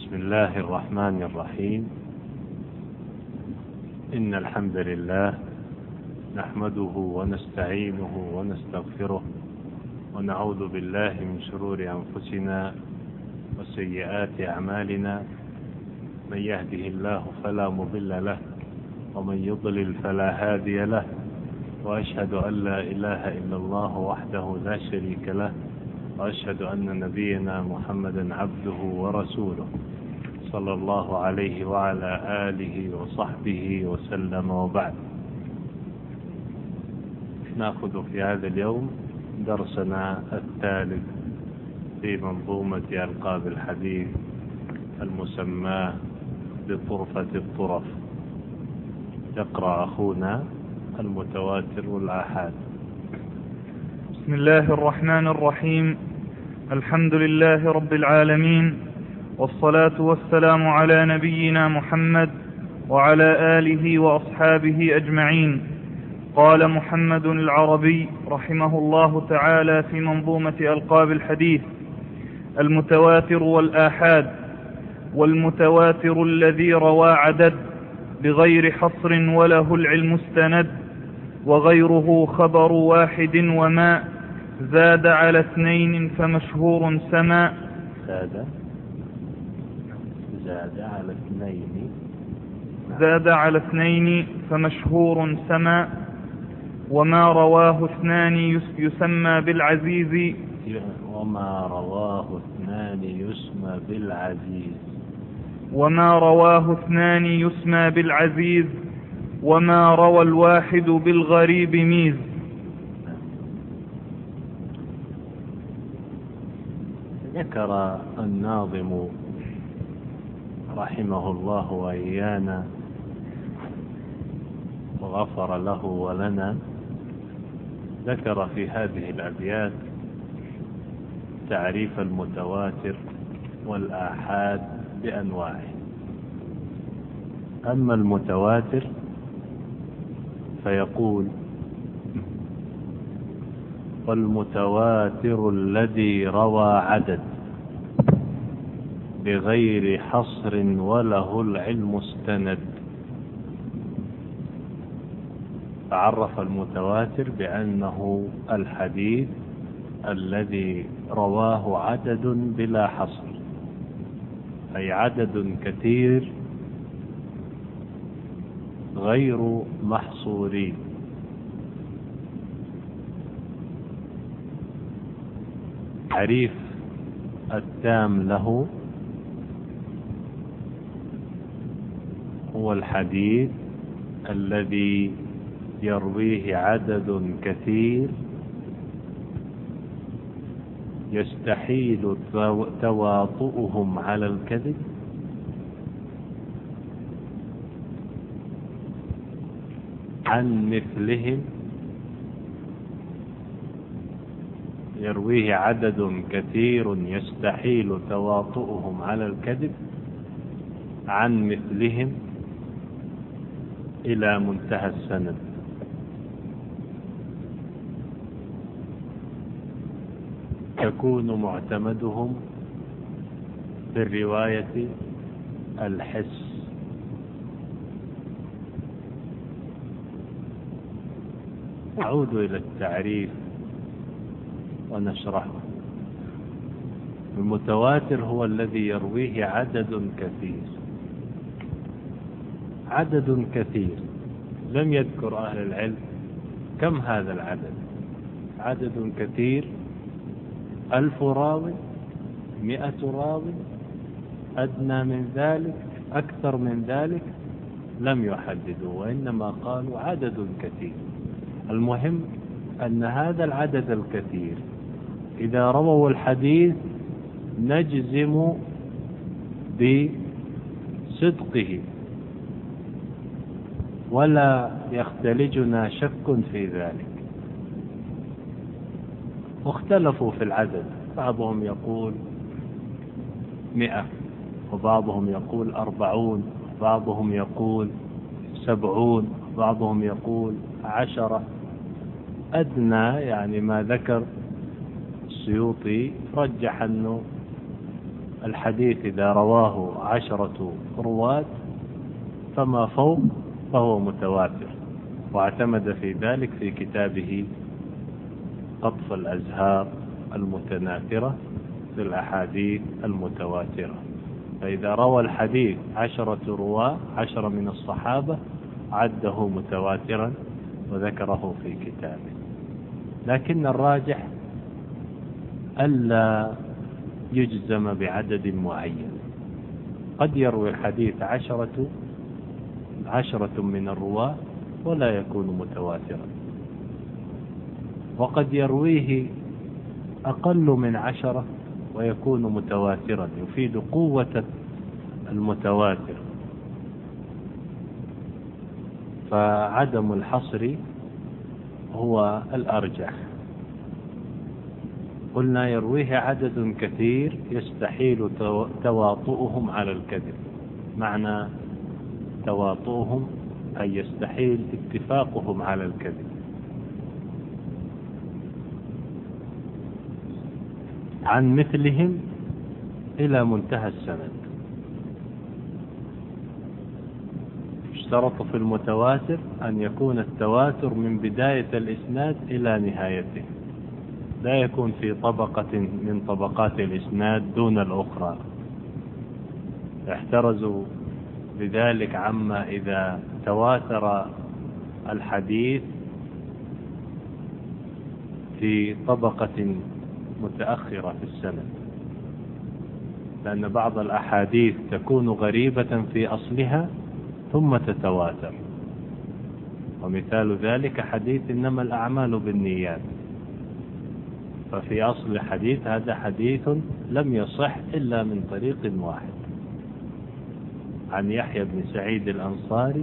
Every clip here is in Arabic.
بسم الله الرحمن الرحيم. إن الحمد لله نحمده ونستعينه ونستغفره ونعوذ بالله من شرور أنفسنا وسيئات أعمالنا. من يهده الله فلا مضل له ومن يضلل فلا هادي له، وأشهد أن لا إله إلا الله وحده لا شريك له، وأشهد أن نبينا محمدا عبده ورسوله صلى الله عليه وعلى آله وصحبه وسلم. وبعد، نأخذ في هذا اليوم درسنا الثالث في منظومة ألقاب الحديث المسماة بطرفة الطرف. يقرأ أخونا المتواتر والآحاد. بسم الله الرحمن الرحيم. الحمد لله رب العالمين، والصلاة والسلام على نبينا محمد وعلى آله وأصحابه أجمعين. قال محمد العربي رحمه الله تعالى في منظومة ألقاب الحديث: المتواتر والآحاد. والمتواتر الذي روى عدد بغير حصر وله العلم استند، وغيره خبر واحد وما زاد على اثنين فمشهور سما. زاد على اثنين فمشهور سما، وما رواه اثنان يسمى بالعزيز. وما رواه اثنان يسمى بالعزيز. وما رواه اثنان يسمى بالعزيز، وما روى الواحد بالغريب ميز. ذكر الناظم رحمه الله وإيانا وغفر له ولنا، ذكر في هذه الأبيات تعريف المتواتر والآحاد بأنواعه. أما المتواتر فيقول: والمتواتر الذي روى عدد بغير حصر وله العلم استند. فعرف المتواتر بأنه الحديث الذي رواه عدد بلا حصر، أي عدد كثير غير محصورين. تعريف التام له هو الحديث الذي يرويه عدد كثير يستحيل تواطؤهم على الكذب عن مثلهم. يرويه عدد كثير يستحيل تواطؤهم على الكذب عن مثلهم إلى منتهى السند. يكون معتمدهم في الرواية الحس. نعود إلى التعريف ونشرحه. المتواتر هو الذي يرويه عدد كثير. عدد كثير، لم يذكر أهل العلم كم هذا العدد. عدد كثير، 1000 راوي، 100 راوي، أدنى من ذلك، أكثر من ذلك، لم يحددوا، وإنما قالوا عدد كثير. المهم أن هذا العدد الكثير إذا رووا الحديث نجزم بصدقه ولا يختلجنا شك في ذلك. واختلفوا في العدد، بعضهم يقول 100، وبعضهم يقول 40، بعضهم يقول 70، بعضهم يقول 10. أدنى يعني ما ذكر السيوطي رجح أنه الحديث إذا رواه 10 رواة فما فوق فهو متواتر، واعتمد في ذلك في كتابه قطف الأزهار المتناثرة في الأحاديث المتواترة. فإذا روى الحديث 10 رواة 10 من الصحابة عده متواترا وذكره في كتابه. لكن الراجح ألا يجزم بعدد معين، قد يروي الحديث 10 من الرواة ولا يكون متواترا، وقد يرويه أقل من 10 ويكون متواترا، يفيد قوة المتواتر. فعدم الحصر هو الأرجح. قلنا يرويه عدد كثير يستحيل تواطؤهم على الكذب، معنى تواطؤهم أي يستحيل اتفاقهم على الكذب. عن مثلهم إلى منتهى السند. اشترط في المتواتر أن يكون التواتر من بداية الإسناد إلى نهايته، لا يكون في طبقة من طبقات الإسناد دون الأخرى. احترزوا بذلك عما إذا تواتر الحديث في طبقة متأخرة في السند، لأن بعض الأحاديث تكون غريبة في أصلها ثم تتواتر. ومثال ذلك حديث إنما الأعمال بالنيات، ففي أصل الحديث هذا حديث لم يصح إلا من طريق واحد، عن يحيى بن سعيد الأنصاري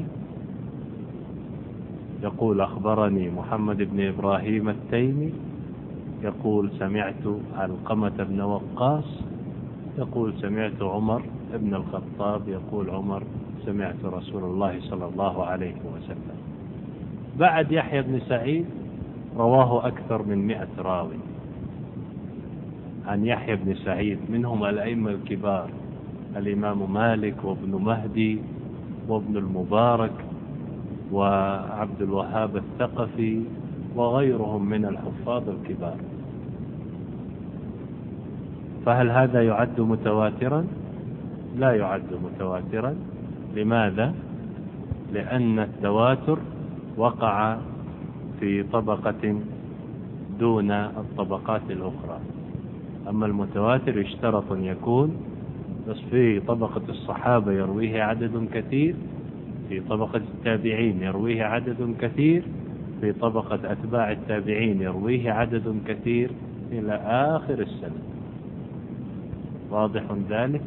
يقول أخبرني محمد بن إبراهيم التيمي يقول سمعت علقمة بن وقاص يقول سمعت عمر بن الخطاب يقول عمر سمعت رسول الله صلى الله عليه وسلم. بعد يحيى بن سعيد رواه أكثر من 100 راوي عن يحيى بن سعيد، منهم الأئمة الكبار الإمام مالك وابن مهدي وابن المبارك وعبد الوهاب الثقفي وغيرهم من الحفاظ الكبار. فهل هذا يعد متواترا؟ لا يعد متواترا. لماذا؟ لأن التواتر وقع في طبقة دون الطبقات الأخرى. أما المتواتر يشترط أن يكون بس في طبقة الصحابة يرويه عدد كثير، في طبقة التابعين يرويه عدد كثير، في طبقة أتباع التابعين يرويه عدد كثير إلى آخر السنة. واضح ذلك؟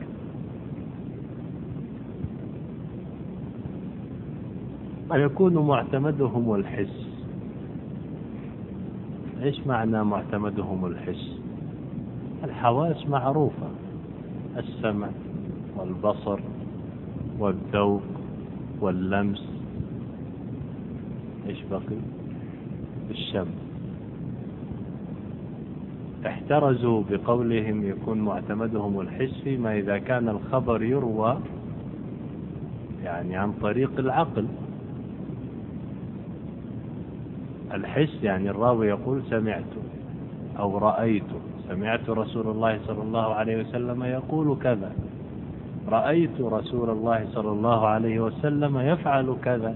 ويكون معتمدهم الحس. إيش معنى معتمدهم الحس؟ الحواس معروفة، السمع والبصر والذوق واللمس. إيش بقي؟ الشم. احترزوا بقولهم يكون معتمدهم الحس فيما إذا كان الخبر يروى يعني عن طريق العقل. الحس يعني الراوي يقول سمعت أو رأيت، سمعت رسول الله صلى الله عليه وسلم يقول كذا، رأيت رسول الله صلى الله عليه وسلم يفعل كذا.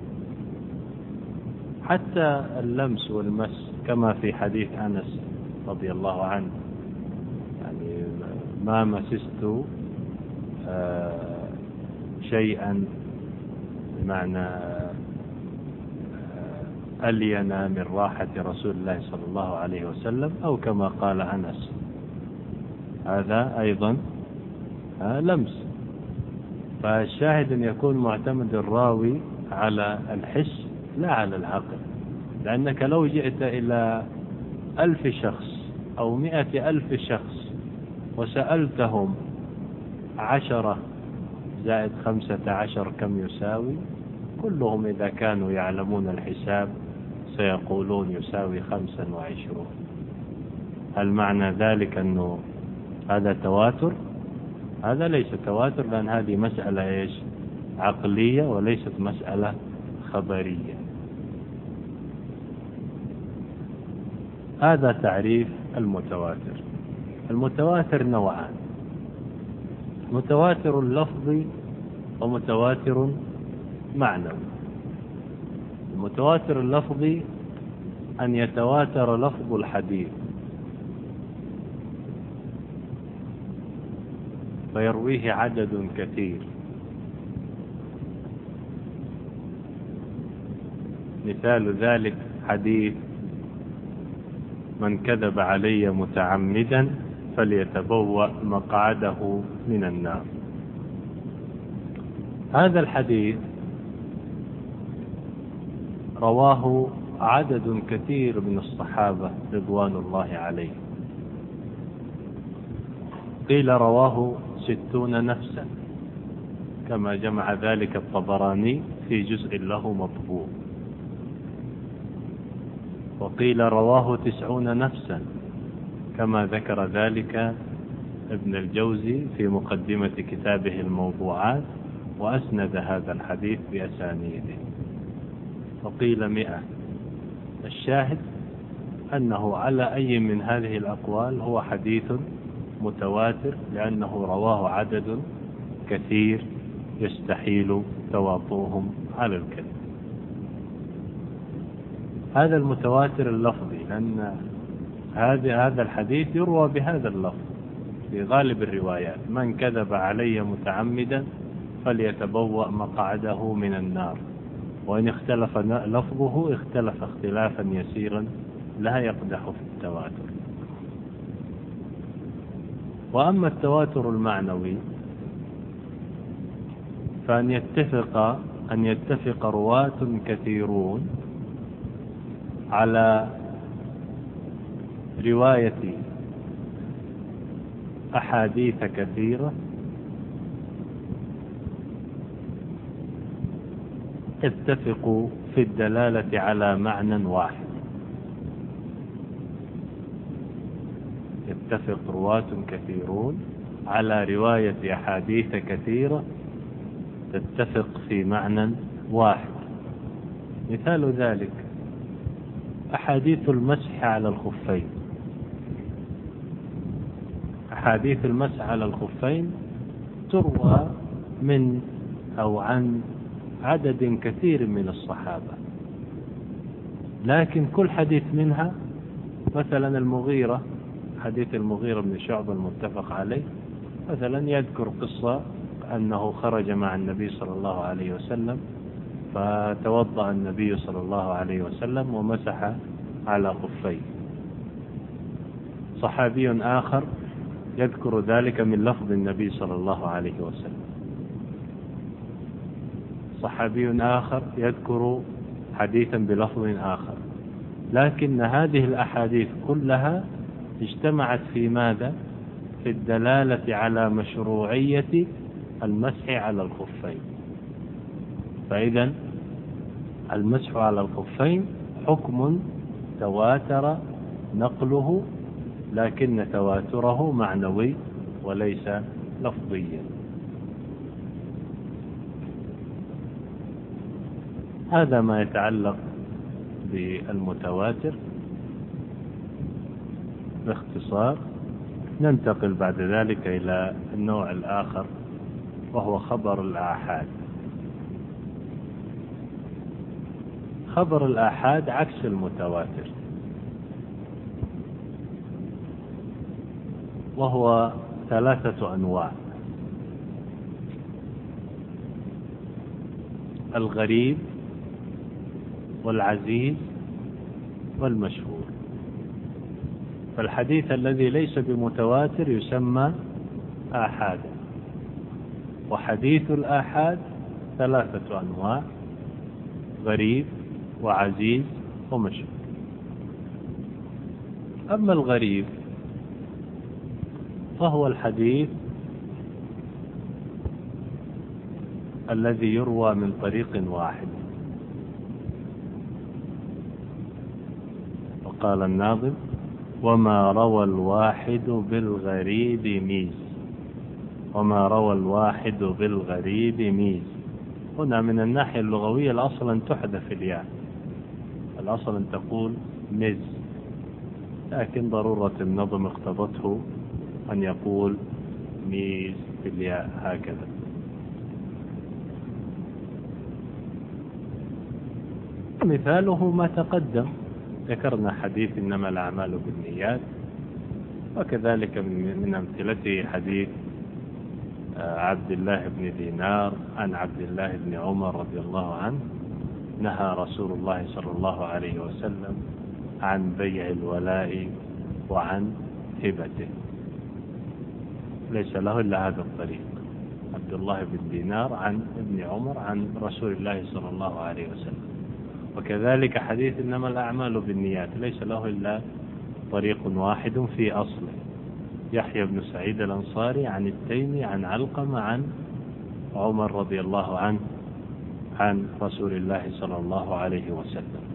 حتى اللمس والمس كما في حديث أنس رضي الله عنه، يعني ما مسست شيئا بمعنى ألين من راحة رسول الله صلى الله عليه وسلم، أو كما قال أنس. هذا أيضا لمس. فالشاهد أن يكون معتمد الراوي على الحس لا على العقل، لأنك لو جئت إلى 1000 شخص أو 100,000 شخص وسألتهم 10 زائد 15 كم يساوي، كلهم إذا كانوا يعلمون الحساب سيقولون يساوي 25. هل معنى ذلك أنه هذا تواتر؟ هذا ليس تواتر، لأن هذه مسألة إيش؟ عقلية وليست مسألة خبرية. هذا تعريف المتواتر. المتواتر نوعان: متواتر لفظي ومتواتر معنوي. المتواتر اللفظي أن يتواتر لفظ الحديث فيرويه عدد كثير. مثال ذلك حديث: من كذب علي متعمدا فليتبوأ مقعده من النار. هذا الحديث رواه عدد كثير من الصحابة رضوان الله عليهم. قيل رواه 60 نفسا، كما جمع ذلك الطبراني في جزء له مطبوع. وقيل رواه 90 نفسا، كما ذكر ذلك ابن الجوزي في مقدمة كتابه الموضوعات، وأسند هذا الحديث بأسانيده. وقيل 100. الشاهد أنه على أي من هذه الأقوال هو حديث متواتر، لأنه رواه عدد كثير يستحيل تواطؤهم على الكذب. هذا المتواتر اللفظي، لأن هذا الحديث يروى بهذا اللفظ في غالب الروايات: من كذب علي متعمدا فليتبوأ مقعده من النار. وإن اختلف لفظه اختلف اختلافا يسيرا لا يقدح في التواتر. وأما التواتر المعنوي فأن يتفق رواة كثيرون على رواية أحاديث كثيرة اتفقوا في الدلالة على معنى واحد. يتفق رواة كثيرون على رواية أحاديث كثيرة تتفق في معنى واحد. مثال ذلك أحاديث المسح على الخفين. أحاديث المسح على الخفين تروى من أو عن عدد كثير من الصحابة، لكن كل حديث منها، مثلا المغيرة، حديث المغيرة بن شعبة المتفق عليه، مثلا يذكر قصة أنه خرج مع النبي صلى الله عليه وسلم فتوضأ النبي صلى الله عليه وسلم ومسح على خفيه. صحابي آخر يذكر ذلك من لفظ النبي صلى الله عليه وسلم. صحابي آخر يذكر حديثا بلفظ آخر. لكن هذه الأحاديث كلها اجتمعت في ماذا؟ في الدلالة على مشروعية المسح على الخفين. فإذا المسح على الخفين حكم تواتر نقله، لكن تواتره معنوي وليس لفظيا. هذا ما يتعلق بالمتواتر باختصار. ننتقل بعد ذلك إلى النوع الآخر، وهو خبر الآحاد. خبر الآحاد عكس المتواتر، وهو 3 أنواع: الغريب والعزيز والمشهور. فالحديث الذي ليس بمتواتر يسمى آحادا. وحديث الآحاد 3 أنواع: غريب وعزيز ومشهور. أما الغريب فهو الحديث الذي يروى من طريق واحد. وقال الناظم: وما روى الواحد بالغريب ميز. وما روى الواحد بالغريب ميز. هنا من الناحية اللغوية الأصل أن تحذف الياء، الأصل أن تقول مز، لكن ضرورة النظم اقتضته أن يقول ميز بالياء هكذا. مثاله ما تقدم، ذكرنا حديث إنما الأعمال بالنيات، وكذلك من أمثلته حديث عبد الله بن دينار عن عبد الله بن عمر رضي الله عنه: نهى رسول الله صلى الله عليه وسلم عن بيع الولاء وعن هبته. ليس له إلا هذا الطريق، عبد الله بن دينار عن ابن عمر عن رسول الله صلى الله عليه وسلم. وكذلك حديث إنما الأعمال بالنيات ليس له إلا طريق واحد في أصله، يحيى بن سعيد الأنصاري عن التيمي عن علقمة عن عمر رضي الله عنه عن رسول الله صلى الله عليه وسلم.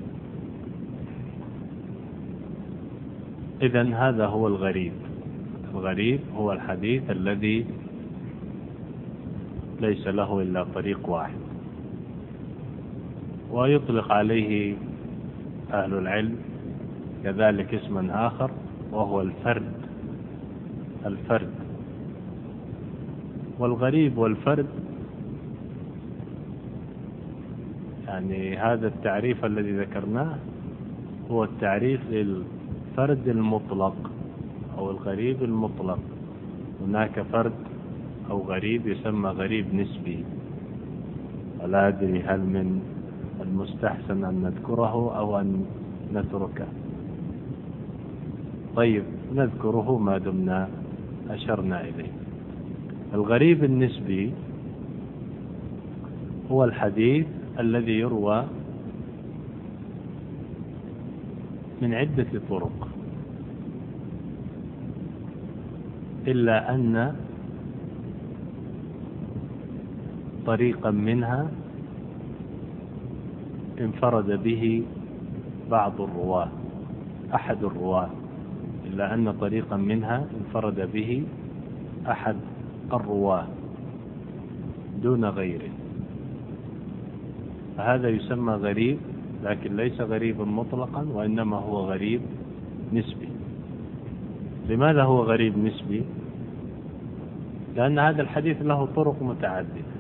إذن هذا هو الغريب. الغريب هو الحديث الذي ليس له إلا طريق واحد، ويطلق عليه أهل العلم كذلك اسما آخر وهو الفرد. الفرد والغريب والفرد، يعني هذا التعريف الذي ذكرناه هو التعريف للفرد المطلق أو الغريب المطلق. هناك فرد أو غريب يسمى غريب نسبي، ولا أدري هل من المستحسن أن نذكره أو أن نتركه. طيب نذكره ما دمنا أشرنا إليه. الغريب النسبي هو الحديث الذي يروى من عدة طرق، إلا أن طريقا منها انفرد به بعض الرواة، أحد الرواة، إلا أن طريقا منها انفرد به أحد الرواة دون غيره، فهذا يسمى غريب، لكن ليس غريبا مطلقا، وإنما هو غريب نسبي. لماذا هو غريب نسبي؟ لأن هذا الحديث له طرق متعددة،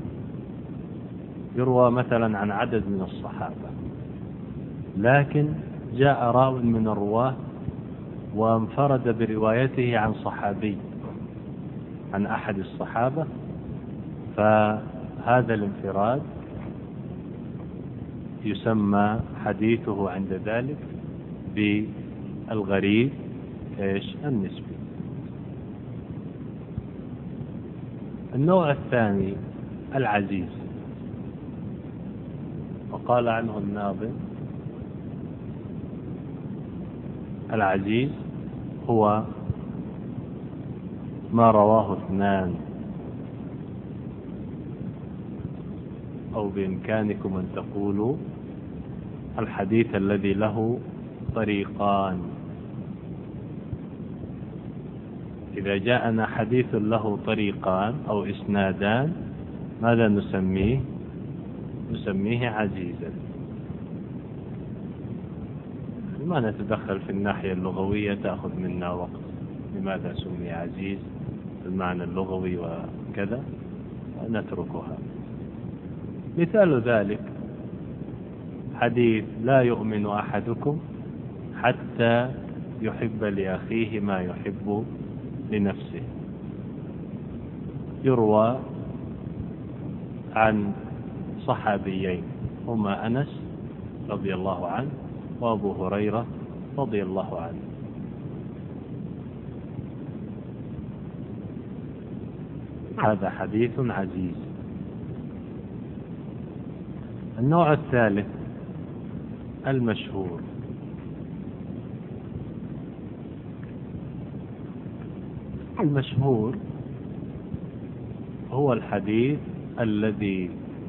يروى مثلا عن عدد من الصحابة، لكن جاء راو من الرواة وانفرد بروايته عن صحابي، عن أحد الصحابة، فهذا الانفراد يسمى حديثه عند ذلك بالغريب النسبي. النوع الثاني العزيز، وقال عنه الناظم: العزيز هو ما رواه اثنان، أو بإمكانكم أن تقولوا الحديث الذي له طريقان. إذا جاءنا حديث له طريقان أو إسنادان ماذا نسميه؟ نسميه عزيزا. ما نتدخل في الناحية اللغوية، تأخذ منا وقت، لماذا سمي عزيز المعنى اللغوي وكذا، نتركها. مثال ذلك حديث: لا يؤمن أحدكم حتى يحب لأخيه ما يحب لنفسه، يروى عن صحابيين هما أنس رضي الله عنه وأبو هريرة رضي الله عنه. هذا حديث عزيز. النوع الثالث المشهور. المشهور هو الحديث الذي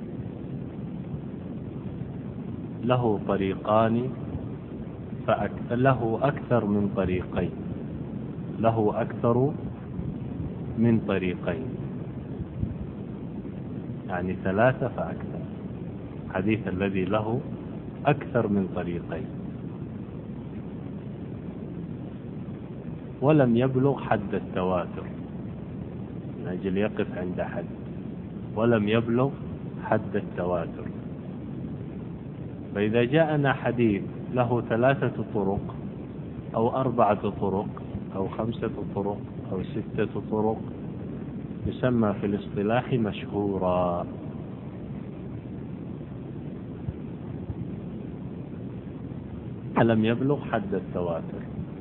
له طريقان، له أكثر من طريقين، له أكثر من طريقين. يعني 3 فأكثر، حديث الذي له أكثر من طريقين. ولم يبلغ حد التواتر، من أجل يقف عند حد، ولم يبلغ حد التواتر. فإذا جاءنا حديث له 3 طرق أو 4 طرق أو 5 طرق أو 6 طرق يسمى في الاصطلاح مشهورا. لم يبلغ حد التواتر.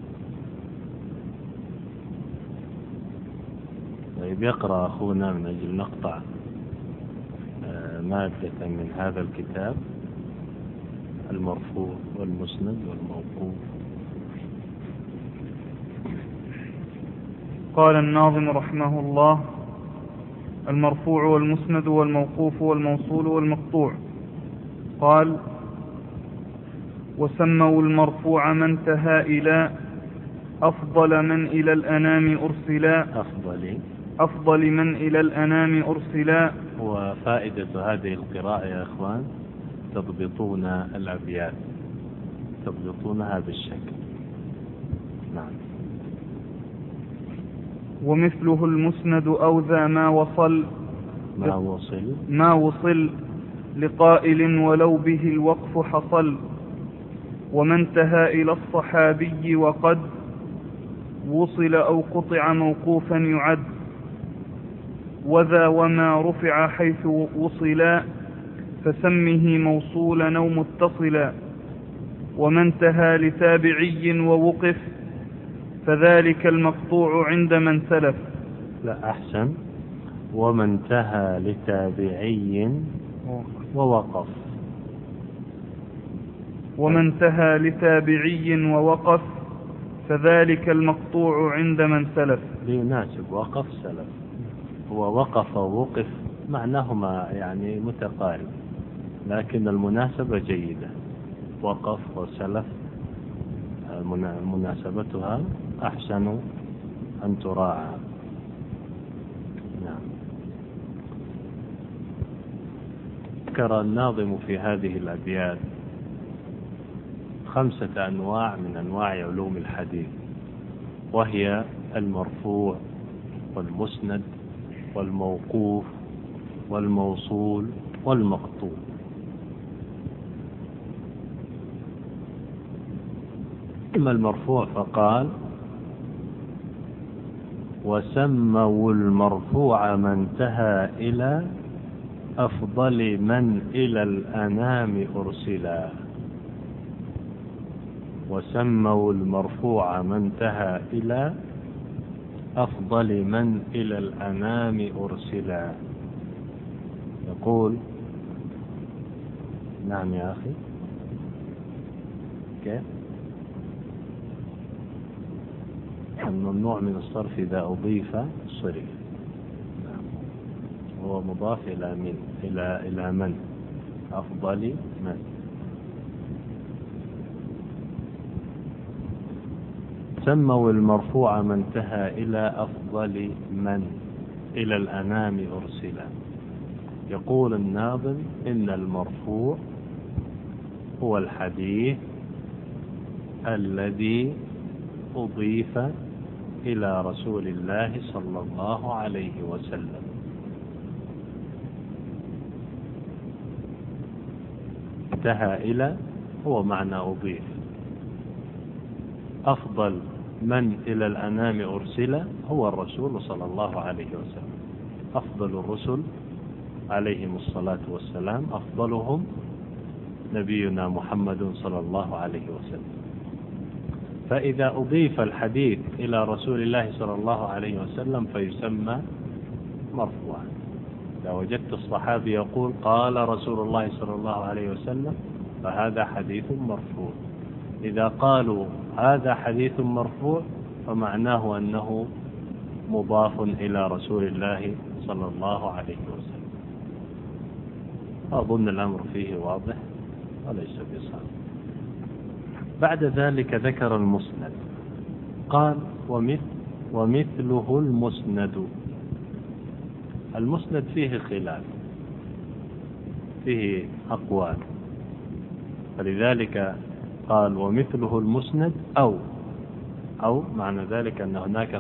طيب يقرأ أخونا من أجل نقطع مادة من هذا الكتاب، المرفوع والمسند والموقوف. قال الناظم رحمه الله: المرفوع والمسند والموقوف والموصول والمقطوع. قال: وسموا المرفوع من انتهى إلى أفضل من إلى الأنام أرسلا. أفضل من إلى الأنام أرسلا. وفائدة هذه القراءة يا إخوان تضبطون الأبيات، تضبطونها بالشكل. نعم. ومثله المسند أو ذا ما وصل لقائل ولو به الوقف حصل. وما انتهى إلى الصحابي وقد وصل أو قطع موقوفا يعد. وذا وما رفع حيث وصلا فسمه موصولا أو متصلا. وما انتهى لتابعي ووقف فذلك المقطوع عند من سلف. لا أحسن. وما انتهى لتابعي ووقف. وما انتهى لتابعي ووقف فذلك المقطوع عند من سلف. ليناسب وقف سلف. هو وقف ووقف معناهما يعني متقارب، لكن المناسبة جيدة. وقف وسلف مناسبتها أحسن أن تراعى. نعم. ذكر الناظم في هذه الأبيات 5 أنواع من أنواع علوم الحديث، وهي المرفوع والمسند والموقوف والموصول والمقطوع. أما المرفوع فقال: وسموا المرفوع من انتهى إلى أفضل من إلى الأنام أرسلا. وسموا المرفوع من انتهى إلى أفضل من إلى الأنام أرسلا. يقول: نعم يا أخي، كيف؟ الممنوع من الصرف إذا أضيف صرف. نعم. هو مضاف إلى من، إلى من، أفضل من. سموا المرفوع من انتهى إلى أفضل من إلى الأنام أرسلا. يقول الناظم: إن المرفوع هو الحديث الذي أضيف إلى رسول الله صلى الله عليه وسلم. انتهى إلى هو معنى أضيف. أفضل من إلى الأنام أرسل هو الرسول صلى الله عليه وسلم. أفضل الرسل عليهم الصلاة والسلام، أفضلهم نبينا محمد صلى الله عليه وسلم. فإذا أضيف الحديث إلى رسول الله صلى الله عليه وسلم فيسمى مرفوعا. إذا وجدت الصحابي يقول قال رسول الله صلى الله عليه وسلم فهذا حديث مرفوع. إذا قالوا هذا حديث مرفوع فمعناه أنه مضاف إلى رسول الله صلى الله عليه وسلم. أظن الأمر فيه واضح وليس بصعب. بعد ذلك ذكر المسند. قال: ومثله المسند. المسند فيه خلاف، فيه أقوال، فلذلك قال ومثله المسند أو معنى ذلك أن هناك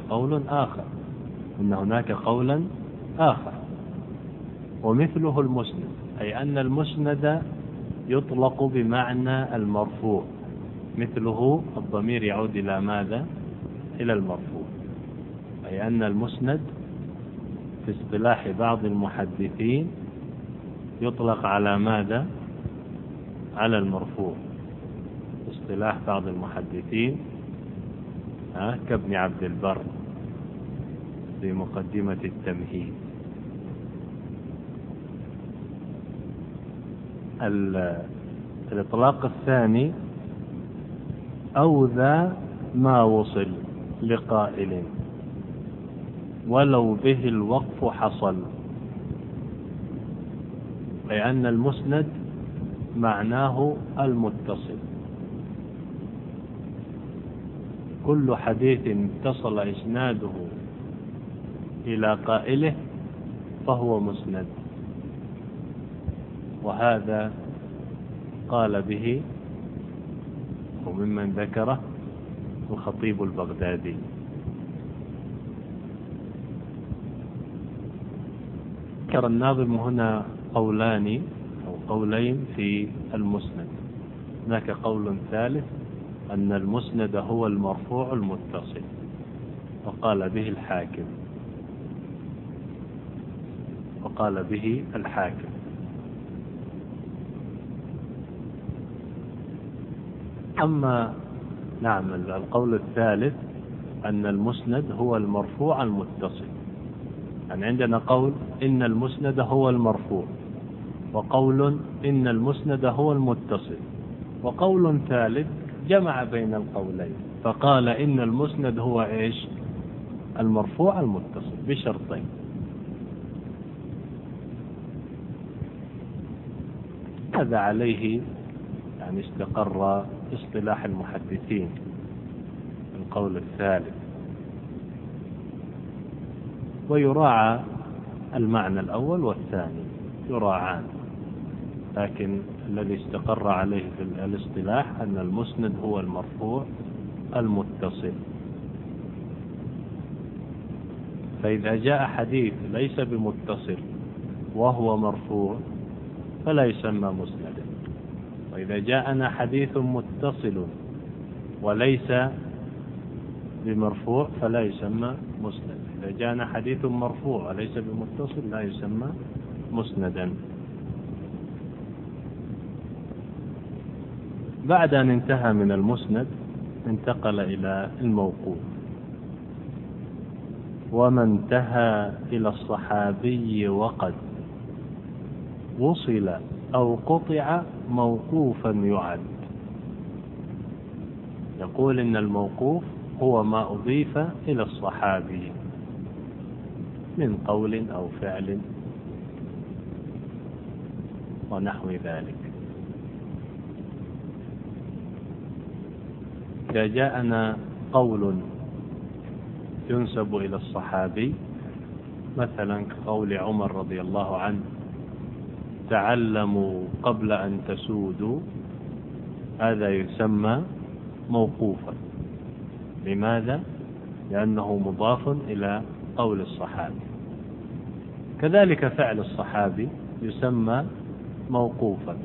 قولا آخر، ومثله المسند أي أن المسند يطلق بمعنى المرفوع، مثله الضمير يعود إلى ماذا؟ إلى المرفوع، أي أن المسند في اصطلاح بعض المحدثين يطلق على ماذا؟ على المرفوع، اصطلاح بعض المحدثين كابن عبد البر في مقدمة التمهيد. الإطلاق الثاني أو ذا ما وصل لقائل ولو به الوقف حصل، أي أن المسند معناه المتصل، كل حديث اتصل إسناده إلى قائله فهو مسند، وهذا قال به وممن ذكره الخطيب البغدادي. ذكر الناظم هنا قولين في المسند، هناك قول ثالث أن المسند هو المرفوع المتصل، وقال به الحاكم. أما القول الثالث أن المسند هو المرفوع المتصل، يعني عندنا قول إن المسند هو المرفوع، وقول إن المسند هو المتصل، وقول ثالث جمع بين القولين فقال إن المسند هو إيش؟ المرفوع المتصل بشرطين. هذا عليه يعني استقر اصطلاح المحدثين القول الثالث، ويراعى المعنى الأول والثاني يراعان، لكن الذي استقر عليه في الاصطلاح أن المسند هو المرفوع المتصل. فإذا جاء حديث ليس بمتصل وهو مرفوع فلا يسمى مسندا، وإذا جاءنا حديث متصل وليس بمرفوع فلا يسمى مسند، إذا جاءنا حديث مرفوع وليس بمتصل لا يسمى مسندا. بعد أن انتهى من المسند انتقل إلى الموقوف، وما انتهى إلى الصحابي وقد وصل أو قطع موقوفا يعد. يقول إن الموقوف هو ما أضيف إلى الصحابي من قول أو فعل ونحو ذلك. إذا جاءنا قول ينسب إلى الصحابي مثلا كقول عمر رضي الله عنه تعلموا قبل أن تسودوا، هذا يسمى موقوفا. لماذا؟ لأنه مضاف إلى قول الصحابي. كذلك فعل الصحابي يسمى موقوفا،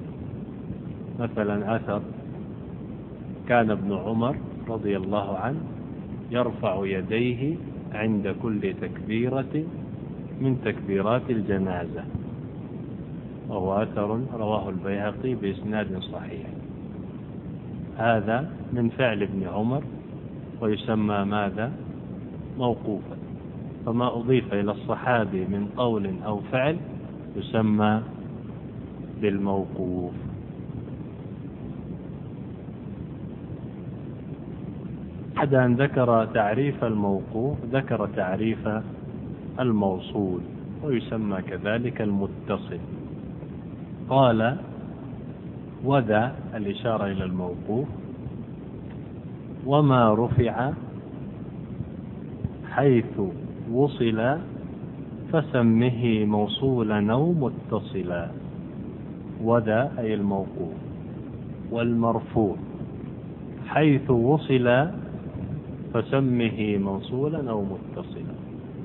مثلا أثر كان ابن عمر رضي الله عنه يرفع يديه عند كل تكبيرة من تكبيرات الجنازة، وهو أثر رواه البيهقي بإسناد صحيح. هذا من فعل ابن عمر ويسمى ماذا؟ موقوفا. فما أضيف إلى الصحابي من قول أو فعل يسمى بالموقوف. بعد أن ذكر تعريف الموقوف ذكر تعريف الموصول، ويسمى كذلك المتصل. قال وذا الإشارة إلى الموقوف وما رفع حيث وصل فسمه موصولا أو متصلا. وذا أي الموقوف. والمرفوع حيث وصل فسمه موصولا أو متصلا.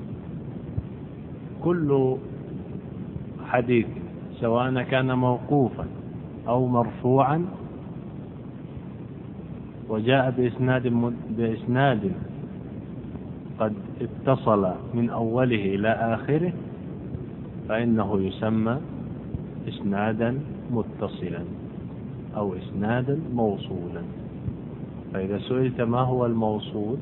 كل حديث سواء كان موقوفا أو مرفوعا وجاء بإسناد قد اتصل من أوله إلى آخره فإنه يسمى إسنادا متصلا أو إسنادا موصولا. فإذا سئلت ما هو الموصول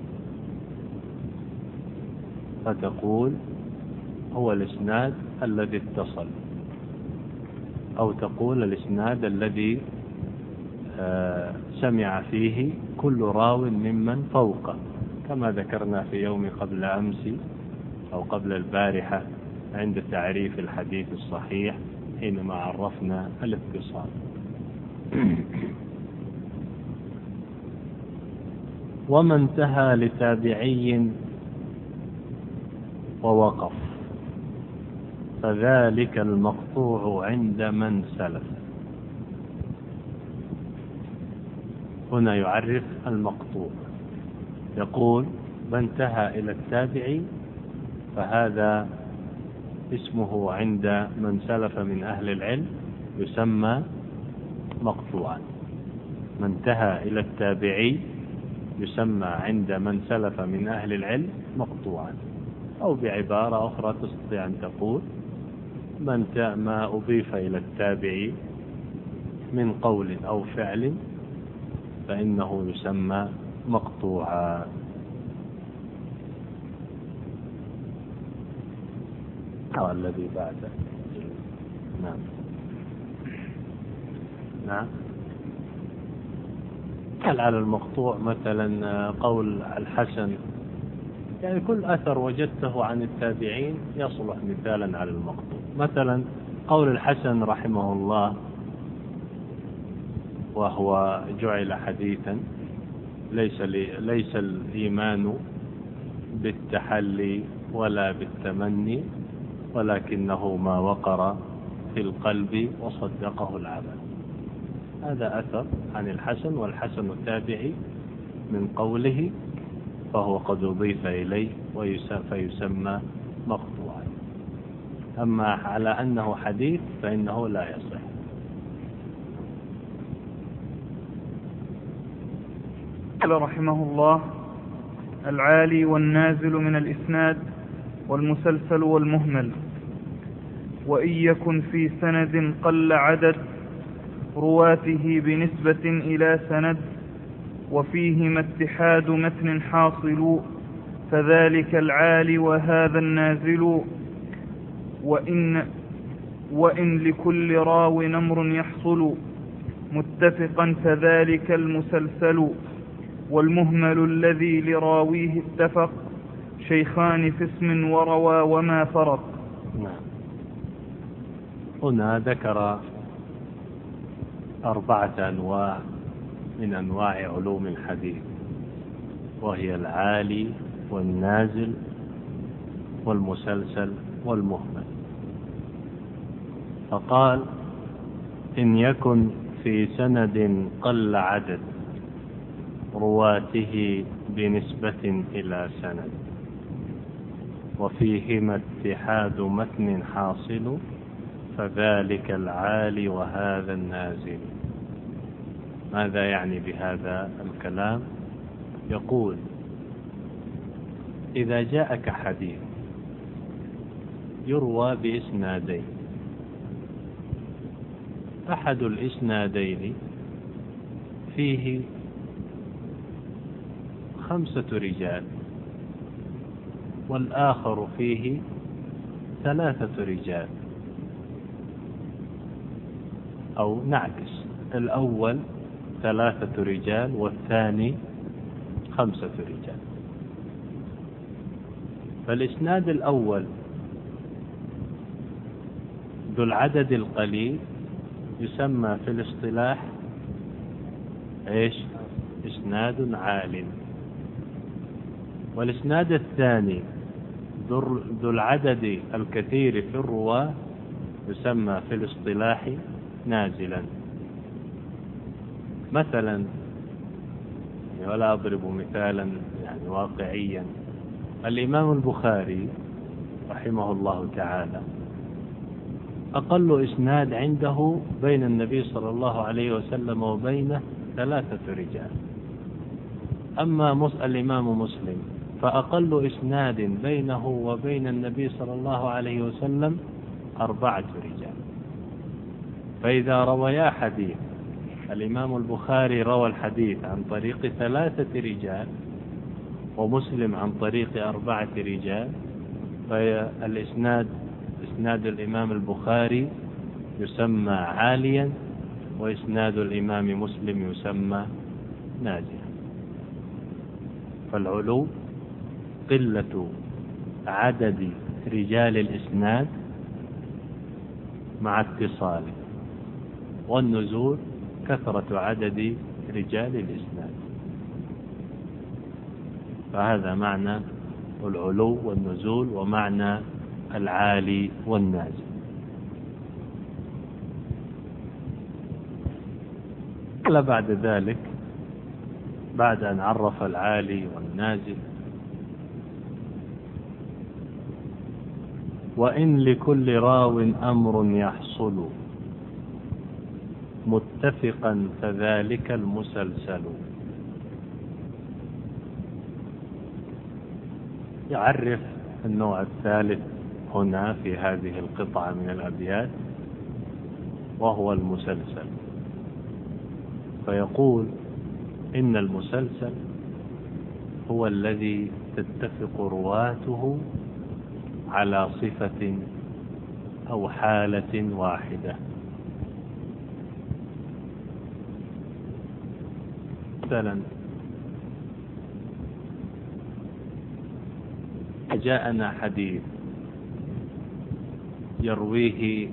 فتقول هو الإسناد الذي اتصل، أو تقول الإسناد الذي سمع فيه كل راو ممن فوقه، كما ذكرنا في يوم قبل أمس أو قبل البارحة عند تعريف الحديث الصحيح حينما عرفنا الاتصال. وما انتهى لتابعي ووقف فذلك المقطوع عند من سلف. هنا يعرف المقطوع، يقول ما انتهى إلى التابعي فهذا اسمه عند من سلف من أهل العلم يسمى مقطوعا. من انتهى إلى التابعي يسمى عند من سلف من أهل العلم مقطوعا. أو بعبارة أخرى تستطيع أن تقول ما أضيف إلى التابعي من قول أو فعل فإنه يسمى مقطوعا. أو الذي بعده. نعم نعم. هل على المقطوع مثلا قول الحسن، يعني كل أثر وجدته عن التابعين يصلح مثالا على المقطوع. مثلا قول الحسن رحمه الله وهو جعل حديثا: ليس الإيمان بالتحلي ولا بالتمني ولكنه ما وقر في القلب وصدقه العمل. هذا أثر عن الحسن، والحسن التابعي من قوله فهو قد أضيف إليه فيسمى مقطوعا. أما على أنه حديث فإنه لا يصح. قال رحمه الله: العالي والنازل من الإسناد والمسلسل والمهمل. وإن يكن في سند قل عدد رواته بنسبة إلى سند وفيهما اتحاد متن حاصل فذلك العالي وهذا النازل. وإن لكل راو أمر يحصل متفقا فذلك المسلسل. والمهمل الذي لراويه اتفق شيخان في اسم وروى وما فرق. هنا ذكر 4 أنواع من أنواع علوم الحديث، وهي العالي والنازل والمسلسل والمهمل. فقال: إن يكن في سند قل عدد رواته بنسبة إلى سند وفيهما اتحاد متن حاصل فذلك العالي وهذا النازل. ماذا يعني بهذا الكلام؟ يقول: إذا جاءك حديث يروى بإسنادين، أحد الإسنادين فيه 5 رجال والآخر فيه 3 رجال، أو نعكس، الأول 3 رجال والثاني 5 رجال. فالإسناد الأول ذو العدد القليل يسمى في الاصطلاح إسناد عال. والإسناد الثاني ذو العدد الكثير في الرواة يسمى في الاصطلاح نازلا. مثلا، ولا أضرب مثالا يعني واقعيا، الإمام البخاري رحمه الله تعالى أقل إسناد عنده بين النبي صلى الله عليه وسلم وبينه 3 رجال. أما الإمام مسلم فأقل إسناد بينه وبين النبي صلى الله عليه وسلم 4 رجال. فإذا رويا حديث، الإمام البخاري روى الحديث عن طريق 3 رجال ومسلم عن طريق 4 رجال، فالإسناد إسناد الإمام البخاري يسمى عاليا، وإسناد الإمام مسلم يسمى نازلا. فالعلو قلة عدد رجال الإسناد مع اتصاله، والنزول كثرة عدد رجال الإسناد. فهذا معنى العلو والنزول، ومعنى العالي والنازل. قال بعد ذلك، بعد أن عرف العالي والنازل: وإن لكل راو أمر يحصل متفقا فذلك المسلسل. يعرف النوع الثالث هنا في هذه القطعة من الأبيات، وهو المسلسل. فيقول: إن المسلسل هو الذي تتفق رواته على صفة أو حالة واحدة. مثلا، جاءنا حديث يرويه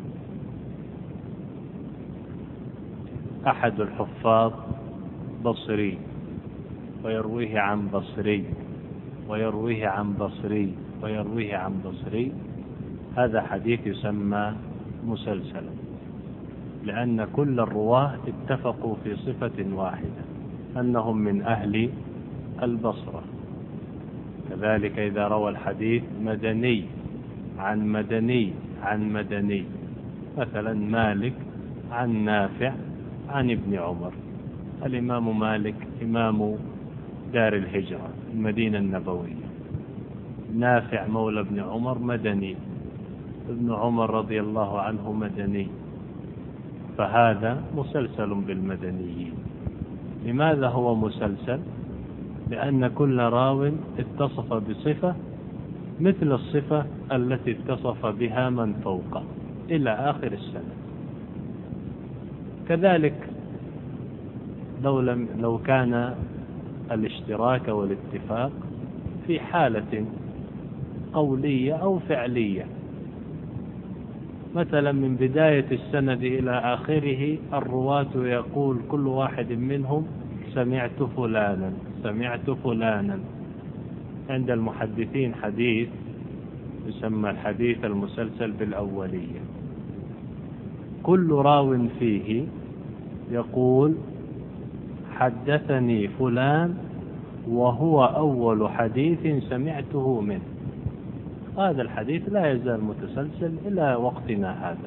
أحد الحفاظ بصري، ويرويه عن بصري، ويرويه عن بصري، ويرويه عن بصري، هذا حديث يسمى مسلسلا، لأن كل الرواه اتفقوا في صفة واحدة، أنهم من أهل البصرة. كذلك إذا روى الحديث مدني عن مدني عن مدني، مثلا مالك عن نافع عن ابن عمر. الإمام مالك إمام دار الهجرة، المدينة النبوية. نافع مولى ابن عمر مدني، ابن عمر رضي الله عنه مدني، فهذا مسلسل بالمدنيين. لماذا هو مسلسل؟ لأن كل راو اتصف بصفة مثل الصفة التي اتصف بها من فوقه إلى آخر السنة. كذلك لو كان الاشتراك والاتفاق في حالة قولية أو فعلية، مثلا من بداية السند إلى آخره الرواة يقول كل واحد منهم: سمعت فلانا، سمعت فلانا. عند المحدثين حديث يسمى الحديث المسلسل بالأولية، كل راو فيه يقول: حدثني فلان وهو أول حديث سمعته منه. هذا الحديث لا يزال متسلسل إلى وقتنا هذا،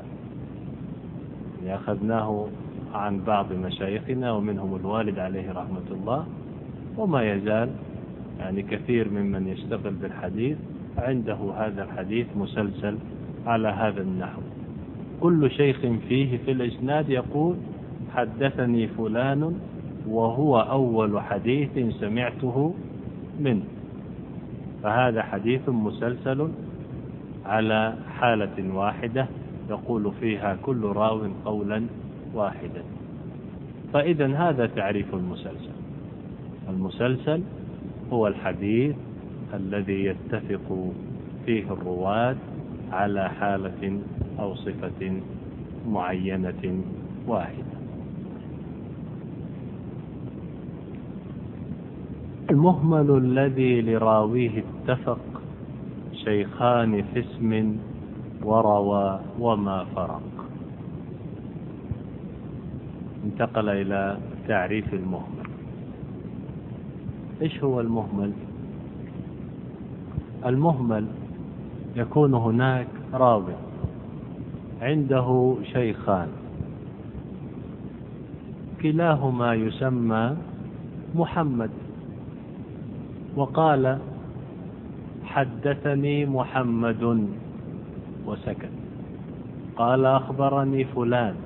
أخذناه عن بعض مشايخنا ومنهم الوالد عليه رحمة الله، وما يزال يعني كثير ممن يشتغل بالحديث عنده هذا الحديث مسلسل على هذا النحو. كل شيخ فيه في الإسناد يقول: حدثني فلان وهو أول حديث سمعته منه. فهذا حديث مسلسل على حالة واحدة يقول فيها كل راو قولا واحدا. فإذا هذا تعريف المسلسل. المسلسل هو الحديث الذي يتفق فيه الرواة على حالة أو صفة معينة واحدة. المهمل الذي لراويه اتفق شيخان في اسم وروى وما فرق. انتقل إلى تعريف المهمل. إيش هو المهمل؟ المهمل يكون هناك راوي عنده شيخان كلاهما يسمى محمد، وقال حدثني محمد وسكت، قال أخبرني فلان.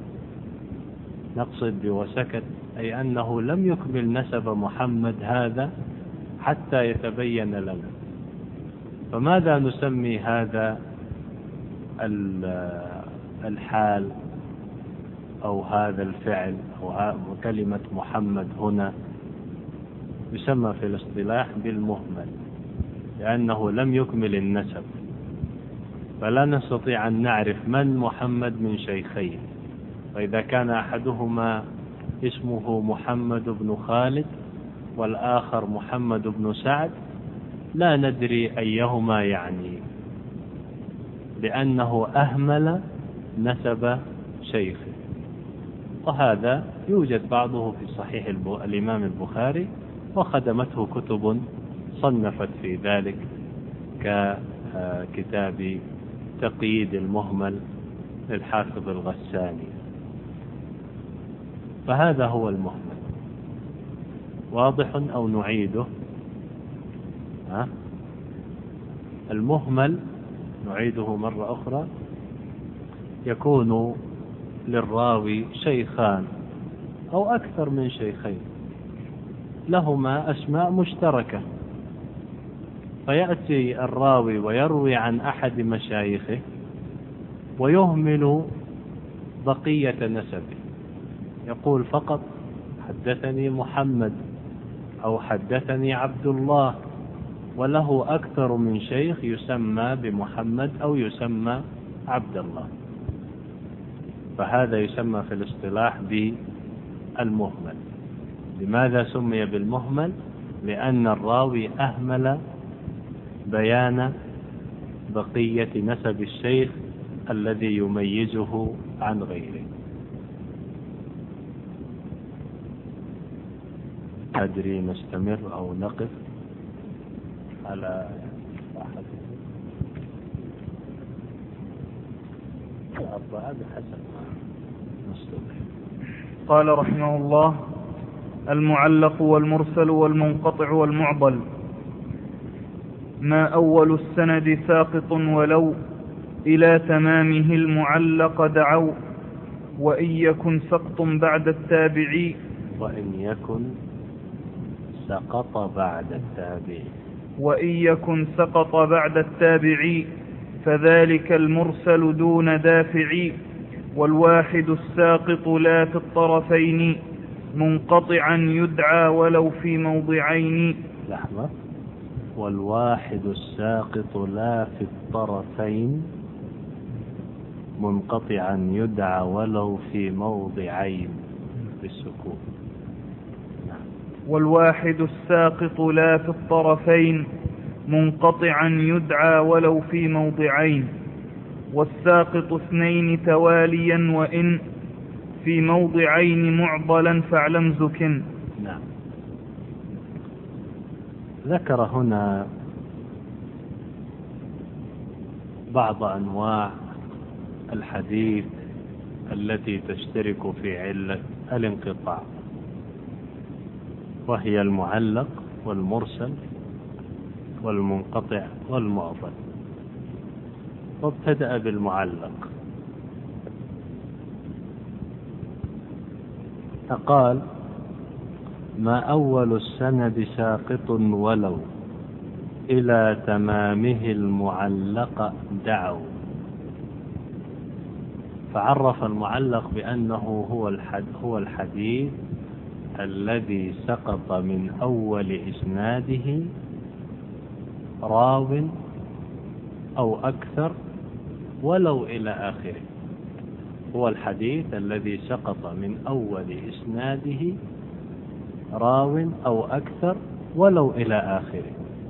نقصد بوسكت أي أنه لم يكمل نسب محمد هذا حتى يتبين لنا. فماذا نسمي هذا الحال أو هذا الفعل أو كلمة محمد هنا؟ يسمى في الاصطلاح بالمهمل، لأنه لم يكمل النسب، فلا نستطيع أن نعرف من محمد من شيخين. فإذا كان أحدهما اسمه محمد بن خالد والآخر محمد بن سعد لا ندري أيهما يعني، لأنه أهمل نسب شيخه. وهذا يوجد بعضه في صحيح الإمام البخاري، وخدمته كتب صنفت في ذلك ككتاب تقييد المهمل للحافظ الغساني. فهذا هو المهمل. واضح أو نعيده؟ المهمل نعيده مرة أخرى، يكون للراوي شيخان أو أكثر من شيخين لهما أسماء مشتركة، فيأتي الراوي ويروي عن أحد مشايخه ويهمل بقية نسبه، يقول فقط حدثني محمد أو حدثني عبد الله، وله أكثر من شيخ يسمى بمحمد أو يسمى عبد الله. فهذا يسمى في الاصطلاح بالمهمل. لماذا سمي بالمهمل؟ لأن الراوي أهمل بيان بقية نسب الشيخ الذي يميزه عن غيره. أدري نستمر أو نقف على بحسب نستمر. قال رحمه الله: المعلق والمرسل والمنقطع والمعضل. ما أول السند ساقط ولو إلى تمامه المعلق دعوا، وإن يكن سقط بعد التابع، وإن يكن سقط بعد التابع، وإن يكن سقط بعد التابع فذلك المرسل دون دافع، والواحد الساقط لا في الطرفين منقطعا يدعى ولو في موضعين. لحظة، والواحد الساقط لا في الطرفين منقطعا يدعى ولو في موضعين بالسكون. والواحد الساقط لا في الطرفين منقطعا يدعى ولو في موضعين، والساقط اثنين تواليا وإن في موضعين معضلا فاعلم زكن. نعم. ذكر هنا بعض أنواع الحديث التي تشترك في علة الانقطاع، وهي المعلق والمرسل والمنقطع والمعضل. وابتدأ بالمعلق، فقال: ما أول السند ساقط ولو إلى تمامه المعلق دعوا. فعرف المعلق بأنه هو الحديث الذي سقط من أول إسناده راو أو أكثر ولو إلى آخره. هو الحديث الذي سقط من أول إسناده راو أو أكثر ولو إلى آخره.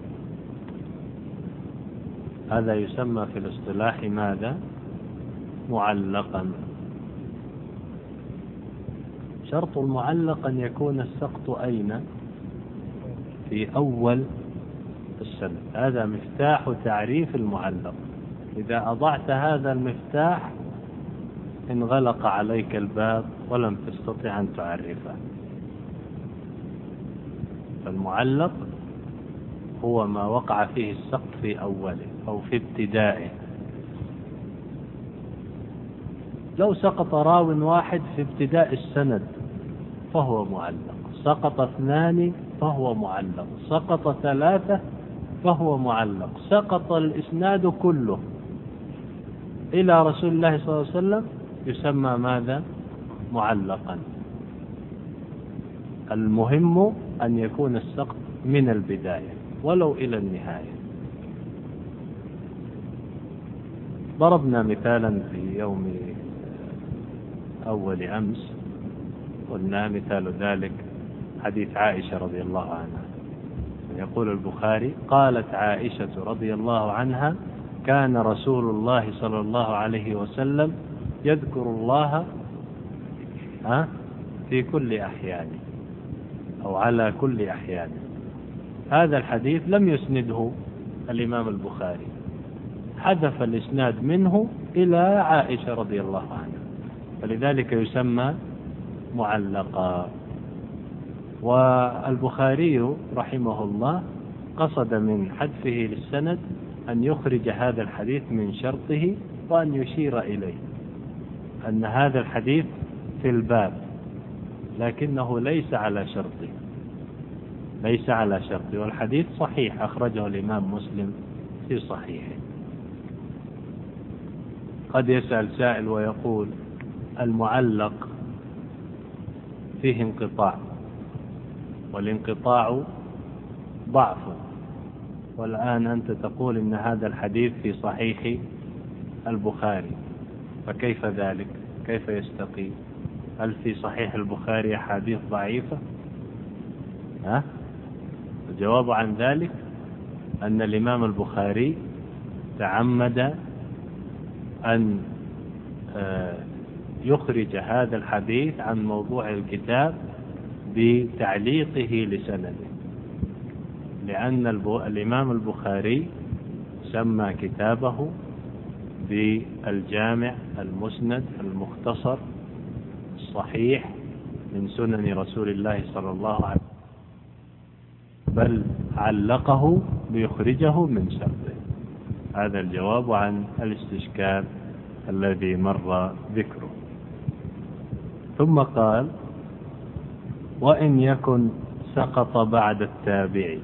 هذا يسمى في الاصطلاح ماذا؟ معلقا. شرط المعلق أن يكون السقط أين؟ في أول السند. هذا مفتاح تعريف المعلق. إذا أضعت هذا المفتاح انغلق عليك الباب ولم تستطع أن تعرفه. فالمعلق هو ما وقع فيه السقط في أوله أو في ابتدائه. لو سقط راو واحد في ابتداء السند فهو معلق، سقط 2 فهو معلق، سقط 3 فهو معلق، سقط الإسناد كله إلى رسول الله صلى الله عليه وسلم يسمى ماذا؟ معلقا. المهم أن يكون السقط من البداية ولو إلى النهاية. ضربنا مثالا في يوم أول أمس، قلنا مثال ذلك حديث عائشة رضي الله عنها. يقول البخاري: قالت عائشة رضي الله عنها: كان رسول الله صلى الله عليه وسلم يذكر الله في كل أحيانه أو على كل أحيانه. هذا الحديث لم يسنده الإمام البخاري، حذف الإسناد منه إلى عائشة رضي الله عنها، فلذلك يسمى معلقا. والبخاري رحمه الله قصد من حذفه للسند أن يخرج هذا الحديث من شرطه، وأن يشير إليه أن هذا الحديث في الباب لكنه ليس على شرطه، ليس على شرطه، والحديث صحيح أخرجه الإمام مسلم في صحيحه. قد يسأل سائل ويقول: المعلق فيه انقطاع، والانقطاع ضعف، والآن أنت تقول إن هذا الحديث في صحيح البخاري، فكيف ذلك؟ كيف يستقيم؟ هل في صحيح البخاري أحاديث ضعيفة؟ الجواب عن ذلك أن الإمام البخاري تعمد أن يخرج هذا الحديث عن موضوع الكتاب بتعليقه لسنده، لأن الإمام البخاري سمى كتابه بالجامع المسند المختصر الصحيح من سنن رسول الله صلى الله عليه وسلم، بل علقه ليخرجه من شرطه. هذا الجواب عن الاستشكال الذي مر ذكره. ثم قال: وإن يكن سقط بعد التابع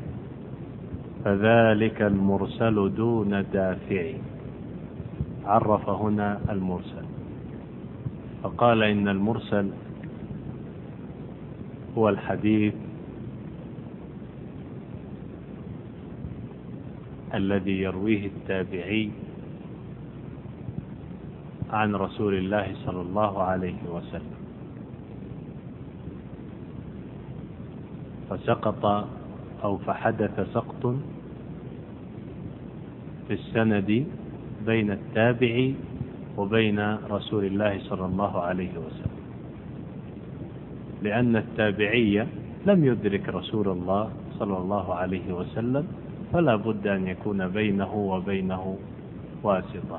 فذلك المرسل دون دافع. عرف هنا المرسل فقال إن المرسل هو الحديث الذي يرويه التابعي عن رسول الله صلى الله عليه وسلم، فسقط أو فحدث سقط في السند بين التابع وبين رسول الله صلى الله عليه وسلم، لأن التابعي لم يدرك رسول الله صلى الله عليه وسلم، فلا بد أن يكون بينه وبينه واسطة.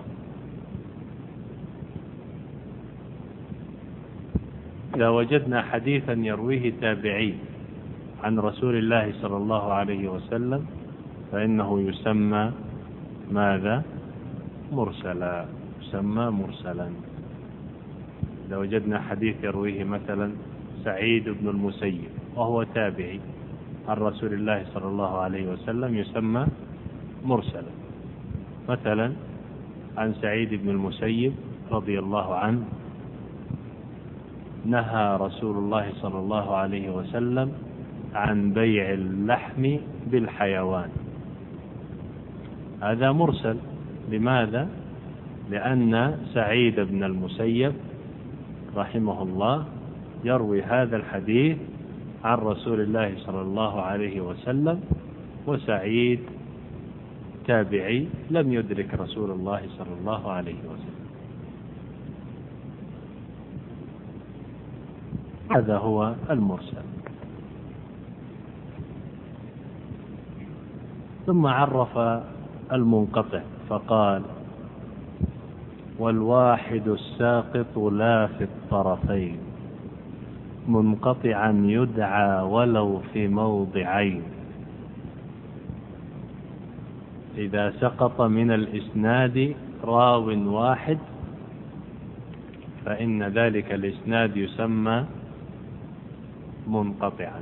إذا وجدنا حديثا يرويه تابعي عن رسول الله صلى الله عليه وسلم فإنه يسمى ماذا؟ مرسلا، يسمى مرسلا. إذا وجدنا حديث يرويه مثلا سعيد بن المسيب وهو تابعي عن رسول الله صلى الله عليه وسلم يسمى مرسلا. مثلا عن سعيد بن المسيب رضي الله عنه: نهى رسول الله صلى الله عليه وسلم عن بيع اللحم بالحيوان. هذا مرسل. لماذا؟ لأن سعيد بن المسيب رحمه الله يروي هذا الحديث عن رسول الله صلى الله عليه وسلم، وسعيد تابعي لم يدرك رسول الله صلى الله عليه وسلم. هذا هو المرسل. ثم عرف المنقطع فقال: والواحد الساقط لا في الطرفين منقطعا يدعى ولو في موضعين. إذا سقط من الإسناد راو واحد فإن ذلك الإسناد يسمى منقطعا،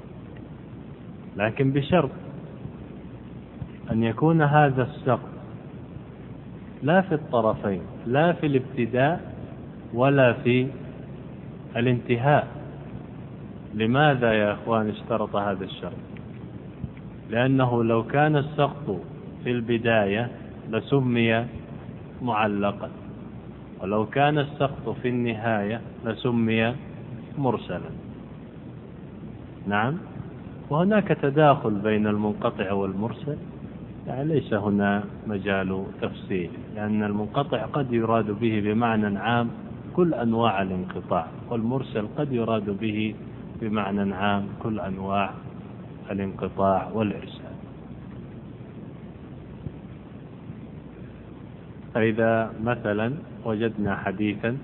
لكن بشرط أن يكون هذا السقط لا في الطرفين، لا في الابتداء ولا في الانتهاء. لماذا يا أخوان اشترط هذا الشرط؟ لأنه لو كان السقط في البداية لسمي معلقا، ولو كان السقط في النهاية لسمي مرسلا. نعم، وهناك تداخل بين المنقطع والمرسل، يعني ليس هنا مجال تفصيل، لأن المنقطع قد يراد به بمعنى عام كل أنواع الانقطاع، والمرسل قد يراد به بمعنى عام كل أنواع الانقطاع والإرسال. فإذا مثلا وجدنا حديثا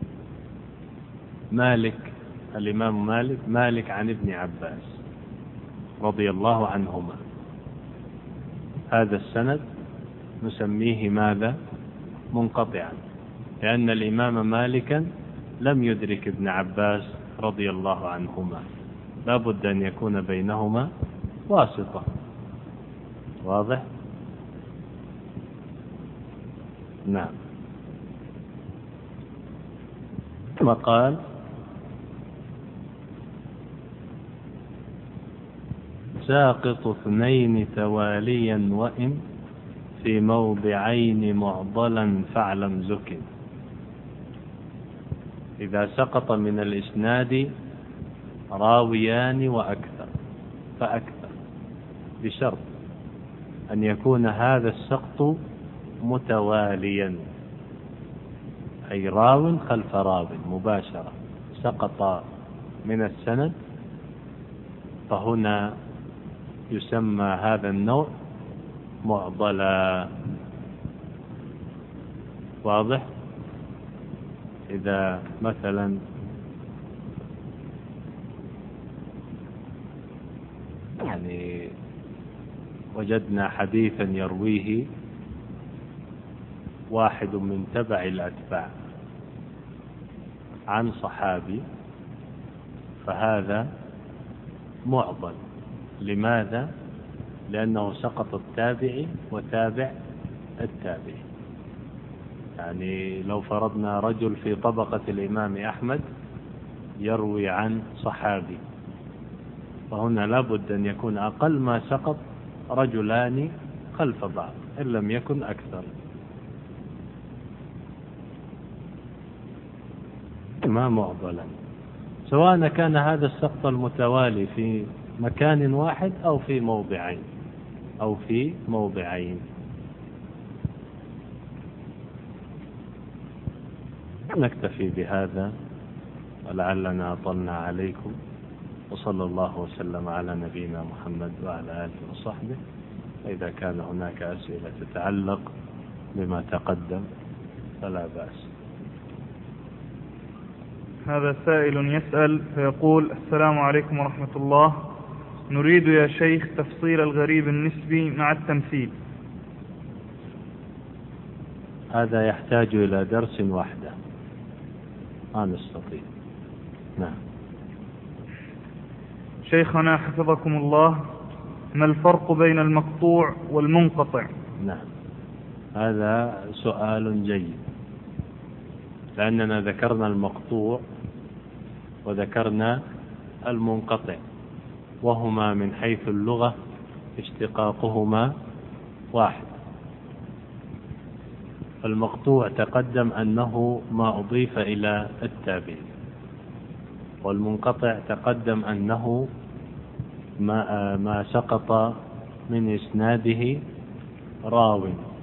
الإمام مالك عن ابن عباس رضي الله عنهما، هذا السند نسميه ماذا؟ منقطعا، لأن الإمام مالكا لم يدرك ابن عباس رضي الله عنهما، لا بد أن يكون بينهما واسطة. واضح؟ نعم. ثم قال: ساقط اثنين تواليا وإن في موضعين معضلا فاعلم زكٍ. إذا سقط من الإسناد راويان وأكثر فأكثر، بشرط أن يكون هذا السقط متواليا، أي راو خلف راو مباشرة سقط من السند، فهنا يسمى هذا النوع معضلا. واضح؟ إذا مثلا يعني وجدنا حديثا يرويه واحد من تبع الأتباع عن صحابي، فهذا معضل. لماذا؟ لأنه سقط التابعي وتابع التابعي. يعني لو فرضنا رجل في طبقة الإمام أحمد يروي عن صحابي، فهنا لابد أن يكون أقل ما سقط رجلان خلف بعض إن لم يكن أكثر. ما معضلا، سواء كان هذا السقط المتوالي في مكان واحد أو في موضعين نكتفي بهذا، ولعلنا أطلنا عليكم، وصلى الله وسلم على نبينا محمد وعلى آله وصحبه. وإذا كان هناك أسئلة تتعلق بما تقدم فلا بأس. هذا سائل يسأل فيقول: السلام عليكم ورحمة الله، نريد يا شيخ تفصيل الغريب النسبي مع التمثيل. هذا يحتاج إلى درس وحده، ما نستطيع. نعم. شيخنا حفظكم الله، ما الفرق بين المقطوع والمنقطع؟ نعم، هذا سؤال جيد، لأننا ذكرنا المقطوع وذكرنا المنقطع، وهما من حيث اللغة اشتقاقهما واحد. المقطوع تقدم أنه ما أضيف إلى التابع، والمنقطع تقدم أنه ما سقط من إسناده راو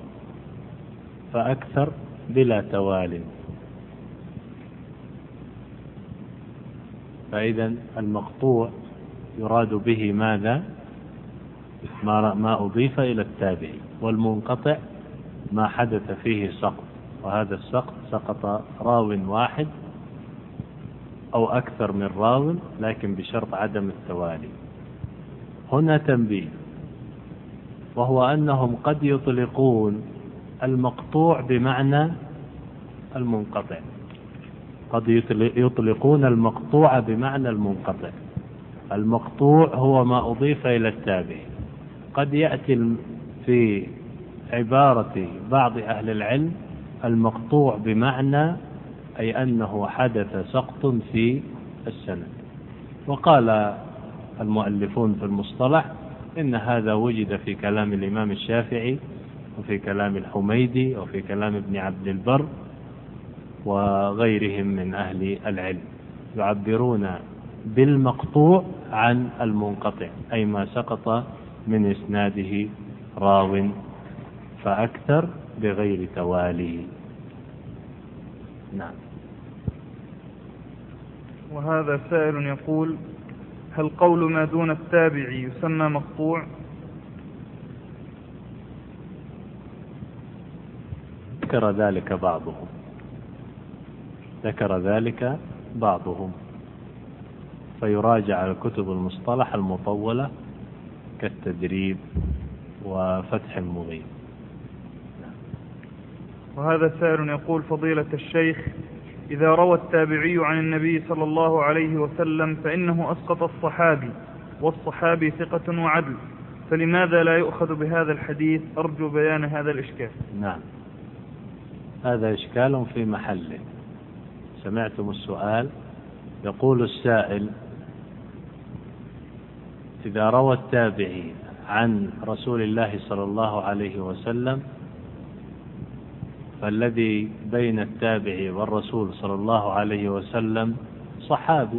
فأكثر بلا توال. فإذا المقطوع يراد به ماذا؟ ما أضيف إلى التابعي، والمنقطع ما حدث فيه سقط، وهذا السقط سقط راو واحد أو أكثر من راو لكن بشرط عدم التوالي. هنا تنبيه، وهو أنهم قد يطلقون المقطوع بمعنى المنقطع، قد يطلقون المقطوع بمعنى المنقطع. المقطوع هو ما أضيف إلى التابع. قد يأتي في عبارة بعض أهل العلم المقطوع بمعنى أي أنه حدث سقط في السند. وقال المؤلفون في المصطلح إن هذا وجد في كلام الإمام الشافعي وفي كلام الحميدي وفي كلام ابن عبد البر وغيرهم من أهل العلم، يعبرون بالمقطوع عن المنقطع، أي ما سقط من إسناده راو فأكثر بغير توالي. نعم. وهذا سائل يقول: هل قول ما دون التابع يسمى مقطوع؟ ذكر ذلك بعضهم فيراجع الكتب المصطلح المطولة كالتدريب وفتح المغيث. وهذا سائل يقول: فضيلة الشيخ، إذا روى التابعي عن النبي صلى الله عليه وسلم فإنه أسقط الصحابي، والصحابي ثقة وعدل، فلماذا لا يؤخذ بهذا الحديث؟ أرجو بيان هذا الإشكال. نعم، هذا إشكال في محله. سمعتم السؤال؟ يقول السائل: إذا روى التابعي عن رسول الله صلى الله عليه وسلم فالذي بين التابعي والرسول صلى الله عليه وسلم صحابي،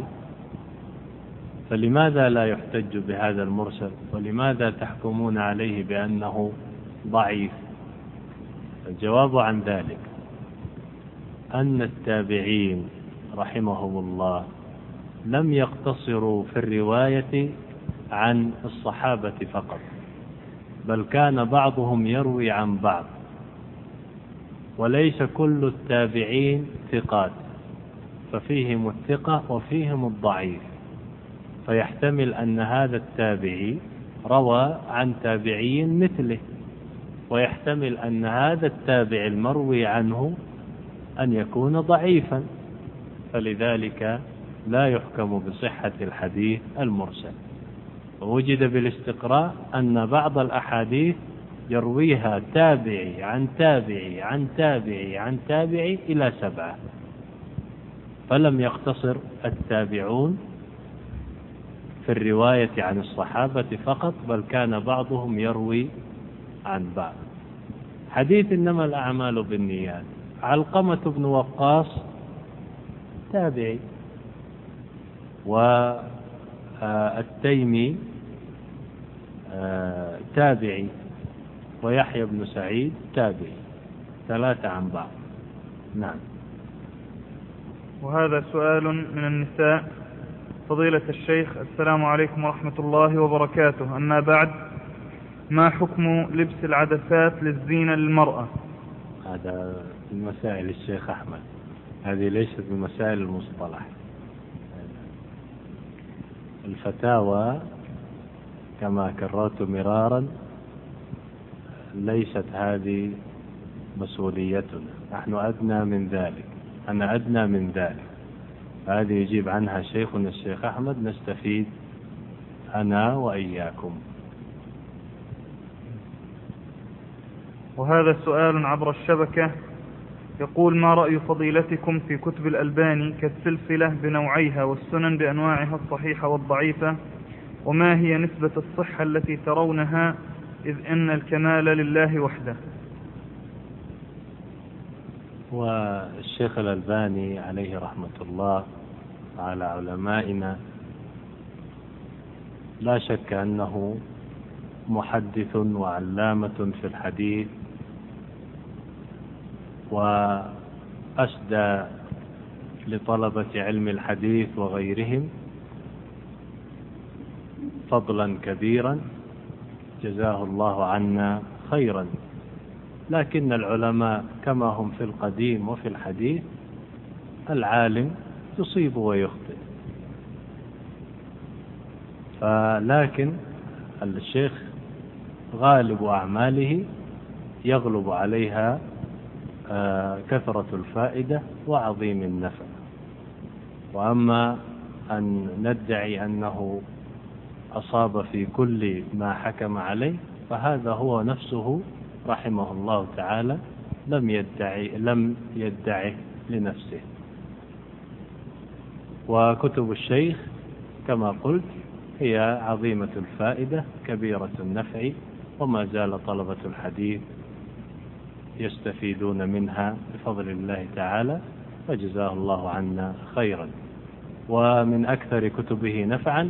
فلماذا لا يحتج بهذا المرسل؟ ولماذا تحكمون عليه بأنه ضعيف؟ الجواب عن ذلك أن التابعين رحمهم الله لم يقتصروا في الرواية عن الصحابة فقط، بل كان بعضهم يروي عن بعض، وليس كل التابعين ثقات، ففيهم الثقة وفيهم الضعيف، فيحتمل أن هذا التابعي روى عن تابعي مثله، ويحتمل أن هذا التابع المروي عنه أن يكون ضعيفا، فلذلك لا يحكم بصحة الحديث المرسل. ووجد بالاستقراء أن بعض الأحاديث يرويها تابعي عن تابعي عن تابعي عن تابعي إلى 7، فلم يقتصر التابعون في الرواية عن الصحابة فقط، بل كان بعضهم يروي عن بعض. حديث إنما الأعمال بالنيات، علقمة بن وقاص تابعي، والتيمي تابعي، ويحيى بن سعيد تابعي، 3 عن بعض. نعم. وهذا سؤال من النساء: فضيلة الشيخ، السلام عليكم ورحمة الله وبركاته، أما بعد، ما حكم لبس العدسات للزينة للمرأة؟ هذا من مسائل الشيخ أحمد، هذه ليست من مسائل المصطلح. الفتاوى كما كررت مرارا ليست هذه مسؤوليتنا، نحن أدنى من ذلك، أنا أدنى من ذلك. هذه يجيب عنها شيخنا الشيخ أحمد، نستفيد أنا وإياكم. وهذا سؤال عبر الشبكة يقول: ما رأي فضيلتكم في كتب الألباني كالسلسلة بنوعيها والسنن بأنواعها الصحيحة والضعيفة، وما هي نسبة الصحة التي ترونها، إذ إن الكمال لله وحده؟ والشيخ الألباني عليه رحمة الله على علمائنا لا شك أنه محدث وعلامة في الحديث، وأسدى لطلبة علم الحديث وغيرهم فضلا كبيرا جزاه الله عنا خيرا. لكن العلماء كما هم في القديم وفي الحديث، العالم يصيب ويخطئ. لكن الشيخ غالب أعماله يغلب عليها كثرة الفائدة وعظيم النفع. وأما أن ندعي أنه أصاب في كل ما حكم عليه، فهذا هو نفسه رحمه الله تعالى لم يدعه لنفسه. وكتب الشيخ كما قلت هي عظيمة الفائدة كبيرة النفع، وما زال طلبة الحديث يستفيدون منها بفضل الله تعالى، فجزاه الله عنا خيرا. ومن أكثر كتبه نفعا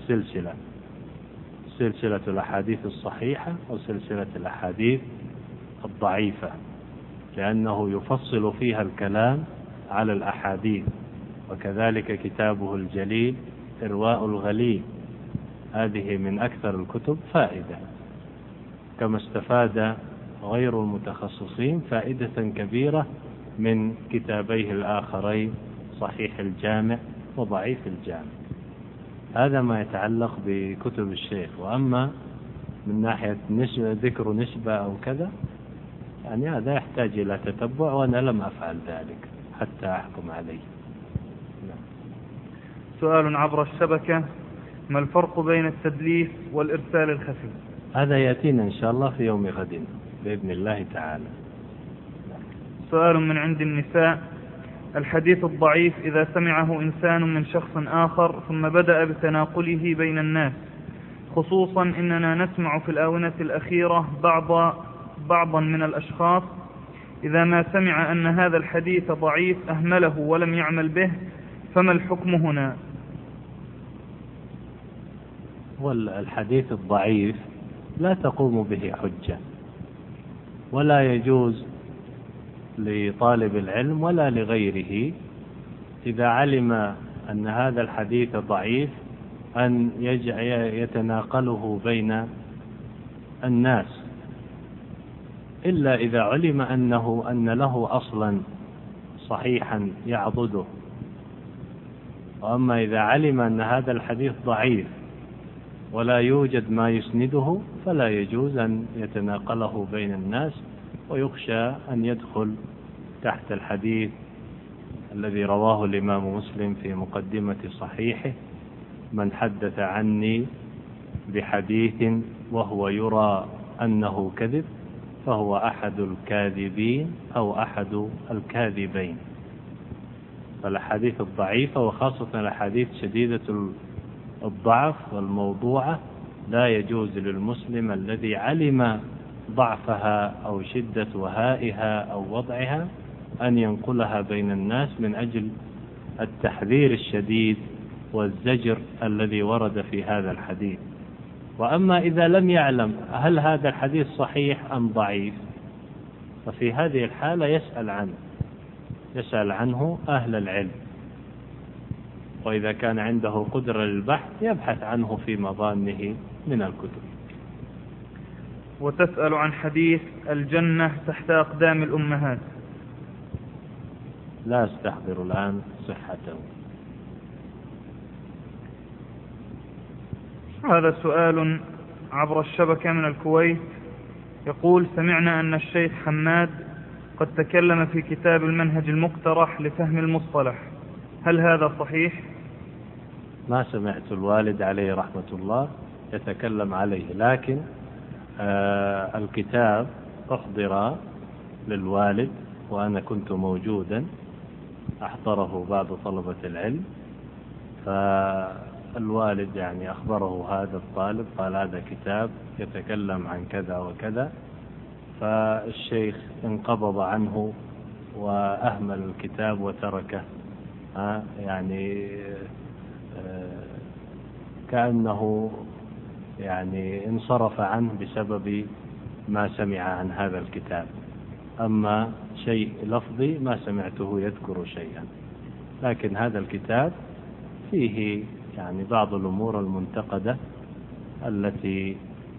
سلسلة الأحاديث الصحيحة وسلسلة الأحاديث الضعيفة، لأنه يفصل فيها الكلام على الأحاديث. وكذلك كتابه الجليل إرواء الغليل، هذه من أكثر الكتب فائدة، كما استفاد غير المتخصصين فائدة كبيرة من كتابيه الآخرين صحيح الجامع وضعيف الجامع. هذا ما يتعلق بكتب الشيخ. وأما من ناحية ذكر نسبة أو كذا، يعني هذا يحتاج إلى تتبع، وأنا لم أفعل ذلك حتى أحكم عليه. سؤال عبر الشبكة: ما الفرق بين التدليس والإرسال الخفي؟ هذا يأتينا إن شاء الله في يوم غد بإذن الله تعالى. سؤال من عند النساء: الحديث الضعيف إذا سمعه إنسان من شخص آخر ثم بدأ بتناقله بين الناس، خصوصا إننا نسمع في الآونة الأخيرة بعضا من الأشخاص إذا ما سمع أن هذا الحديث ضعيف أهمله ولم يعمل به، فما الحكم هنا؟ والحديث الضعيف لا تقوم به حجة، ولا يجوز لطالب العلم ولا لغيره إذا علم أن هذا الحديث ضعيف أن يتناقله بين الناس، إلا إذا علم أن له أصلا صحيحا يعضده. وأما إذا علم أن هذا الحديث ضعيف ولا يوجد ما يسنده، فلا يجوز أن يتناقله بين الناس، ويخشى أن يدخل تحت الحديث الذي رواه الإمام مسلم في مقدمة صحيحه: من حدث عني بحديث وهو يرى أنه كذب فهو أحد الكاذبين أو أحد الكاذبين. فالأحاديث الضعيفة وخاصة الأحاديث شديدة الضعف والموضوعة لا يجوز للمسلم الذي علم ضعفها أو شدة وهائها أو وضعها أن ينقلها بين الناس من أجل التحذير الشديد والزجر الذي ورد في هذا الحديث. وأما إذا لم يعلم هل هذا الحديث صحيح أم ضعيف، ففي هذه الحالة يسأل عنه أهل العلم، وإذا كان عنده قدرة للبحث يبحث عنه في مظانه من الكتب. وتسأل عن حديث الجنة تحت أقدام الأمهات. لا أستحضر الآن صحته. هذا سؤال عبر الشبكة من الكويت، يقول: سمعنا أن الشيخ حماد قد تكلم في كتاب المنهج المقترح لفهم المصطلح، هل هذا صحيح؟ ما سمعت الوالد عليه رحمة الله يتكلم عليه، لكن الكتاب أحضر للوالد وأنا كنت موجودا، أحضره بعض طلبة العلم، فالوالد يعني أخبره هذا الطالب، قال هذا كتاب يتكلم عن كذا وكذا، فالشيخ انقبض عنه وأهمل الكتاب وتركه، يعني كأنه يعني انصرف عنه بسبب ما سمع عن هذا الكتاب. أما شيء لفظي ما سمعته يذكر شيئا، لكن هذا الكتاب فيه يعني بعض الأمور المنتقدة التي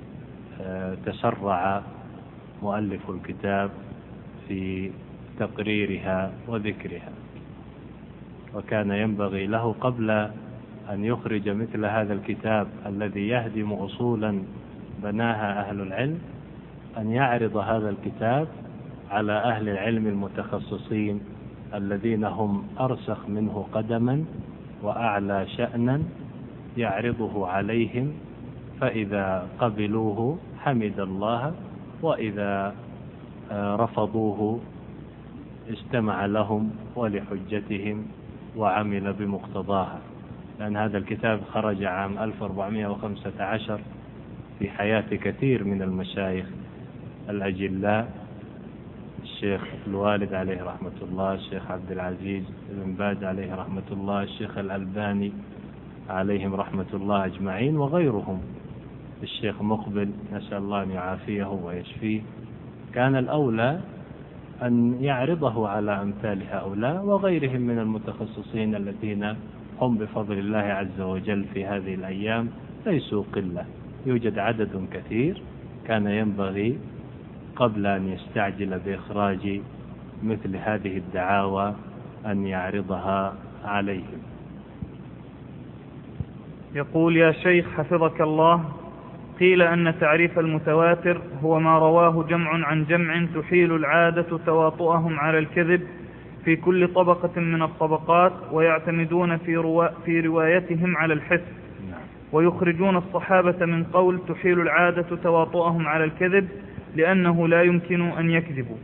تشرع مؤلف الكتاب في تقريرها وذكرها، وكان ينبغي له قبل أن يخرج مثل هذا الكتاب الذي يهدم أصولا بناها أهل العلم أن يعرض هذا الكتاب على أهل العلم المتخصصين الذين هم أرسخ منه قدما وأعلى شأنا، يعرضه عليهم، فإذا قبلوه حمد الله، وإذا رفضوه استمع لهم ولحجتهم وعمل بمقتضاها. لأن هذا الكتاب خرج عام 1415 في حياة كثير من المشايخ الأجلاء، الشيخ الوالد عليه رحمة الله، الشيخ عبد العزيز بن باز عليه رحمة الله، الشيخ الألباني عليهم رحمة الله أجمعين، وغيرهم، الشيخ مقبل نسأل الله أن يعافيه ويشفيه. كان الأولى أن يعرضه على أمثال هؤلاء وغيرهم من المتخصصين الذين هم بفضل الله عز وجل في هذه الأيام ليسوا قلة، يوجد عدد كثير. كان ينبغي قبل أن يستعجل بإخراج مثل هذه الدعاوى أن يعرضها عليهم. يقول: يا شيخ حفظك الله، قيل أن تعريف المتواتر هو ما رواه جمع عن جمع تحيل العادة تواطؤهم على الكذب في كل طبقة من الطبقات، ويعتمدون في روايتهم على الحس، ويخرجون الصحابة من قول تحيل العادة تواطؤهم على الكذب لأنه لا يمكن أن يكذبوا.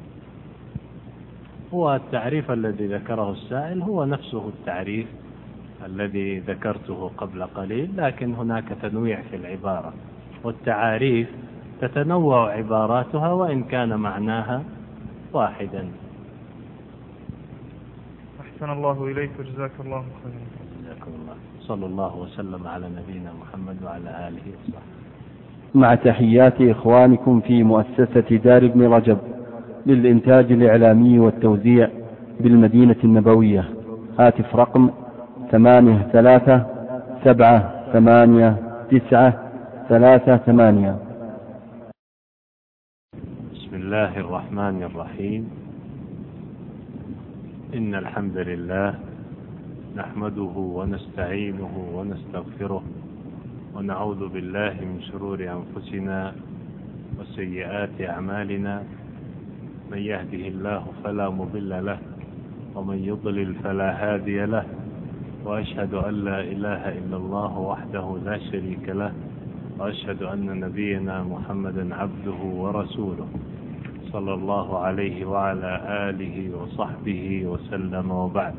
هو التعريف الذي ذكره السائل هو نفسه التعريف الذي ذكرته قبل قليل، لكن هناك تنويع في العبارة، والتعاريف تتنوع عباراتها وإن كان معناها واحدا. أحسن الله إليك وجزاك الله خيرا. جزاكم الله. صلى الله وسلم على نبينا محمد وعلى آله وصحبه. مع تحيات إخوانكم في مؤسسة دار ابن رجب للإنتاج الإعلامي والتوزيع بالمدينة النبوية. هاتف رقم 83789338. بسم الله الرحمن الرحيم. إن الحمد لله نحمده ونستعينه ونستغفره، ونعوذ بالله من شرور أنفسنا وسيئات أعمالنا. من يهده الله فلا مضل له، ومن يضلل فلا هادي له، وأشهد أن لا إله إلا الله وحده لا شريك له، وأشهد أن نبينا محمدا عبده ورسوله صلى الله عليه وعلى آله وصحبه وسلم. وبعد،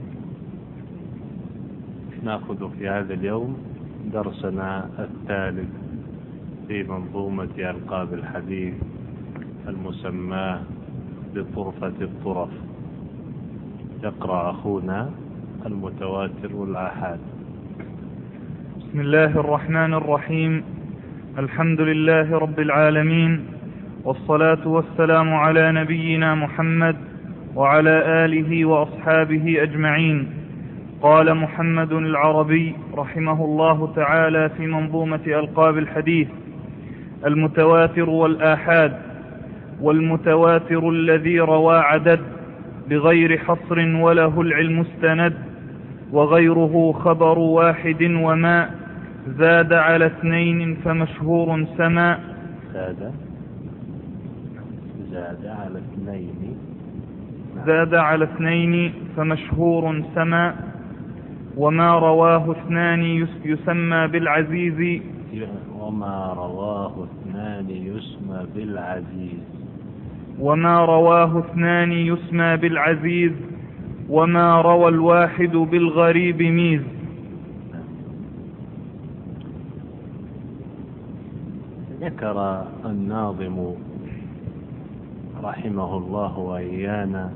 نأخذ في هذا اليوم درسنا الثالث في منظومة ألقاب الحديث المسماة بطرفة الطرف. يقرأ أخونا المتواتر والآحاد. بسم الله الرحمن الرحيم. الحمد لله رب العالمين، والصلاة والسلام على نبينا محمد وعلى آله وأصحابه أجمعين. قال محمد العربي رحمه الله تعالى في منظومة ألقاب الحديث: المتواتر والآحاد: والمتواتر الذي روى عدد بغير حصر وله العلم استند، وغيره خبر واحد وما زاد على اثنين فمشهور سما. زاد على اثنين فمشهور سما، وما رواه اثنان يسمى بالعزيز. وما رواه اثنان يسمى بالعزيز. وما رواه اثنان يسمى بالعزيز، وما روى الواحد بالغريب ميز. ذكر الناظم رحمه الله وإيانا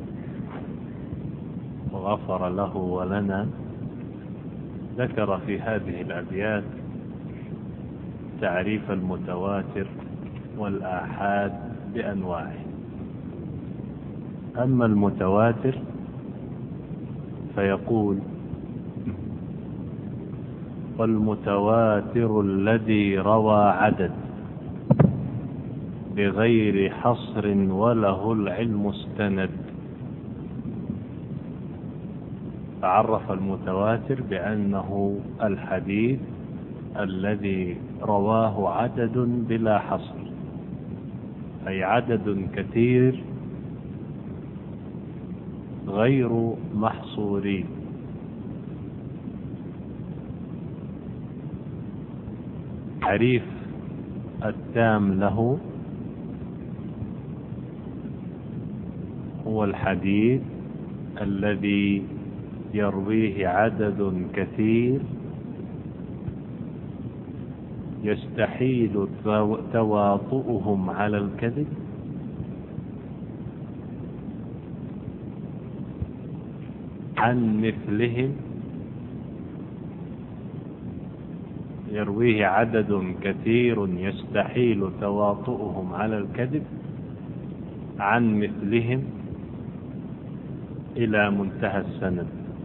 وغفر له ولنا، ذكر في هذه الأبيات تعريف المتواتر والآحاد بأنواعه. أما المتواتر فيقول: والمتواتر الذي روى عدد بغير حصر وله العلم استند. فعرف المتواتر بأنه الحديث الذي رواه عدد بلا حصر، أي عدد كثير غير محصورين. تعريف التام له هو الحديث الذي يرويه عدد كثير يستحيل تواطؤهم على الكذب عن مثلهم. يرويه عدد كثير يستحيل تواطؤهم على الكذب عن مثلهم إلى منتهى السند.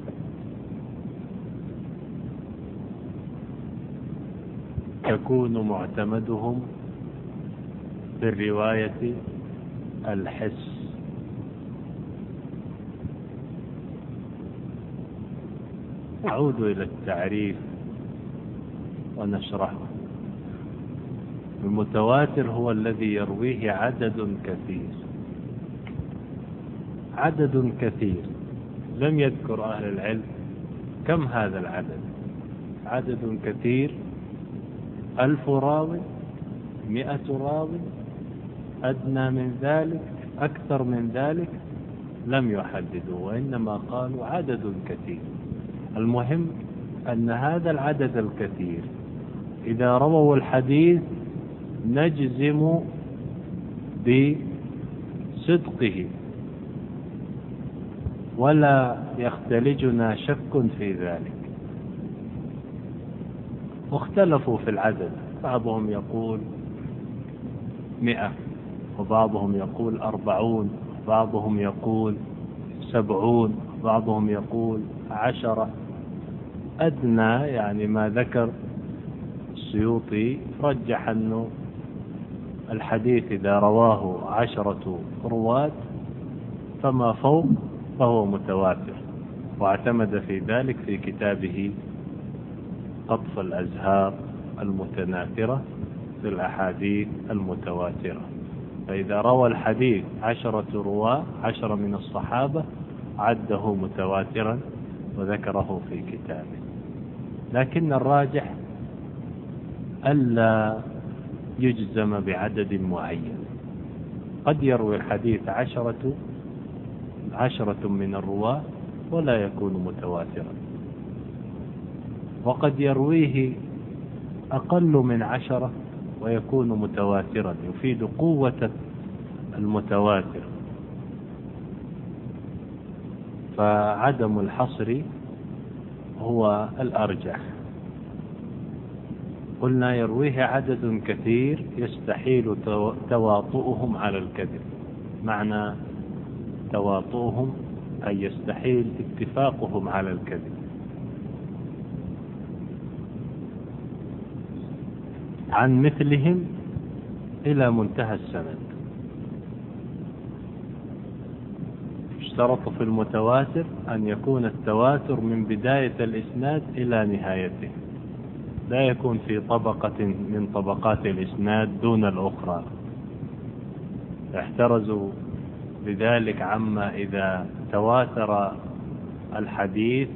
يكون معتمدهم في الرواية الحس. نعود إلى التعريف ونشرحه. المتواتر هو الذي يرويه عدد كثير. عدد كثير لم يذكر أهل العلم كم هذا العدد. عدد كثير 1000 راوي، 100 راوي، أدنى من ذلك، أكثر من ذلك، لم يحددوا، وإنما قالوا عدد كثير. المهم أن هذا العدد الكثير إذا رووا الحديث نجزم بصدقه ولا يختلجنا شك في ذلك. واختلفوا في العدد، بعضهم يقول 100، وبعضهم يقول 40، بعضهم يقول 70، بعضهم يقول 10. أدنى يعني ما ذكر السيوطي رجح أنه الحديث إذا رواه 10 رواة فما فوق فهو متواتر، واعتمد في ذلك في كتابه قطف الأزهار المتناثرة في الأحاديث المتواترة. فإذا روى الحديث 10 رواة، 10 من الصحابة، عده متواترا وذكره في كتابه. لكن الراجح ألا يجزم بعدد معين. قد يروي الحديث 10 من الرواة ولا يكون متواترا، وقد يرويه أقل من 10 ويكون متواترا، يفيد قوة المتواتر. فعدم الحصر هو الأرجح. قلنا يرويه عدد كثير يستحيل تواطؤهم على الكذب. معنى تواطؤهم أي يستحيل اتفاقهم على الكذب. عن مثلهم إلى منتهى السند. اشترط في المتواتر أن يكون التواتر من بداية الإسناد إلى نهايته، لا يكون في طبقة من طبقات الإسناد دون الأخرى. احترزوا بذلك عما إذا تواتر الحديث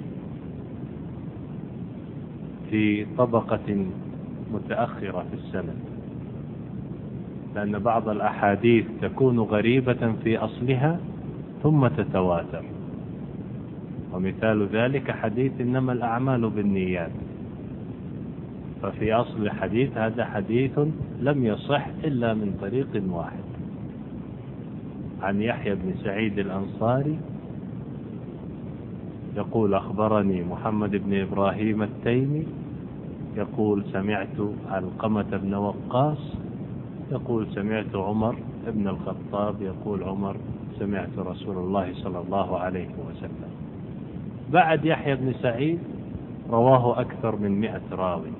في طبقة متأخرة في السند، لأن بعض الأحاديث تكون غريبة في أصلها ثم تتواتر. ومثال ذلك حديث إنما الأعمال بالنيات، ففي أصل الحديث هذا حديث لم يصح إلا من طريق واحد، عن يحيى بن سعيد الأنصاري يقول أخبرني محمد بن إبراهيم التيمي يقول سمعت علقمة بن وقاص يقول سمعت عمر بن الخطاب يقول عمر سمعت رسول الله صلى الله عليه وسلم. بعد يحيى بن سعيد رواه أكثر من 100 راوي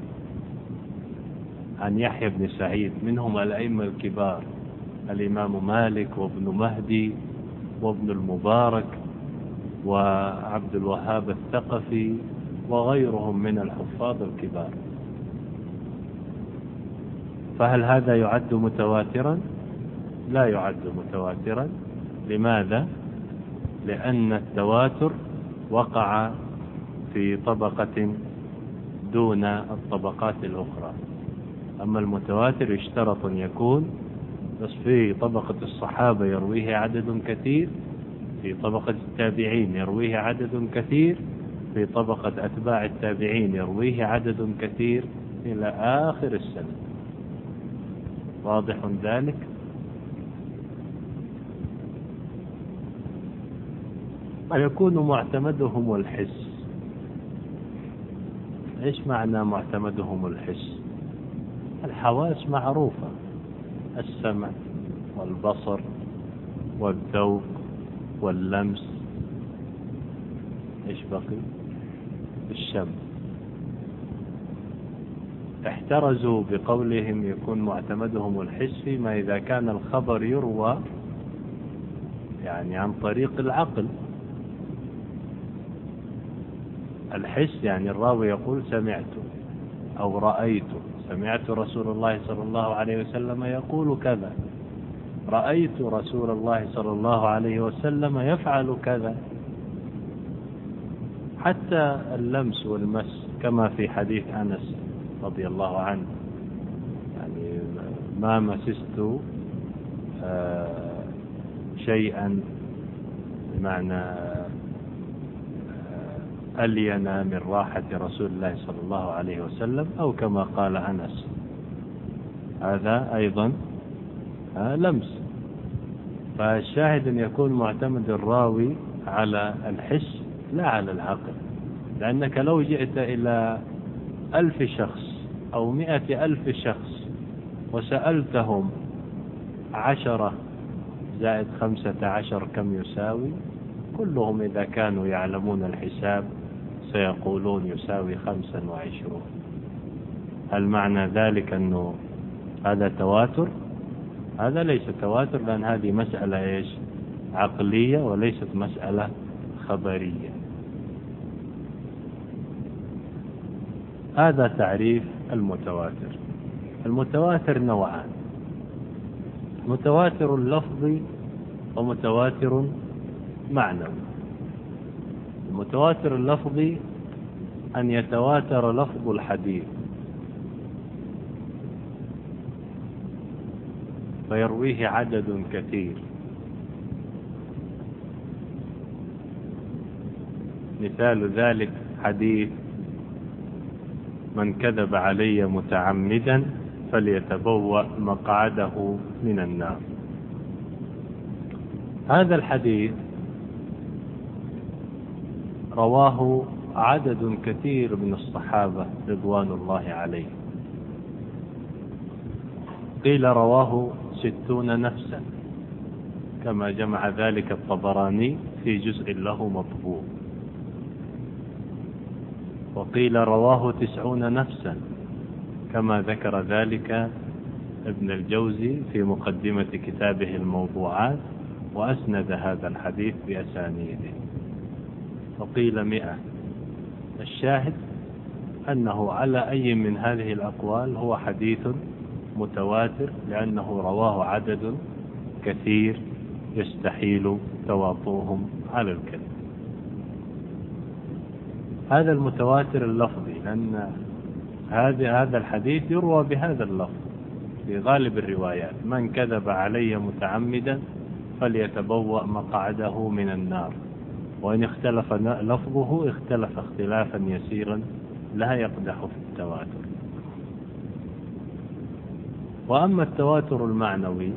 عن يحيى بن سعيد، منهم الأئمة الكبار الإمام مالك وابن مهدي وابن المبارك وعبد الوهاب الثقفي وغيرهم من الحفاظ الكبار. فهل هذا يعد متواترا؟ لا يعد متواترا. لماذا؟ لأن التواتر وقع في طبقة دون الطبقات الأخرى. أما المتواتر يشترط أن يكون بس في طبقة الصحابة يرويه عدد كثير، في طبقة التابعين يرويه عدد كثير، في طبقة أتباع التابعين يرويه عدد كثير إلى آخر السنة. واضح ذلك؟ ويكون معتمدهم الحس. إيش معنى معتمدهم الحس؟ الحواس معروفة، السمع والبصر والذوق واللمس. إيش بقي؟ الشم. احترزوا بقولهم يكون معتمدهم الحس فيما إذا كان الخبر يروى يعني عن طريق العقل. الحس يعني الراوي يقول سمعت أو رأيت، سمعت رسول الله صلى الله عليه وسلم يقول كذا، رأيت رسول الله صلى الله عليه وسلم يفعل كذا. حتى اللمس والمس كما في حديث أنس رضي الله عنه، يعني ما مسست شيئا بمعنى ألين من راحة رسول الله صلى الله عليه وسلم، أو كما قال أنس. هذا أيضا لمس. فالشاهد أن يكون معتمد الراوي على الحس لا على العقل، لأنك لو جئت إلى 1000 شخص أو 100,000 شخص وسألتهم 10 زائد 15 كم يساوي، كلهم إذا كانوا يعلمون الحساب سيقولون يساوي 25. هل معنى ذلك أنه هذا تواتر؟ هذا ليس تواتر، لأن هذه مسألة إيش؟ عقلية وليست مسألة خبرية. هذا تعريف المتواتر. المتواتر نوعان: متواتر لفظي ومتواتر معنوي. المتواتر اللفظي أن يتواتر لفظ الحديث فيرويه عدد كثير. مثال ذلك حديث من كذب علي متعمدا فليتبوأ مقعده من النار. هذا الحديث رواه عدد كثير من الصحابة رضوان الله عليهم. قيل رواه 60 نفسا كما جمع ذلك الطبراني في جزء له مطبوع، وقيل رواه 90 نفسا كما ذكر ذلك ابن الجوزي في مقدمة كتابه الموضوعات، وأسند هذا الحديث بأسانيده. وقيل 100. الشاهد أنه على أي من هذه الأقوال هو حديث متواتر، لأنه رواه عدد كثير يستحيل تواطؤهم على الكذب. هذا المتواتر اللفظي، لأن هذا الحديث يروى بهذا اللفظ في غالب الروايات: من كذب علي متعمدا فليتبوأ مقعده من النار. وإن اختلف لفظه اختلف اختلافا يسيرا لا يقدح في التواتر. وأما التواتر المعنوي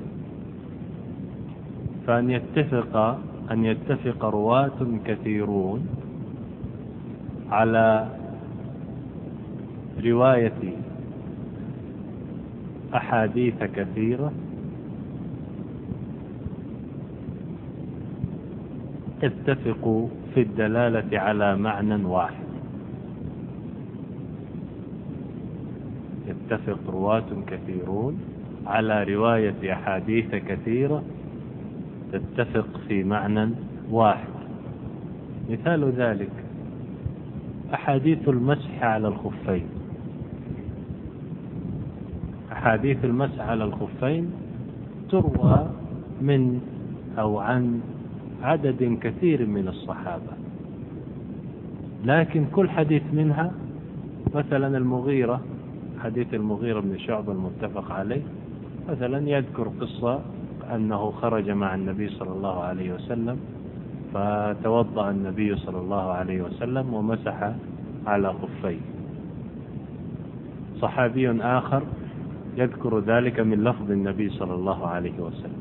فأن يتفق رواة كثيرون على رواية أحاديث كثيرة اتفقوا في الدلالة على معنى واحد. يتفق رواة كثيرون على رواية أحاديث كثيرة تتفق في معنى واحد. مثال ذلك أحاديث المسح على الخفين. أحاديث المسح على الخفين تروى من أو عن عدد كثير من الصحابة، لكن كل حديث منها، مثلا المغيرة، حديث المغيرة بن شعبة المتفق عليه، مثلا يذكر قصة أنه خرج مع النبي صلى الله عليه وسلم فتوضأ النبي صلى الله عليه وسلم ومسح على خفيه. صحابي آخر يذكر ذلك من لفظ النبي صلى الله عليه وسلم.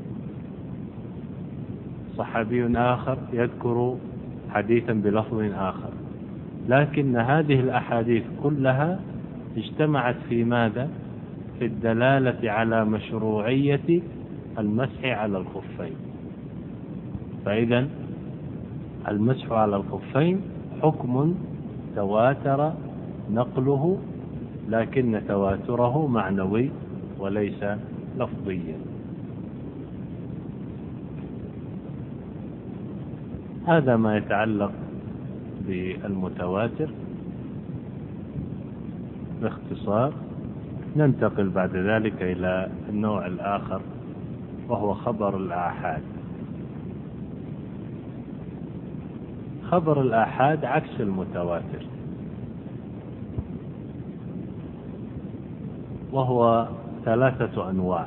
صحابي آخر يذكر حديثا بلفظ آخر، لكن هذه الأحاديث كلها اجتمعت في ماذا؟ في الدلالة على مشروعية المسح على الخفين. فإذا المسح على الخفين حكم تواتر نقله، لكن تواتره معنوي وليس لفظيا. هذا ما يتعلق بالمتواتر باختصار. ننتقل بعد ذلك إلى النوع الآخر وهو خبر الآحاد. خبر الآحاد عكس المتواتر، وهو 3 أنواع: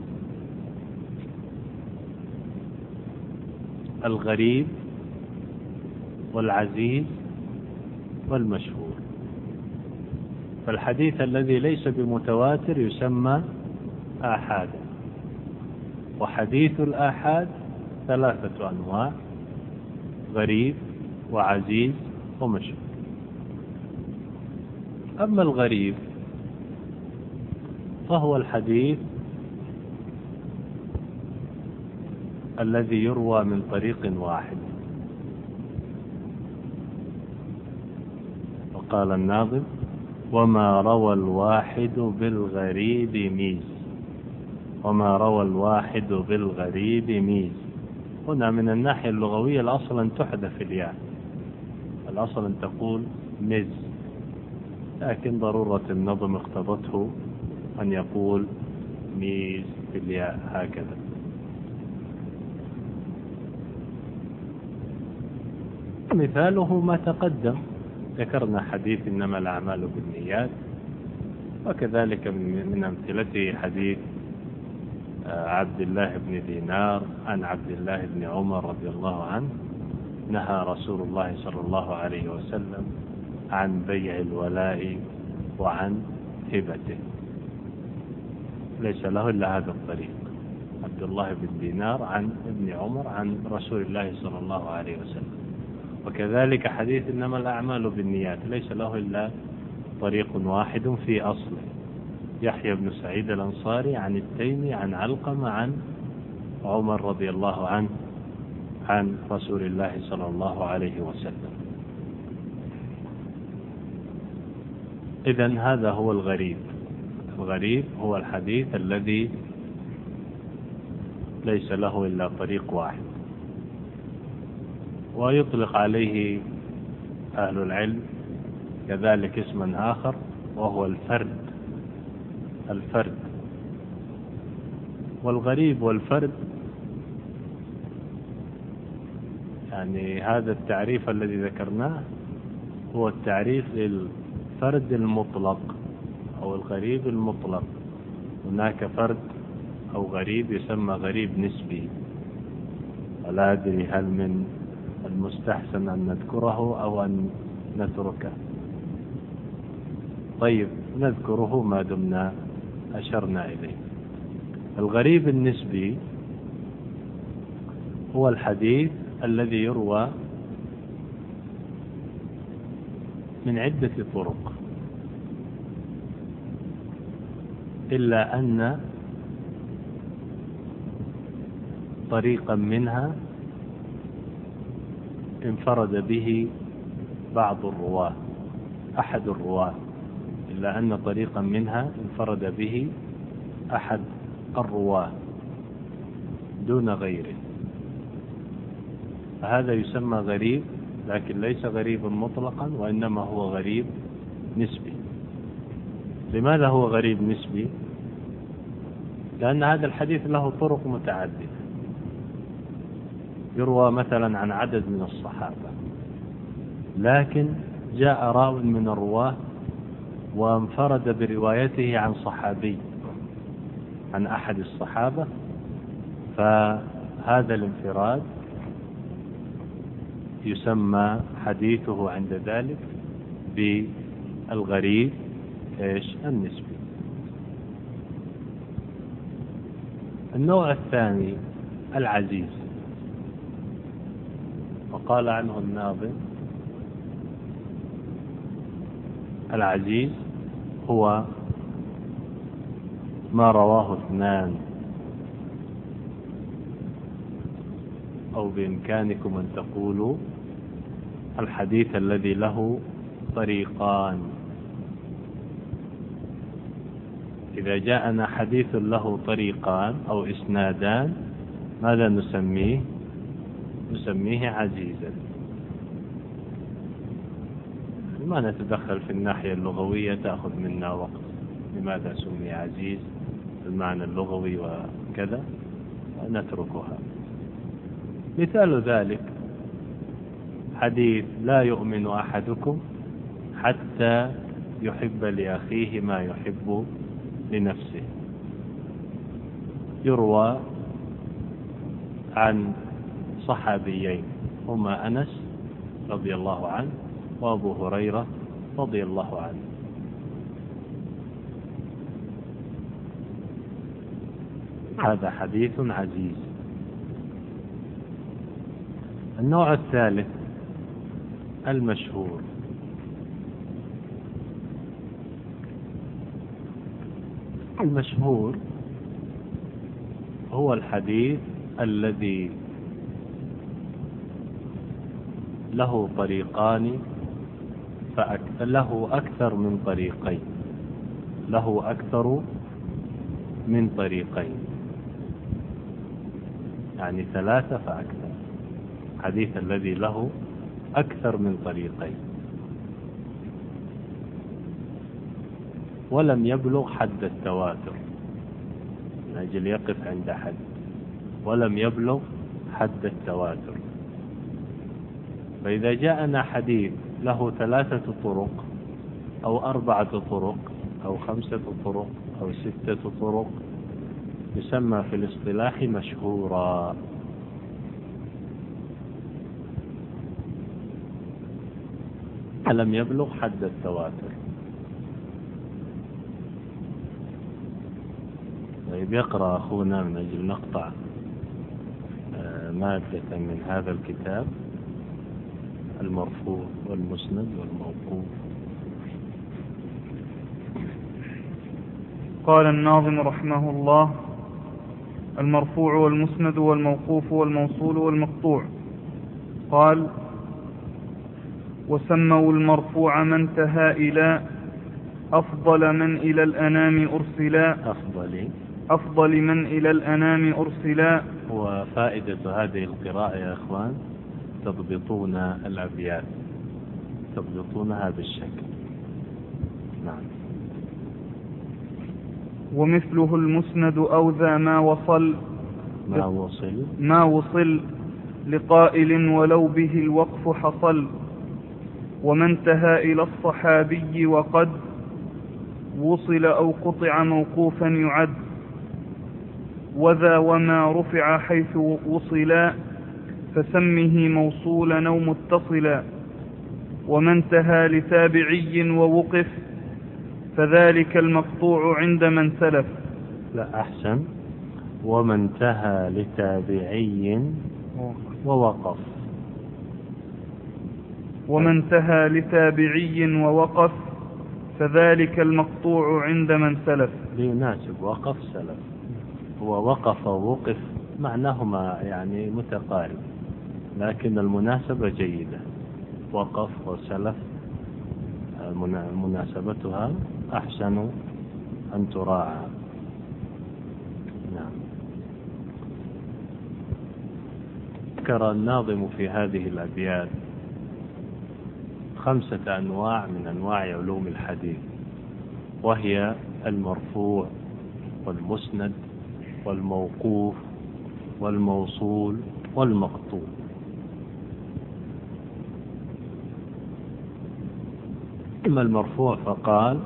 الغريب والعزيز والمشهور. فالحديث الذي ليس بمتواتر يسمى آحادا، وحديث الآحاد 3 أنواع: غريب وعزيز ومشهور. أما الغريب فهو الحديث الذي يروى من طريق واحد. وقال الناظم: وما روى الواحد بالغريب ميز. وما روى الواحد بالغريب ميز. هنا من الناحية اللغوية الأصل أن تحذف الياء، الأصل أن تقول ميز، لكن ضرورة النظم اقتضته أن يقول ميز بالياء هكذا. مثاله ما تقدم، ذكرنا حديث إنما الأعمال بالنيات، وكذلك من أمثلته حديث عبد الله بن دينار عن عبد الله بن عمر رضي الله عنه: نهى رسول الله صلى الله عليه وسلم عن بيع الولاء وعن هبته. ليس له إلا هذا الطريق، عبد الله بن دينار عن ابن عمر عن رسول الله صلى الله عليه وسلم. وكذلك حديث إنما الأعمال بالنيات ليس له إلا طريق واحد في أصله: يحيى بن سعيد الأنصاري عن التيمي عن علقمة عن عمر رضي الله عنه عن رسول الله صلى الله عليه وسلم. إذن هذا هو الغريب. الغريب هو الحديث الذي ليس له إلا طريق واحد، ويطلق عليه أهل العلم كذلك اسما آخر وهو الفرد. الفرد والغريب والفرد، يعني هذا التعريف الذي ذكرناه هو التعريف للفرد المطلق أو الغريب المطلق. هناك فرد أو غريب يسمى غريب نسبي، ولا أدري هل من المستحسن أن نذكره أو أن نتركه. طيب، نذكره ما دمنا أشرنا إليه. الغريب النسبي هو الحديث الذي يروى من عدة طرق، إلا أن طريقا منها انفرد به بعض الرواة، أحد الرواة إلا أن طريقا منها انفرد به أحد الرواة دون غيره، فهذا يسمى غريب، لكن ليس غريبا مطلقا، وإنما هو غريب نسبي. لماذا هو غريب نسبي؟ لأن هذا الحديث له طرق متعددة، يروى مثلا عن عدد من الصحابة، لكن جاء راو من الرواه وانفرد بروايته عن صحابي، عن أحد الصحابة، فهذا الانفراد يسمى حديثه عند ذلك بالغريب النسبي. النوع الثاني العزيز، وقال عنه الناظم: العزيز هو ما رواه اثنان أو بإمكانكم أن تقولوا الحديث الذي له طريقان. إذا جاءنا حديث له طريقان أو إسنادان ماذا نسميه؟ نسميه عزيزا. ما نتدخل في الناحية اللغوية، تأخذ منا وقت. لماذا سمي عزيز المعنى اللغوي وكذا، نتركها. مثال ذلك حديث: لا يؤمن أحدكم حتى يحب لأخيه ما يحب لنفسه، يروى عن صحابيين هما أنس رضي الله عنه وأبو هريرة رضي الله عنه. هذا حديث عزيز. النوع الثالث المشهور. المشهور هو الحديث الذي له طريقان، له أكثر من طريقين، له أكثر من طريقين، يعني 3 فأكثر. حديث الذي له أكثر من طريقين ولم يبلغ حد التواتر، من أجل يقف عند حد، ولم يبلغ حد التواتر. فإذا جاءنا حديث له 3 طرق أو 4 طرق أو 5 طرق أو 6 طرق يسمى في الاصطلاح مشهورا. لم يبلغ حد التواتر. طيب، يقرأ أخونا من أجل نقطع مادة من هذا الكتاب: المرفوع والمسند والموقوف. قال الناظم رحمه الله: المرفوع والمسند والموقوف والموصول والمقطوع. قال: وسموا المرفوع من انتهى إلى أفضل من إلى الأنام أرسلا. أفضل من إلى الأنام أرسلا. وفائدة هذه القراءة يا أخوان تضبطون الأبيات، تضبطونها بالشكل. نعم. ومثله المسند أو ذا ما وصل لقائل ولو به الوقف حصل. وما انتهى إلى الصحابي وقد وصل أو قطع موقوفا يعد. وذا وما رفع حيث وصلا فسمه موصولا أو متصلا. وما انتهى لتابعي ووقف فذلك المقطوع عند من سلف. لا، أحسن. وما انتهى لتابعي ووقف. وما انتهى لتابعي ووقف فذلك المقطوع عند من سلف. ليناسب وقف سلف. هو وقف ووقف معناهما يعني متقارب، لكن المناسبة جيدة. وقف وسلف مناسبتها أحسن أن تراعى. نعم. ذكر الناظم في هذه الأبيات 5 أنواع من أنواع علوم الحديث، وهي المرفوع والمسند والموقوف والموصول والمقطوع. أما المرفوع فقال: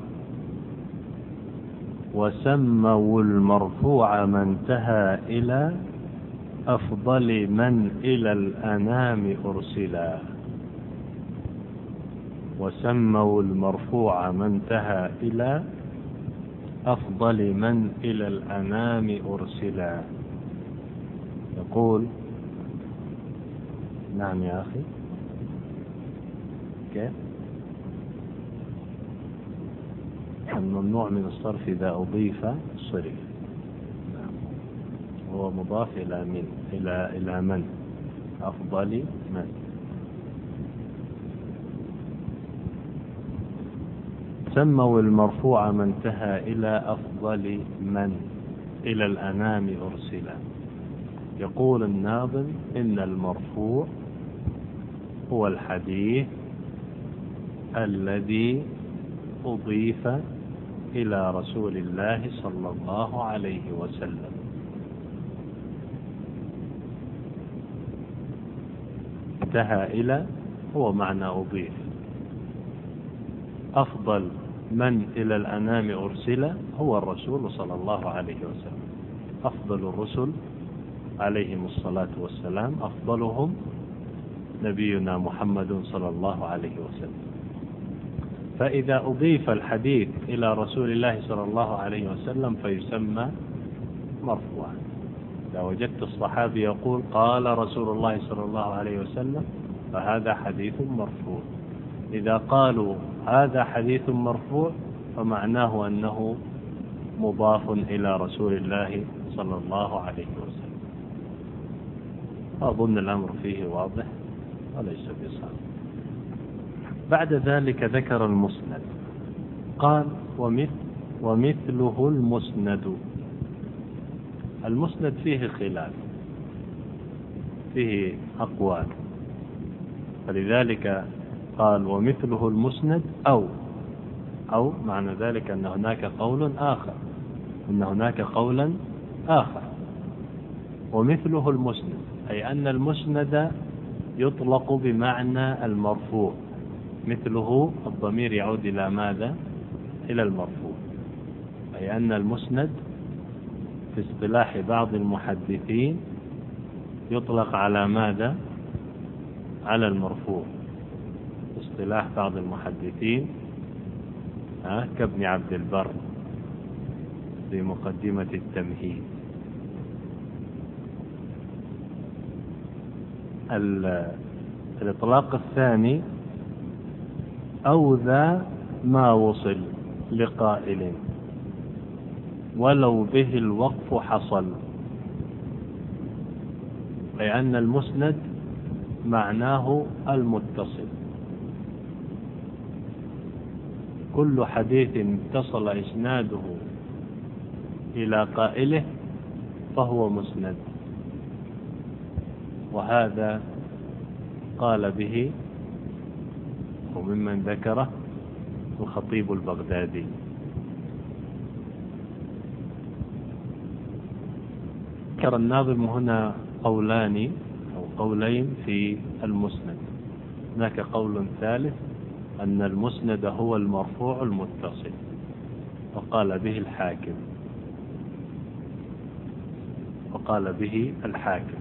وسموا المرفوع ما انتهى إلى أفضل من إلى الأنام أرسلا. وسموا المرفوع ما انتهى إلى أفضل من إلى الأنام أرسلا. يقول: نعم يا أخي، كيف؟ الممنوع من الصرف إذا أضيف صرف. هو مضاف إلى من، إلى من، أفضل من. سموا المرفوع ما انتهى إلى أفضل من إلى الأنام أرسلا. يقول الناظم: إن المرفوع هو الحديث الذي أضيف إلى رسول الله صلى الله عليه وسلم. انتهى إلى هو معنى أضيف. أفضل من إلى الأنام أرسل هو الرسول صلى الله عليه وسلم. أفضل الرسل عليهم الصلاة والسلام، أفضلهم نبينا محمد صلى الله عليه وسلم. فإذا أضيف الحديث إلى رسول الله صلى الله عليه وسلم فيسمى مرفوعا. إذا وجدت الصحابي يقول: قال رسول الله صلى الله عليه وسلم، فهذا حديث مرفوع. إذا قالوا هذا حديث مرفوع فمعناه أنه مضاف إلى رسول الله صلى الله عليه وسلم. أظن الأمر فيه واضح وليس بصعب. بعد ذلك ذكر المسند، قال: ومثله المسند. المسند فيه خلاف، فيه أقوال، فلذلك قال: ومثله المسند، أو معنى ذلك أن هناك قول آخر، قولا آخر. ومثله المسند أي أن المسند يطلق بمعنى المرفوع. مثله الضمير يعود إلى ماذا؟ إلى المرفوع. أي أن المسند في اصطلاح بعض المحدثين يطلق على ماذا؟ على المرفوع. اصطلاح بعض المحدثين كابن عبد البر في مقدمة التمهيد. الإطلاق الثاني: أو ذا ما وصل لقائل ولو به الوقف حصل. أي أن المسند معناه المتصل. كل حديث اتصل إسناده إلى قائله فهو مسند. وهذا قال به وممن ذكره الخطيب البغدادي. ذكر الناظم هنا قولان أو قولين في المسند. هناك قول ثالث أن المسند هو المرفوع المتصل، وقال به الحاكم.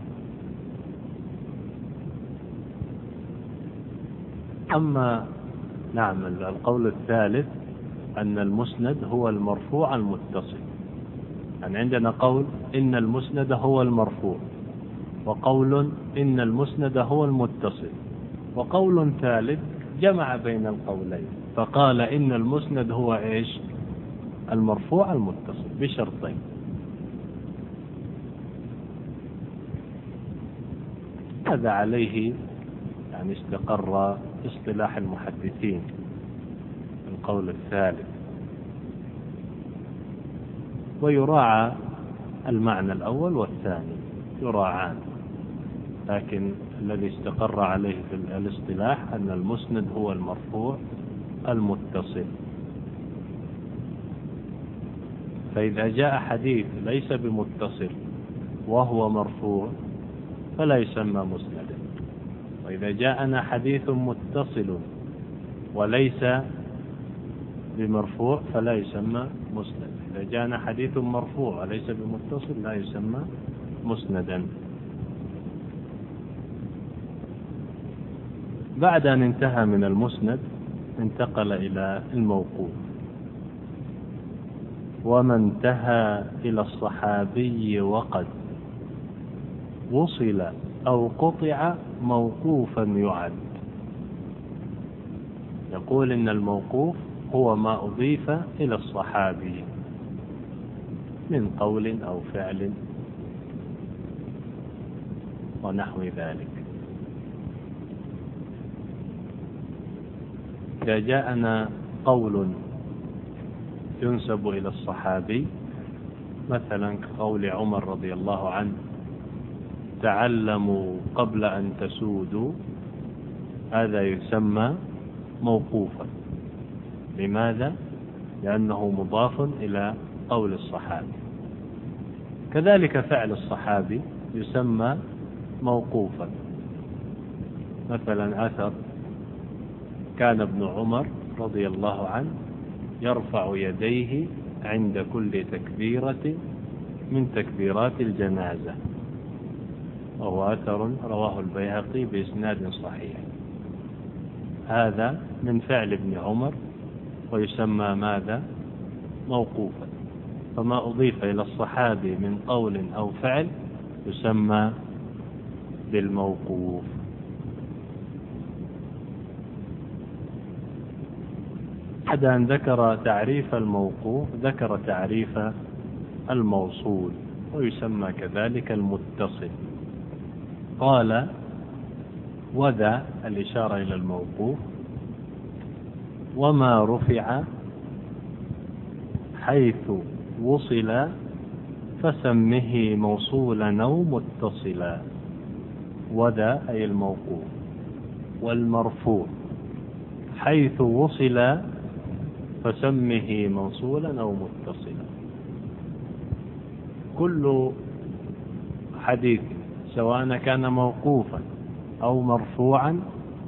أما القول الثالث أن المسند هو المرفوع المتصل. يعني عندنا قول إن المسند هو المرفوع، وقول إن المسند هو المتصل، وقول ثالث جمع بين القولين فقال إن المسند هو إيش؟ المرفوع المتصل بشرطين. هذا عليه استقر اصطلاح المحدثين. القول الثالث، ويراعى المعنى الأول والثاني يراعان، لكن الذي استقر عليه في الاصطلاح أن المسند هو المرفوع المتصل. فإذا جاء حديث ليس بمتصل وهو مرفوع فلا يسمى مسندا، وإذا جاءنا حديث متصل وليس بمرفوع فلا يسمى مسند. إذا جاءنا حديث مرفوع وليس بمتصل لا يسمى مسندا. بعد أن انتهى من المسند انتقل إلى الموقوف. وما انتهى إلى الصحابي وقد وصل أو قطع موقوفا يعد. يقول إن الموقوف هو ما أضيف إلى الصحابي من قول أو فعل ونحو ذلك. إذا جاءنا قول ينسب إلى الصحابي مثلا كقول عمر رضي الله عنه: تعلموا قبل أن تسودوا، هذا يسمى موقوفا. لماذا؟ لأنه مضاف إلى قول الصحابي. كذلك فعل الصحابي يسمى موقوفا. مثلا أثر: كان ابن عمر رضي الله عنه يرفع يديه عند كل تكبيرة من تكبيرات الجنازة، وهو أثر رواه البيهقي بإسناد صحيح. هذا من فعل ابن عمر ويسمى ماذا؟ موقوفا. فما أضيف إلى الصحابي من قول أو فعل يسمى بالموقوف. بعد أن ذكر تعريف الموقوف ذكر تعريف الموصول، ويسمى كذلك المتصل. قال: وذا الإشارة إلى الموقوف وما رفع حيث وصل فسمه موصولا أو متصلا. وذا أي الموقوف. والمرفوع حيث وصل فسمه موصولا أو متصلا. كل حديث سواء كان موقوفا أو مرفوعا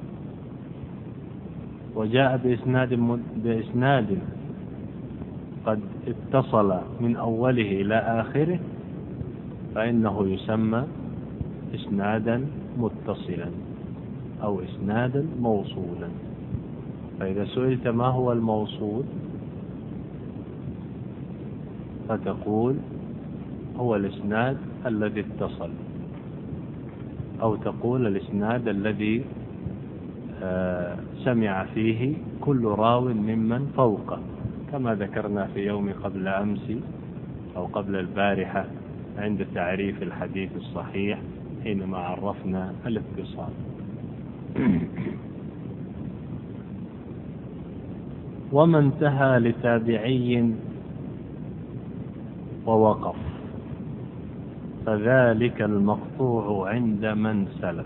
وجاء بإسناد قد اتصل من أوله إلى آخره فإنه يسمى إسنادا متصلا أو إسنادا موصولا. فإذا سئلت ما هو الموصول فتقول هو الإسناد الذي اتصل، أو تقول الإسناد الذي سمع فيه كل راو ممن فوقه، كما ذكرنا في يوم قبل أمس أو قبل البارحة عند تعريف الحديث الصحيح حينما عرفنا الاتصال. وما انتهى لتابعي ووقف فذلك المقطوع عند من سلف.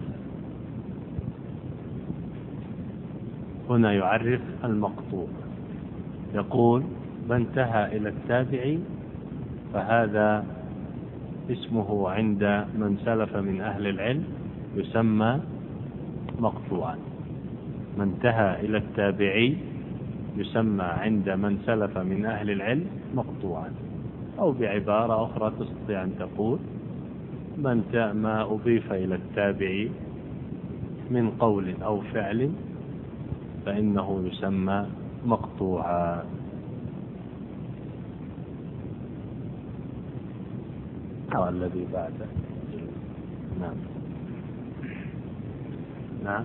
هنا يعرف المقطوع، يقول: ما انتهى إلى التابعي فهذا اسمه عند من سلف من أهل العلم يسمى مقطوعا. ما انتهى إلى التابعي يسمى عند من سلف من أهل العلم مقطوعا. أو بعبارة أخرى تستطيع أن تقول: ما أضيف إلى التابعي من قول أو فعل فإنه يسمى مقطوعا. أو الذي بعده. نعم.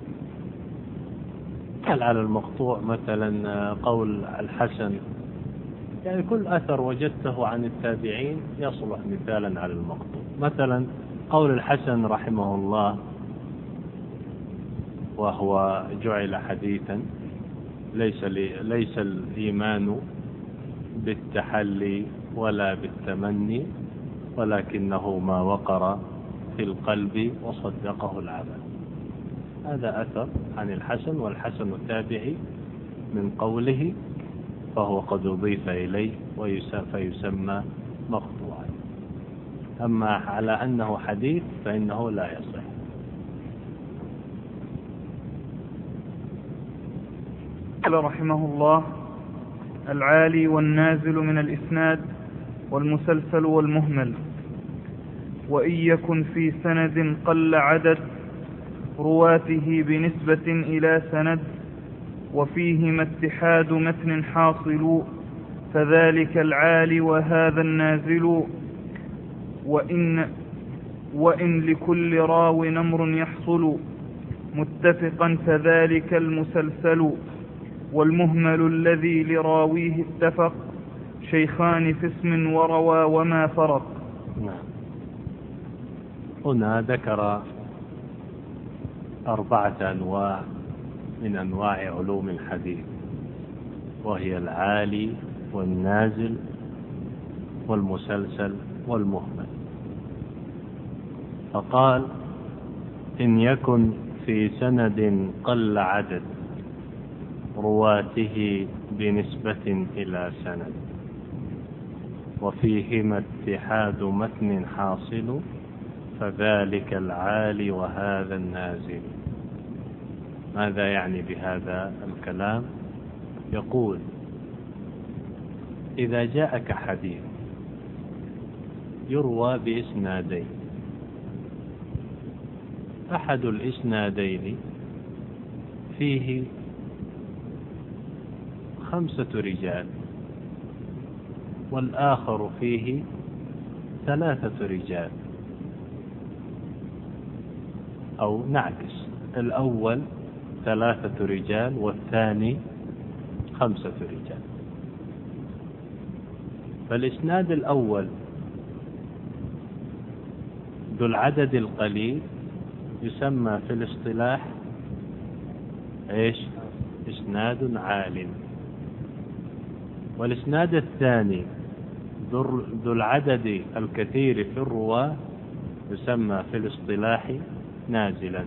هل على المقطوع مثلا قول الحسن، يعني كل أثر وجدته عن التابعين يصلح مثالا على المقطوع. مثلا قول الحسن رحمه الله وهو جعل حديثا: ليس الإيمان بالتحلي ولا بالتمني، ولكنه ما وقر في القلب وصدقه العمل. هذا أثر عن الحسن، والحسن التابعي من قوله، فهو قد أضيف إليه فيسمى مقطوعا. أما على أنه حديث فإنه لا يصح. قال رحمه الله: العالي والنازل من الإسناد والمسلسل والمهمل. وإن يكن في سند قل عدد رواته بنسبة إلى سند وفيهما اتحاد متن حاصل، فذلك العالي وهذا النازل. وإن لكل راو أمر يحصل متفقا فذلك المسلسل. والمهمل الذي لراويه اتفق شيخان في اسم وروى وما فرق. هنا ذكر 4 أنواع من أنواع علوم الحديث، وهي العالي والنازل والمسلسل والمهمل. فقال: إن يكن في سند قل عدد رواته بنسبة إلى سند وفيهما اتحاد متن حاصل، فذلك العالي وهذا النازل. ماذا يعني بهذا الكلام؟ يقول: إذا جاءك حديث يروى بإسنادين، أحد الإسنادين فيه 5 رجال والآخر فيه 3 رجال، أو نعكس، الأول 3 رجال والثاني 5 رجال. فالإسناد الأول ذو العدد القليل يسمى في الاصطلاح إسناد عال. والإسناد الثاني ذو العدد الكثير في الرواة يسمى في الاصطلاح نازلا.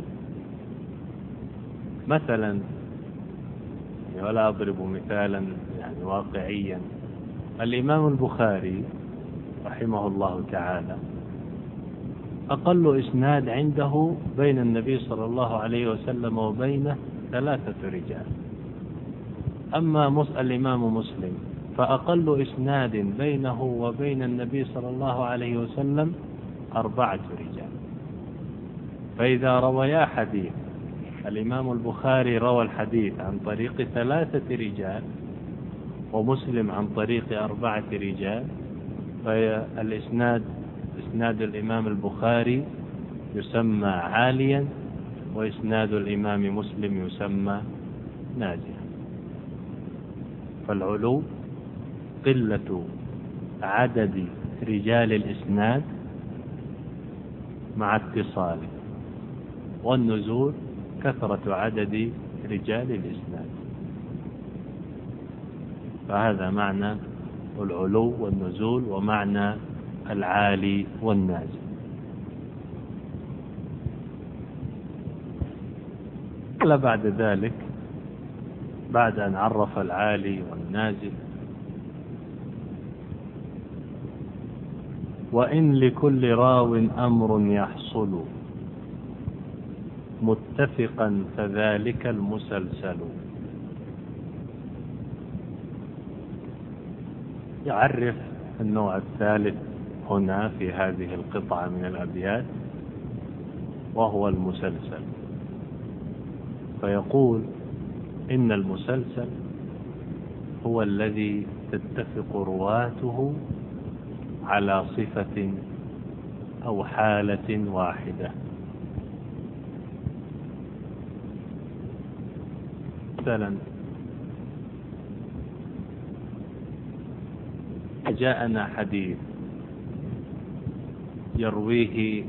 مثلا، ولا أضرب مثالا واقعيا، الإمام البخاري رحمه الله تعالى أقل إسناد عنده بين النبي صلى الله عليه وسلم وبينه 3 رجال. أما الإمام مسلم فأقل إسناد بينه وبين النبي صلى الله عليه وسلم 4 رجال. فإذا رويا حديث، الإمام البخاري روى الحديث عن طريق 3 رجال ومسلم عن طريق 4 رجال، فالإسناد إسناد الإمام البخاري يسمى عاليا، وإسناد الإمام مسلم يسمى نازلا. فالعلو قلة عدد رجال الإسناد مع اتصاله، والنزول كثرة عدد رجال الإسناد. فهذا معنى العلو والنزول، ومعنى العالي والنازل. قال بعد ذلك، بعد أن عرف العالي والنازل: وإن لكل راو أمر يحصل متفقا فذلك المسلسل. يعرف النوع الثالث هنا في هذه القطعة من الأبيات، وهو المسلسل. فيقول: إن المسلسل هو الذي تتفق رواته على صفة أو حالة واحدة. مثلا، جاءنا حديث يرويه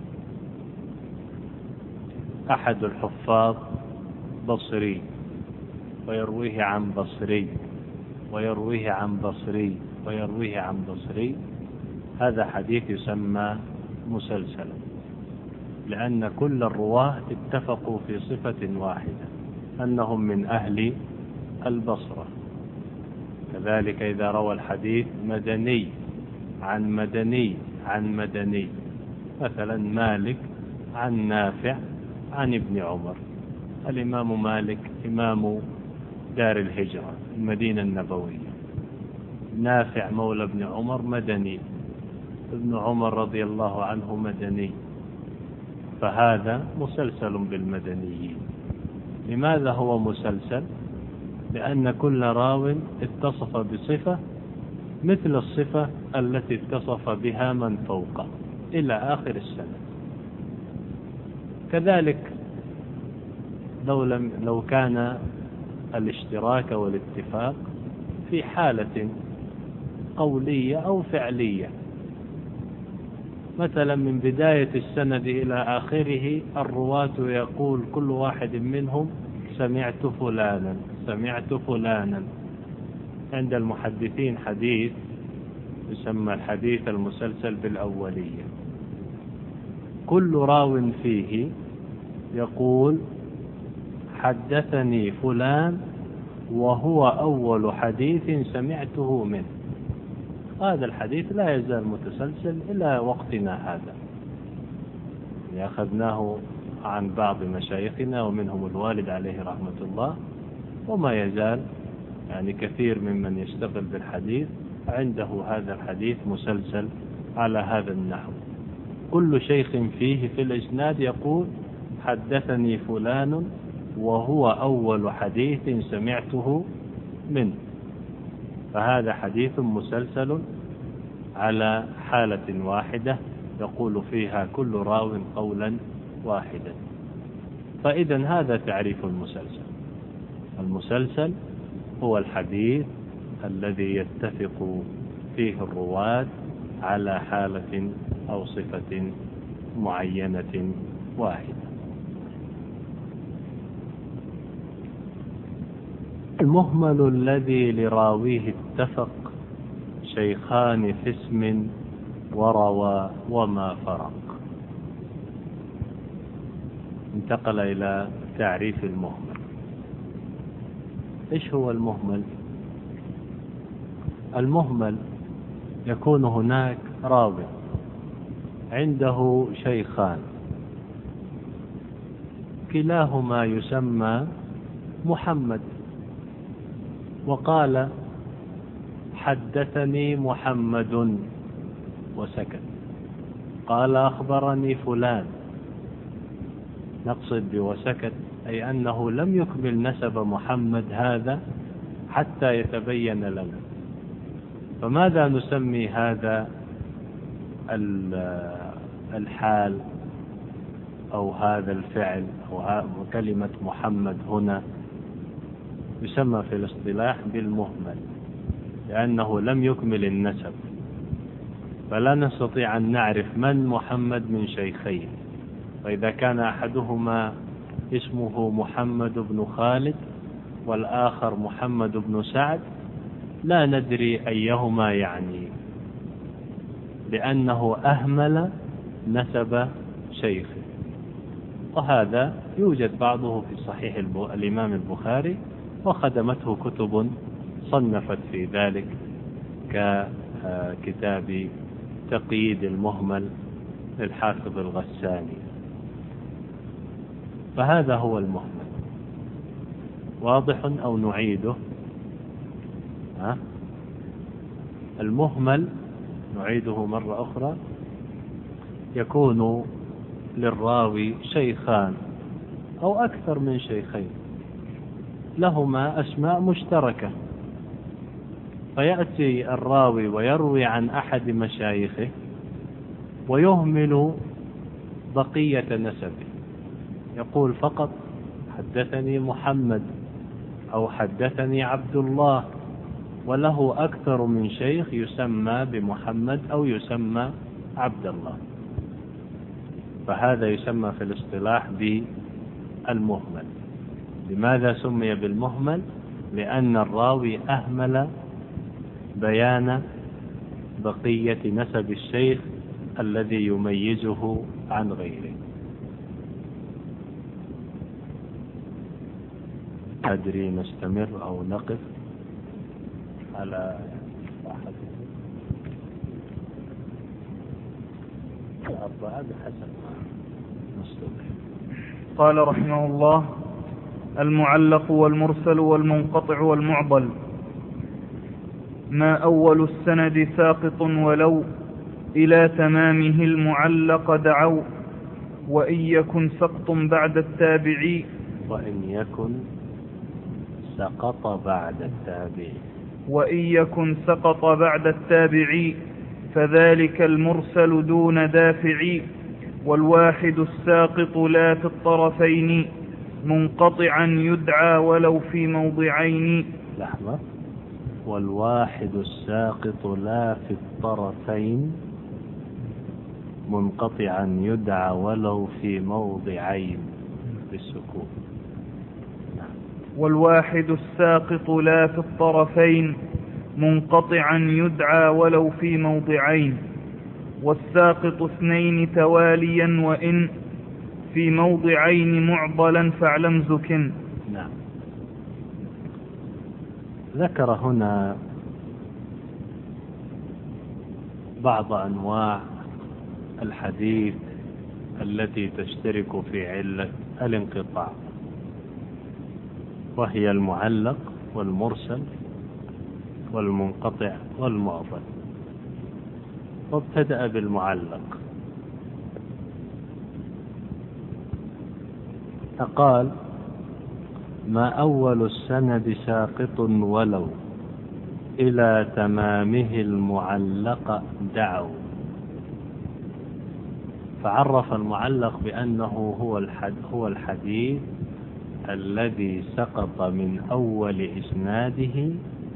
أحد الحفاظ بصري ويرويه عن بصري ويرويه عن بصري ويرويه عن بصري، هذا حديث يسمى مسلسلا، لأن كل الرواه اتفقوا في صفة واحدة أنهم من أهل البصرة. كذلك إذا روى الحديث مدني عن مدني عن مدني، مثلا مالك عن نافع عن ابن عمر. الإمام مالك إمام دار الهجرة المدينة النبوية، نافع مولى ابن عمر مدني، ابن عمر رضي الله عنه مدني، فهذا مسلسل بالمدنيين. لماذا هو مسلسل؟ لأن كل راو اتصف بصفة مثل الصفة التي اتصف بها من فوقه إلى آخر السنة. كذلك لو كان الاشتراك والاتفاق في حالة قولية أو فعلية، مثلا من بداية السند إلى آخره الرواة يقول كل واحد منهم سمعت فلانا سمعت فلانا. عند المحدثين حديث يسمى الحديث المسلسل بالأولية، كل راو فيه يقول حدثني فلان وهو أول حديث سمعته منه. هذا الحديث لا يزال متسلسل إلى وقتنا هذا، أخذناه عن بعض مشايخنا ومنهم الوالد عليه رحمة الله، وما يزال يعني كثير ممن يشتغل بالحديث عنده هذا الحديث مسلسل على هذا النحو. كل شيخ فيه في الإسناد يقول حدثني فلان وهو أول حديث سمعته منه، فهذا حديث مسلسل على حالة واحدة يقول فيها كل راو قولا واحدا. فإذا هذا تعريف المسلسل. المسلسل هو الحديث الذي يتفق فيه الرواة على حالة أو صفة معينة واحدة. المهمل الذي لراويه اتفق شيخان في اسم وروى وما فرق. انتقل إلى تعريف المهمل. إيش هو المهمل؟ المهمل يكون هناك راوي عنده شيخان كلاهما يسمى محمد، وقال حدثني محمد وسكت، قال أخبرني فلان. نقصد بوسكت أي أنه لم يكمل نسب محمد هذا حتى يتبين لنا. فماذا نسمي هذا الحال أو هذا الفعل أو كلمة محمد هنا؟ يسمى في الاصطلاح بالمهمل، لأنه لم يكمل النسب، فلا نستطيع أن نعرف من محمد من شيخين. فإذا كان أحدهما اسمه محمد بن خالد والآخر محمد بن سعد لا ندري أيهما يعني، لأنه أهمل نسب شيخه. وهذا يوجد بعضه في صحيح الإمام البخاري، وخدمته كتب صنفت في ذلك ككتاب تقييد المهمل للحافظ الغساني. فهذا هو المهمل. واضح أو نعيده؟ المهمل نعيده مرة أخرى. يكون للراوي شيخان أو أكثر من شيخين لهما أسماء مشتركة، فيأتي الراوي ويروي عن أحد مشايخه ويهمل بقية نسبه، يقول فقط حدثني محمد أو حدثني عبد الله، وله أكثر من شيخ يسمى بمحمد أو يسمى عبد الله. فهذا يسمى في الاصطلاح بالمهمل. لماذا سمي بالمهمل؟ لأن الراوي أهمل بيان بقية نسب الشيخ الذي يميزه عن غيره. أدري نستمر أو نقف على الأربعة بحسب مستوى. قال رحمه الله: المعلق والمرسل والمنقطع والمعضل. ما أول السند ساقط ولو إلى تمامه المعلق دعوا، وإن يكن سقط بعد التابع، وإن يكن سقط بعد التابع، وإن يكن سقط بعد التابع فذلك المرسل دون دافع، والواحد الساقط لا في الطرفين منقطعا يدعى ولو في موضعين. لحظة، والواحد الساقط لا في الطرفين منقطعا يدعى ولو في موضعين بالسكون. والواحد الساقط لا في الطرفين منقطعا يدعى ولو في موضعين، والساقط اثنين تواليا وإن في موضعين معضلا فاعلم زكن. نعم. ذكر هنا بعض أنواع الحديث التي تشترك في علة الانقطاع، وهي المعلق والمرسل والمنقطع والمعضل. وابتدأ بالمعلق فقال: ما أول السند ساقط ولو إلى تمامه المعلق دعوا. فعرف المعلق بأنه هو الحديث الذي سقط من أول إسناده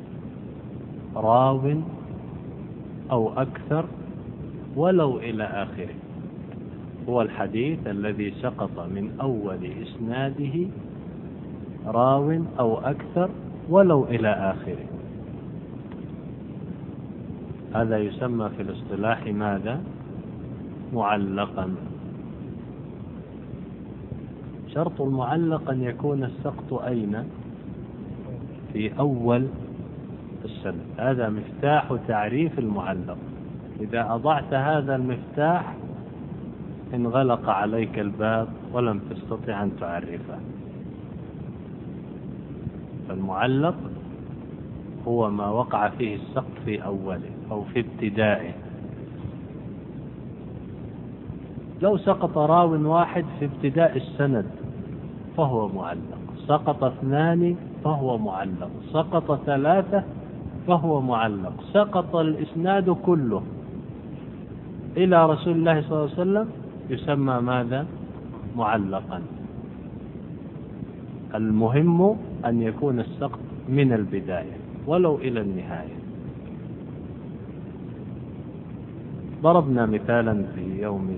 راو أو أكثر ولو إلى آخره. هو الحديث الذي سقط من أول إسناده راو أو أكثر ولو إلى آخره. هذا يسمى في الاصطلاح ماذا؟ معلقا. شرط المعلق أن يكون السقط أين؟ في أول السند. هذا مفتاح تعريف المعلق. إذا أضعت هذا المفتاح انغلق عليك الباب ولم تستطع أن تعرفه. فالمعلق هو ما وقع فيه السقط في أوله أو في ابتدائه. لو سقط راو واحد في ابتداء السند فهو معلق، سقط اثنان فهو معلق، سقط ثلاثة فهو معلق، سقط الإسناد كله إلى رسول الله صلى الله عليه وسلم يسمى ماذا؟ معلقا. المهم أن يكون السقط من البداية ولو إلى النهاية. ضربنا مثالا في يوم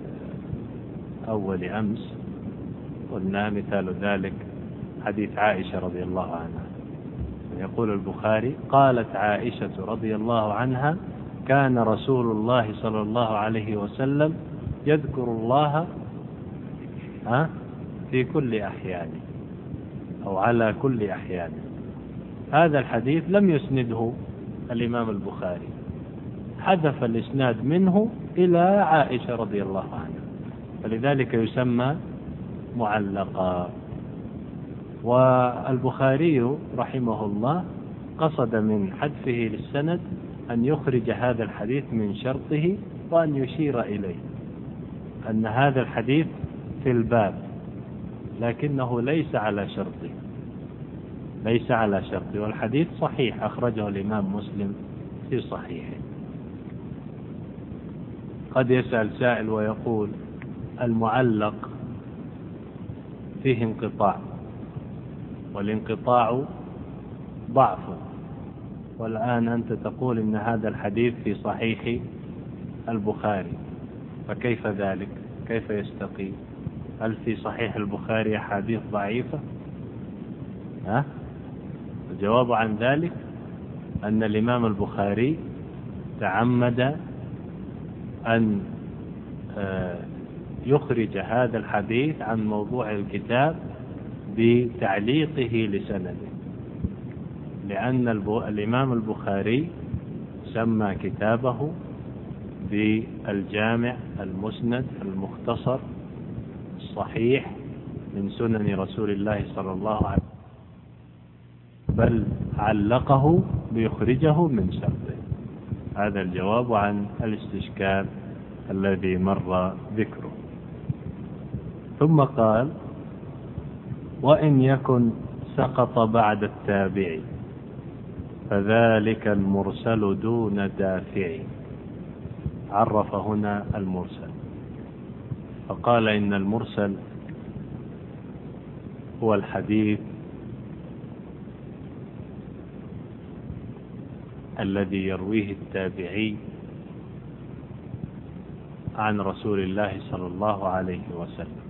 أول أمس، قلنا مثال ذلك حديث عائشة رضي الله عنها. يقول البخاري: قالت عائشة رضي الله عنها: كان رسول الله صلى الله عليه وسلم يذكر الله في كل أحيانه أو على كل أحيانه. هذا الحديث لم يسنده الإمام البخاري، حذف الإسناد منه إلى عائشة رضي الله عنها، فلذلك يسمى معلقا. والبخاري رحمه الله قصد من حذفه للسند أن يخرج هذا الحديث من شرطه، وأن يشير إليه أن هذا الحديث في الباب لكنه ليس على شرطه، ليس على شرطه. والحديث صحيح، أخرجه الإمام مسلم في صحيحه. قد يسأل سائل ويقول: المعلق فيه انقطاع، والانقطاع ضعف، والآن أنت تقول إن هذا الحديث في صحيح البخاري، فكيف ذلك؟ كيف يستقيم؟ هل في صحيح البخاري أحاديث ضعيفة؟ الجواب عن ذلك أن الإمام البخاري تعمد أن يخرج هذا الحديث عن موضوع الكتاب بتعليقه لسنده، لأن الإمام البخاري سمى كتابه بالجامع المسند المختصر الصحيح من سنن رسول الله صلى الله عليه وسلم، بل علقه ليخرجه من شرطه. هذا الجواب عن الاستشكال الذي مر ذكره. ثم قال: وإن يكن سقط بعد التابع فذلك المرسل دون دافع. عرف هنا المرسل فقال إن المرسل هو الحديث الذي يرويه التابعي عن رسول الله صلى الله عليه وسلم،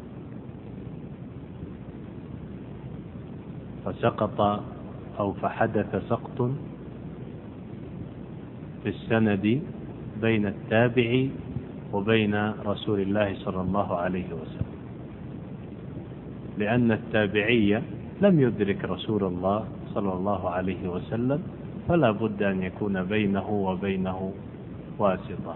فسقط أو فحدث سقط في السند بين التابع وبين رسول الله صلى الله عليه وسلم، لأن التابعي لم يدرك رسول الله صلى الله عليه وسلم، فلا بد أن يكون بينه وبينه واسطة.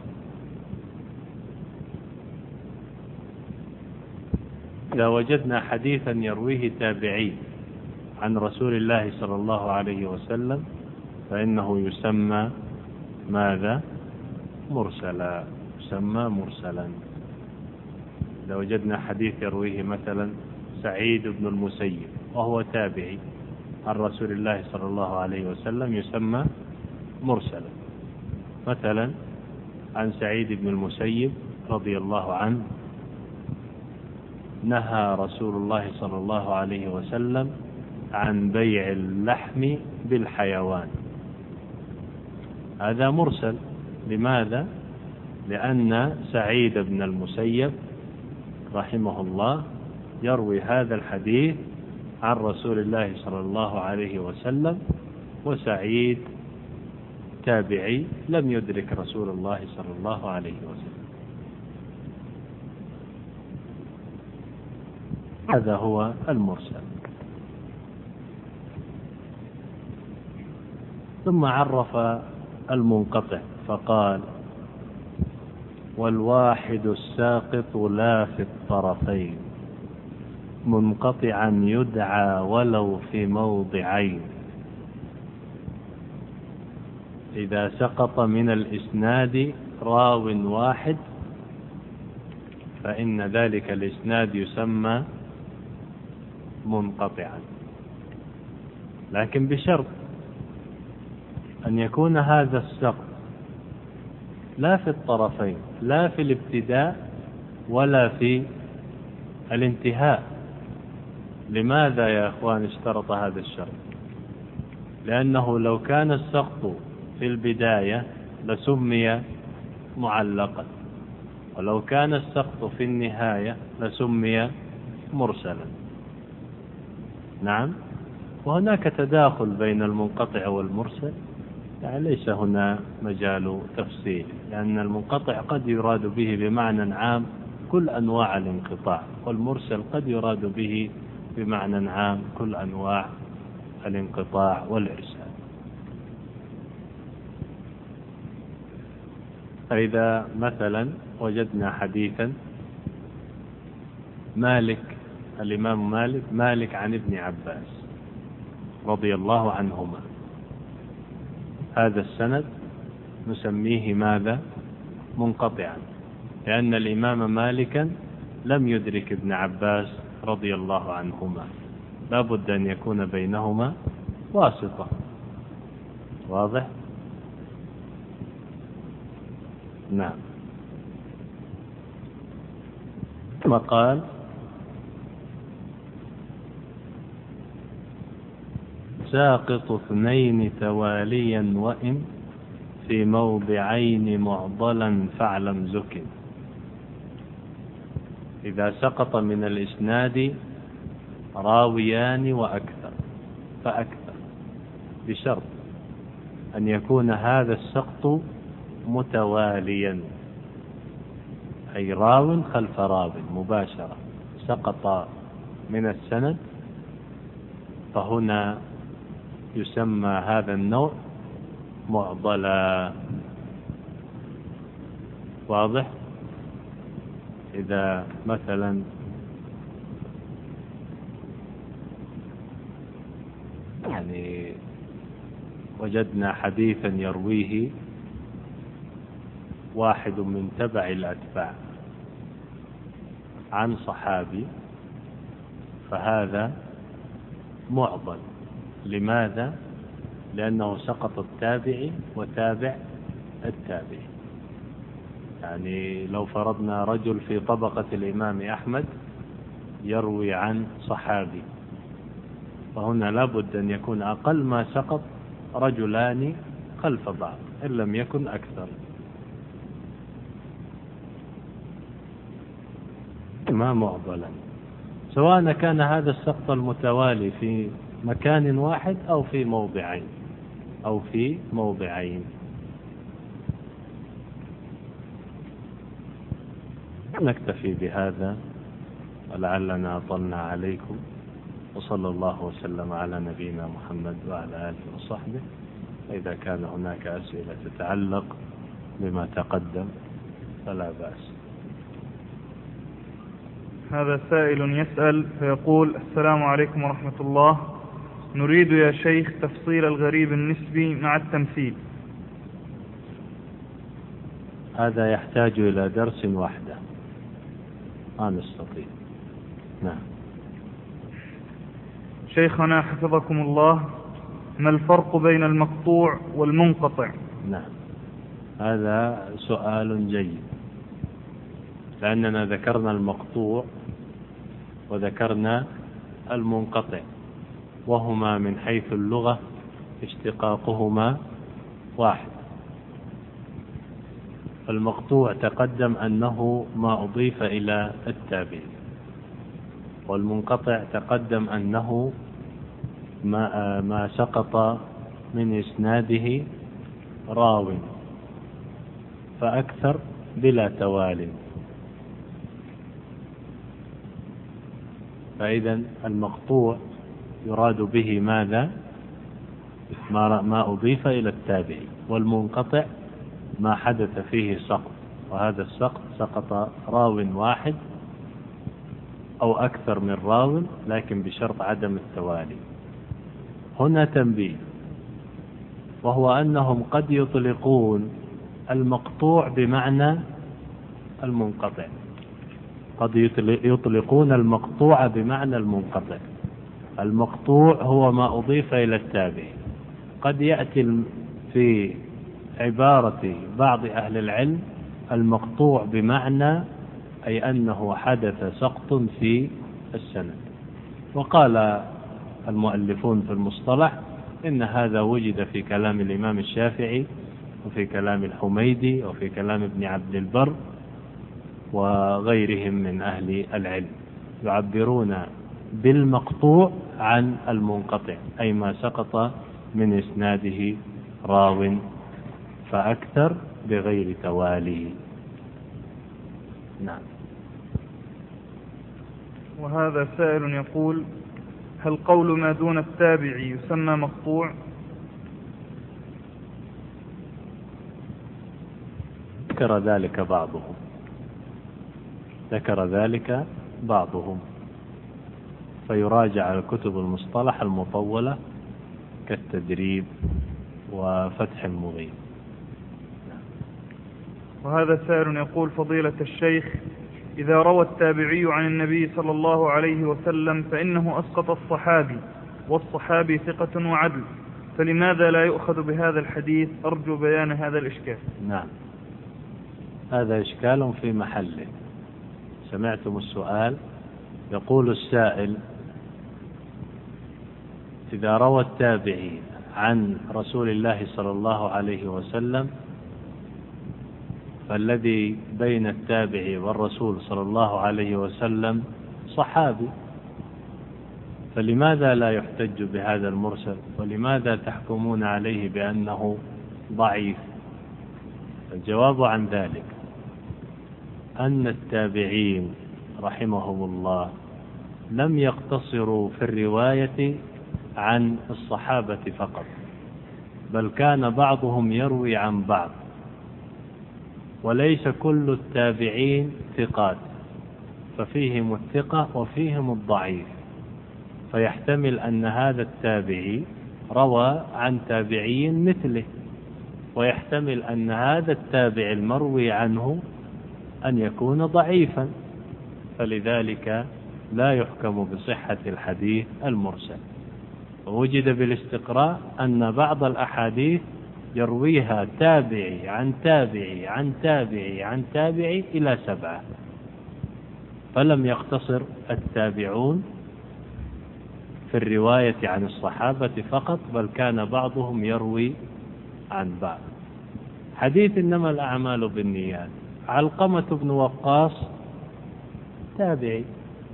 إذا وجدنا حديثا يرويه تابعي عن رسول الله صلى الله عليه وسلم فإنه يسمى ماذا؟ مرسلا، يسمى مرسلا. إذا وجدنا حديث يرويه مثلا سعيد بن المسيب وهو تابعي عن رسول الله صلى الله عليه وسلم يسمى مرسلا. مثلا عن سعيد بن المسيب رضي الله عنه: نهى رسول الله صلى الله عليه وسلم عن بيع اللحم بالحيوان. هذا مرسل. لماذا؟ لأن سعيد بن المسيب رحمه الله يروي هذا الحديث عن رسول الله صلى الله عليه وسلم، وسعيد تابعي لم يدرك رسول الله صلى الله عليه وسلم. هذا هو المرسل. ثم عرف المنقطع فقال: والواحد الساقط لا في الطرفين منقطعا يدعى ولو في موضعين. إذا سقط من الإسناد راو واحد فإن ذلك الإسناد يسمى منقطعا، لكن بشرط أن يكون هذا السقط لا في الطرفين، لا في الابتداء ولا في الانتهاء. لماذا يا أخوان اشترط هذا الشرط؟ لأنه لو كان السقط في البداية لسمي معلقا، ولو كان السقط في النهاية لسمي مرسلا. نعم، وهناك تداخل بين المنقطع والمرسل، يعني ليس هنا مجال تفصيل، لأن المنقطع قد يراد به بمعنى عام كل أنواع الانقطاع، والمرسل قد يراد به بمعنى عام كل أنواع الانقطاع والإرسال. فإذا مثلا وجدنا حديثا الإمام مالك عن ابن عباس رضي الله عنهما، هذا السند نسميه ماذا؟ منقطعا، لأن الإمام مالكا لم يدرك ابن عباس رضي الله عنهما، لا بد أن يكون بينهما واسطة. واضح؟ نعم. ثم قال: ساقط اثنين تواليا وإن في موضعين معضلا فاعلم زكٍ. إذا سقط من الإسناد راويان وأكثر فأكثر، بشرط أن يكون هذا السقط متواليا، أي راو خلف راو مباشرة، سقط من السند، فهنا يسمى هذا النوع معضلا. واضح؟ إذا مثلا يعني وجدنا حديثا يرويه واحد من تبع الأتباع عن صحابي، فهذا معضل. لماذا؟ لأنه سقط التابعي وتابع التابعي. يعني لو فرضنا رجل في طبقة الإمام أحمد يروي عن صحابي، فهنا لابد أن يكون أقل ما سقط رجلان خلف بعض إن لم يكن أكثر. ما معضلا، سواء كان هذا السقط المتوالي في مكان واحد أو في موضعين نكتفي بهذا، ولعلنا أطلنا عليكم، وصلى الله وسلم على نبينا محمد وعلى آله وصحبه. إذا كان هناك أسئلة تتعلق بما تقدم فلا بأس. هذا سائل يسأل فيقول: السلام عليكم ورحمة الله، نريد يا شيخ تفصيل الغريب النسبي مع التمثيل. هذا يحتاج إلى درس وحده، ما نستطيع. نعم. شيخنا حفظكم الله، ما الفرق بين المقطوع والمنقطع؟ نعم، هذا سؤال جيد، لأننا ذكرنا المقطوع وذكرنا المنقطع، وهما من حيث اللغة اشتقاقهما واحد. المقطوع تقدم أنه ما أضيف إلى التابع، والمنقطع تقدم أنه ما سقط من إسناده راو فأكثر بلا توال. فإذا المقطوع يراد به ماذا؟ ما أضيف إلى التابع، والمنقطع ما حدث فيه سقط، وهذا السقط سقط راو واحد أو أكثر من راو، لكن بشرط عدم التوالي. هنا تنبيه، وهو أنهم قد يطلقون المقطوع بمعنى المنقطع، قد يطلقون المقطوع بمعنى المنقطع. المقطوع هو ما أضيف إلى التابع. قد يأتي في عبارة بعض أهل العلم المقطوع بمعنى أي أنه حدث سقط في السند. وقال المؤلفون في المصطلح إن هذا وجد في كلام الإمام الشافعي، وفي كلام الحميدي، وفي كلام ابن عبد البر وغيرهم من أهل العلم، يعبرون بالمقطوع عن المنقطع، أي ما سقط من إسناده راو فأكثر بغير توالي. نعم. وهذا سائل يقول: هل قول ما دون التابع يسمى مقطوع؟ ذكر ذلك بعضهم، فيراجع الكتب المصطلح المطولة كالتدريب وفتح المغيث. وهذا سائل يقول: فضيلة الشيخ، إذا روى التابعي عن النبي صلى الله عليه وسلم فإنه أسقط الصحابي، والصحابي ثقة وعدل، فلماذا لا يؤخذ بهذا الحديث؟ أرجو بيان هذا الإشكال. نعم، هذا إشكال في محله. سمعتم السؤال؟ يقول السائل: إذا روى التابعي عن رسول الله صلى الله عليه وسلم فالذي بين التابعي والرسول صلى الله عليه وسلم صحابي، فلماذا لا يحتج بهذا المرسل؟ ولماذا تحكمون عليه بأنه ضعيف؟ الجواب عن ذلك أن التابعين رحمهم الله لم يقتصروا في الرواية عن الصحابة فقط، بل كان بعضهم يروي عن بعض، وليس كل التابعين ثقات، ففيهم الثقة وفيهم الضعيف، فيحتمل أن هذا التابعي روى عن تابعين مثله، ويحتمل أن هذا التابع المروي عنه أن يكون ضعيفا، فلذلك لا يحكم بصحة الحديث المرسل. ووجد بالاستقراء أن بعض الأحاديث يرويها تابعي عن تابعي عن تابعي عن تابعي إلى 7، فلم يقتصر التابعون في الرواية عن الصحابة فقط، بل كان بعضهم يروي عن بعض. حديث إنما الأعمال بالنيات، علقمة بن وقاص تابعي،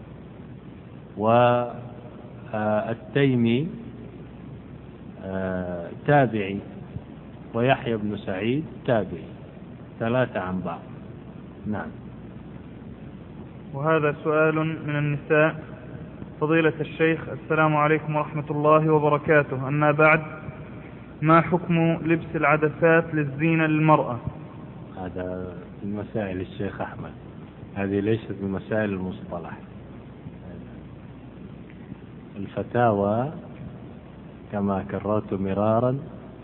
والتيمي تابعي، ويحيى بن سعيد تابعي، 3 عن بعض. نعم. وهذا سؤال من النساء: فضيلة الشيخ، السلام عليكم ورحمة الله وبركاته، أما بعد، ما حكم لبس العدسات للزينة للمرأة؟ هذا من مسائل الشيخ أحمد، هذه ليست من مسائل المصطلح. الفتاوى كما كررت مرارا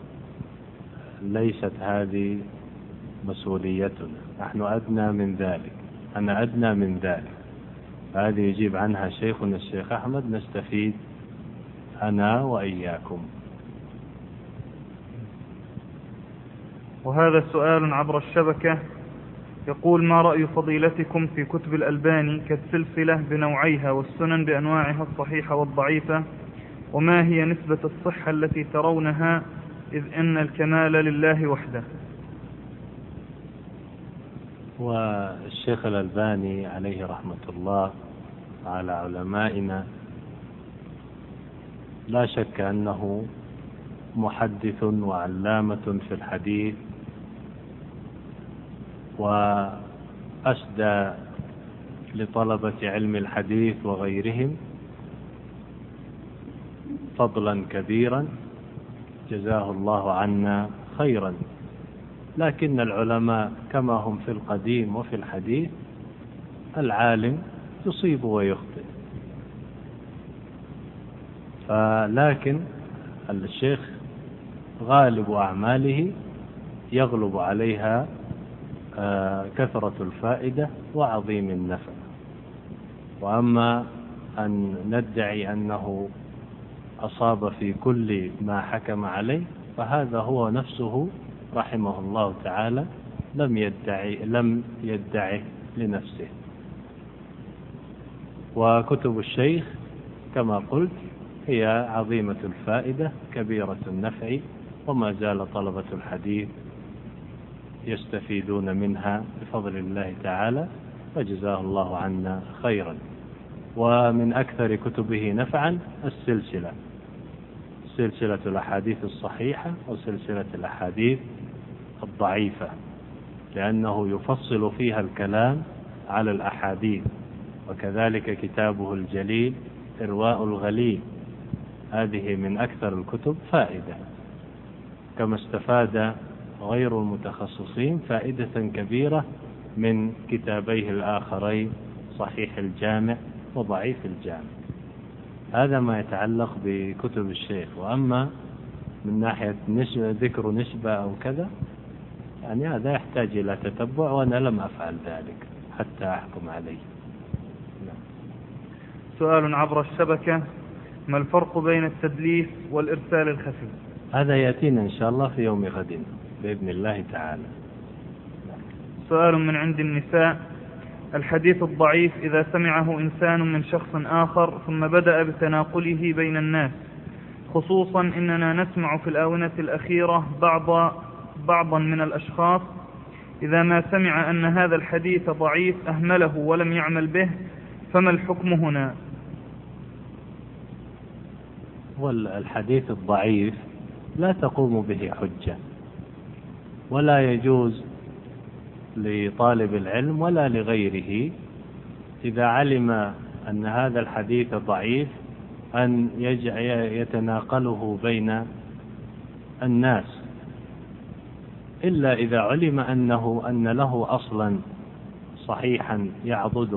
ليست هذه مسؤوليتنا، نحن أدنى من ذلك، أنا أدنى من ذلك، هذه يجيب عنها شيخنا الشيخ أحمد، نستفيد أنا وإياكم. وهذا سؤال عبر الشبكة يقول: ما رأي فضيلتكم في كتب الألباني كالسلسلة بنوعيها والسنن بأنواعها الصحيحة والضعيفة، وما هي نسبة الصحة التي ترونها، إذ إن الكمال لله وحده؟ والشيخ الألباني عليه رحمة الله على علمائنا لا شك أنه محدث وعلامة في الحديث، وأسدى لطلبة علم الحديث وغيرهم فضلا كبيرا، جزاه الله عنا خيرا. لكن العلماء كما هم في القديم وفي الحديث، العالم يصيب ويخطئ، لكن الشيخ غالب أعماله يغلب عليها كثرة الفائدة وعظيم النفع. وأما أن ندعي أنه أصاب في كل ما حكم عليه، فهذا هو نفسه رحمه الله تعالى لم يدعه لنفسه. وكتب الشيخ كما قلت هي عظيمة الفائدة كبيرة النفع، وما زال طلبة الحديث يستفيدون منها بفضل الله تعالى، فجزاه الله عنا خيرا. ومن أكثر كتبه نفعا السلسلة، سلسلة الأحاديث الصحيحة وسلسلة الأحاديث الضعيفة، لأنه يفصل فيها الكلام على الأحاديث. وكذلك كتابه الجليل إرواء الغليل، هذه من أكثر الكتب فائدة، كما استفاد غير المتخصصين فائدة كبيرة من كتابيه الآخرين صحيح الجامع وضعيف الجامع. هذا ما يتعلق بكتب الشيخ. وأما من ناحية ذكر نسبة أو كذا، يعني هذا يحتاج إلى تتبع، وأنا لم أفعل ذلك حتى أحكم عليه. سؤال عبر الشبكة: ما الفرق بين التدليس والإرسال الخفي؟ هذا يأتينا إن شاء الله في يوم غد بإذن الله تعالى. سؤال من عند النساء: الحديث الضعيف إذا سمعه إنسان من شخص آخر ثم بدأ بتناقله بين الناس، خصوصا إننا نسمع في الآونة الأخيرة بعضا من الأشخاص إذا ما سمع أن هذا الحديث ضعيف أهمله ولم يعمل به، فما الحكم هنا؟ والحديث الضعيف لا تقوم به حجة، ولا يجوز لطالب العلم ولا لغيره إذا علم أن هذا الحديث ضعيف أن يتناقله بين الناس، إلا إذا علم أن له أصلا صحيحا يعضده.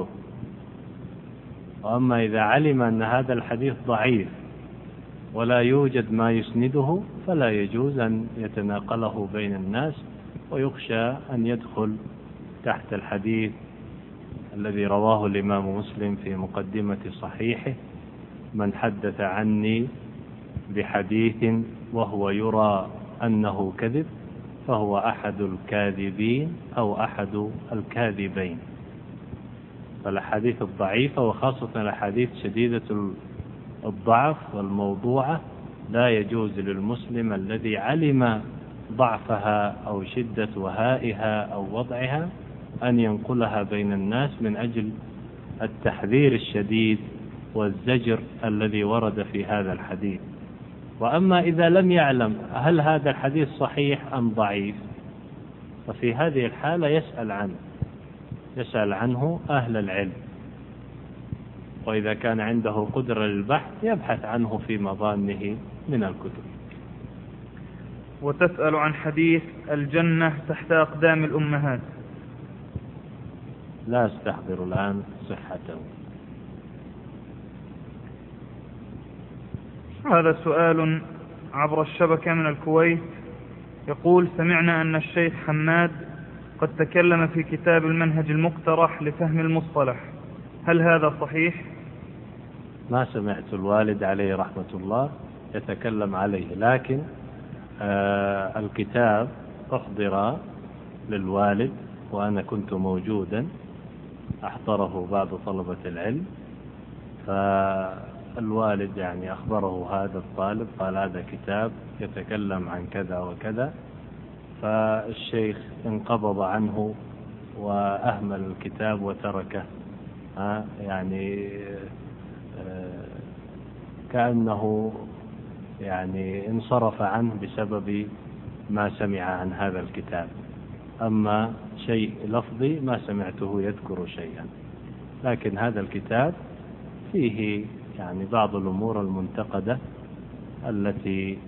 وأما إذا علم أن هذا الحديث ضعيف ولا يوجد ما يسنده فلا يجوز أن يتناقله بين الناس، ويخشى أن يدخل تحت الحديث الذي رواه الإمام مسلم في مقدمة صحيحه: من حدث عني بحديث وهو يرى أنه كذب فهو أحد الكاذبين أو أحد الكاذبين. فالأحاديث الضعيفة وخاصة الأحاديث شديدة الضعف والموضوعة لا يجوز للمسلم الذي علم ضعفها أو شدة وهائها أو وضعها أن ينقلها بين الناس من أجل التحذير الشديد والزجر الذي ورد في هذا الحديث. وأما إذا لم يعلم هل هذا الحديث صحيح أم ضعيف، ففي هذه الحالة يسأل عنه أهل العلم، وإذا كان عنده قدرة للبحث يبحث عنه في مظانه من الكتب. وتسأل عن حديث الجنة تحت أقدام الأمهات. لا أستحضر الآن صحته. هذا سؤال عبر الشبكة من الكويت، يقول: سمعنا أن الشيخ حماد قد تكلم في كتاب المنهج المقترح لفهم المصطلح، هل هذا صحيح؟ ما سمعت الوالد عليه رحمة الله يتكلم عليه، لكن الكتاب أحضر للوالد وأنا كنت موجودا، أحضره بعض طلبة العلم، فالوالد يعني أخبره هذا الطالب، قال هذا كتاب يتكلم عن كذا وكذا، فالشيخ انقبض عنه وأهمل الكتاب وتركه، يعني كأنه يعني انصرف عنه بسبب ما سمع عن هذا الكتاب. أما شيء لفظي ما سمعته يذكر شيئا، لكن هذا الكتاب فيه يعني بعض الأمور المنتقدة التي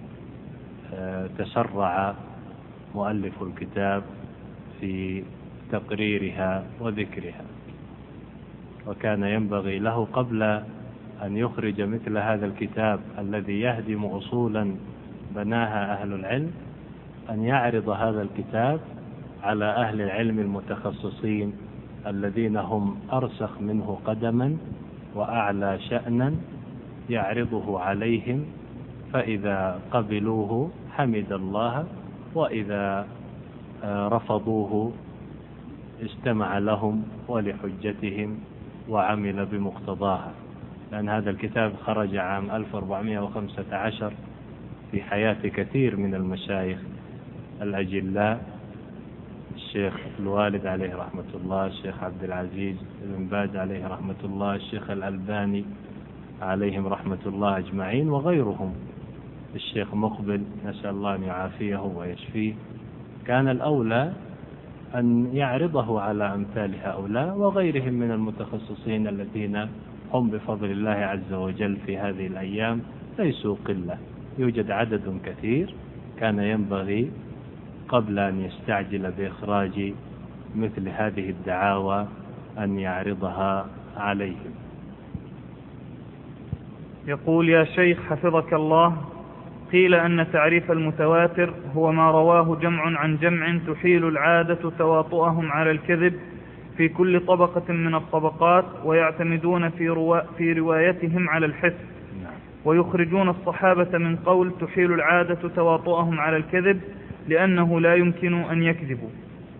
تسرع مؤلف الكتاب في تقريرها وذكرها، وكان ينبغي له قبل أن يخرج مثل هذا الكتاب الذي يهدم أصولا بناها أهل العلم أن يعرض هذا الكتاب على أهل العلم المتخصصين الذين هم أرسخ منه قدما وأعلى شأنا، يعرضه عليهم، فإذا قبلوه حمد الله، وإذا رفضوه استمع لهم ولحجتهم وعمل بمقتضاها. لأن هذا الكتاب خرج عام 1415 في حياة كثير من المشايخ الأجلاء، الشيخ الوالد عليه رحمة الله، الشيخ عبد العزيز بن باز عليه رحمة الله، الشيخ الألباني عليهم رحمة الله أجمعين، وغيرهم، الشيخ مقبل نسأل الله أن يعافيه ويشفيه. كان الأولى أن يعرضه على أمثال هؤلاء وغيرهم من المتخصصين الذين هم بفضل الله عز وجل في هذه الأيام ليسوا قلة، يوجد عدد كثير. كان ينبغي قبل أن يستعجل بإخراج مثل هذه الدعاوى أن يعرضها عليهم. يقول: يا شيخ حفظك الله، قيل أن تعريف المتواتر هو ما رواه جمع عن جمع تحيل العادة تواطؤهم على الكذب في كل طبقة من الطبقات، ويعتمدون في روايتهم على الحس، ويخرجون الصحابة من قول تحيل العادة تواطؤهم على الكذب لأنه لا يمكن أن يكذبوا.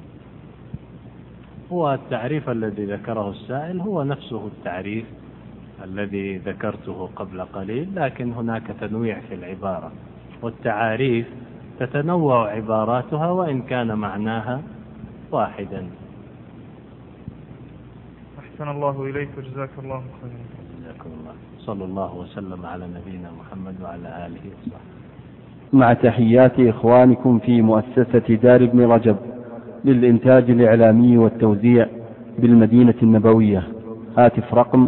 هو التعريف الذي ذكره السائل هو نفسه التعريف الذي ذكرته قبل قليل، لكن هناك تنويع في العبارة، والتعاريف تتنوع عباراتها وإن كان معناها واحدا. أحسن الله إليك وجزاك الله خيرا. جزاكم الله. صلى الله وسلم على نبينا محمد وعلى آله وصحبه. مع تحيات إخوانكم في مؤسسة دار ابن رجب للإنتاج الإعلامي والتوزيع بالمدينة النبوية. هاتف رقم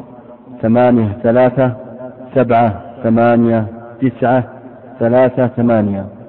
83 789 38.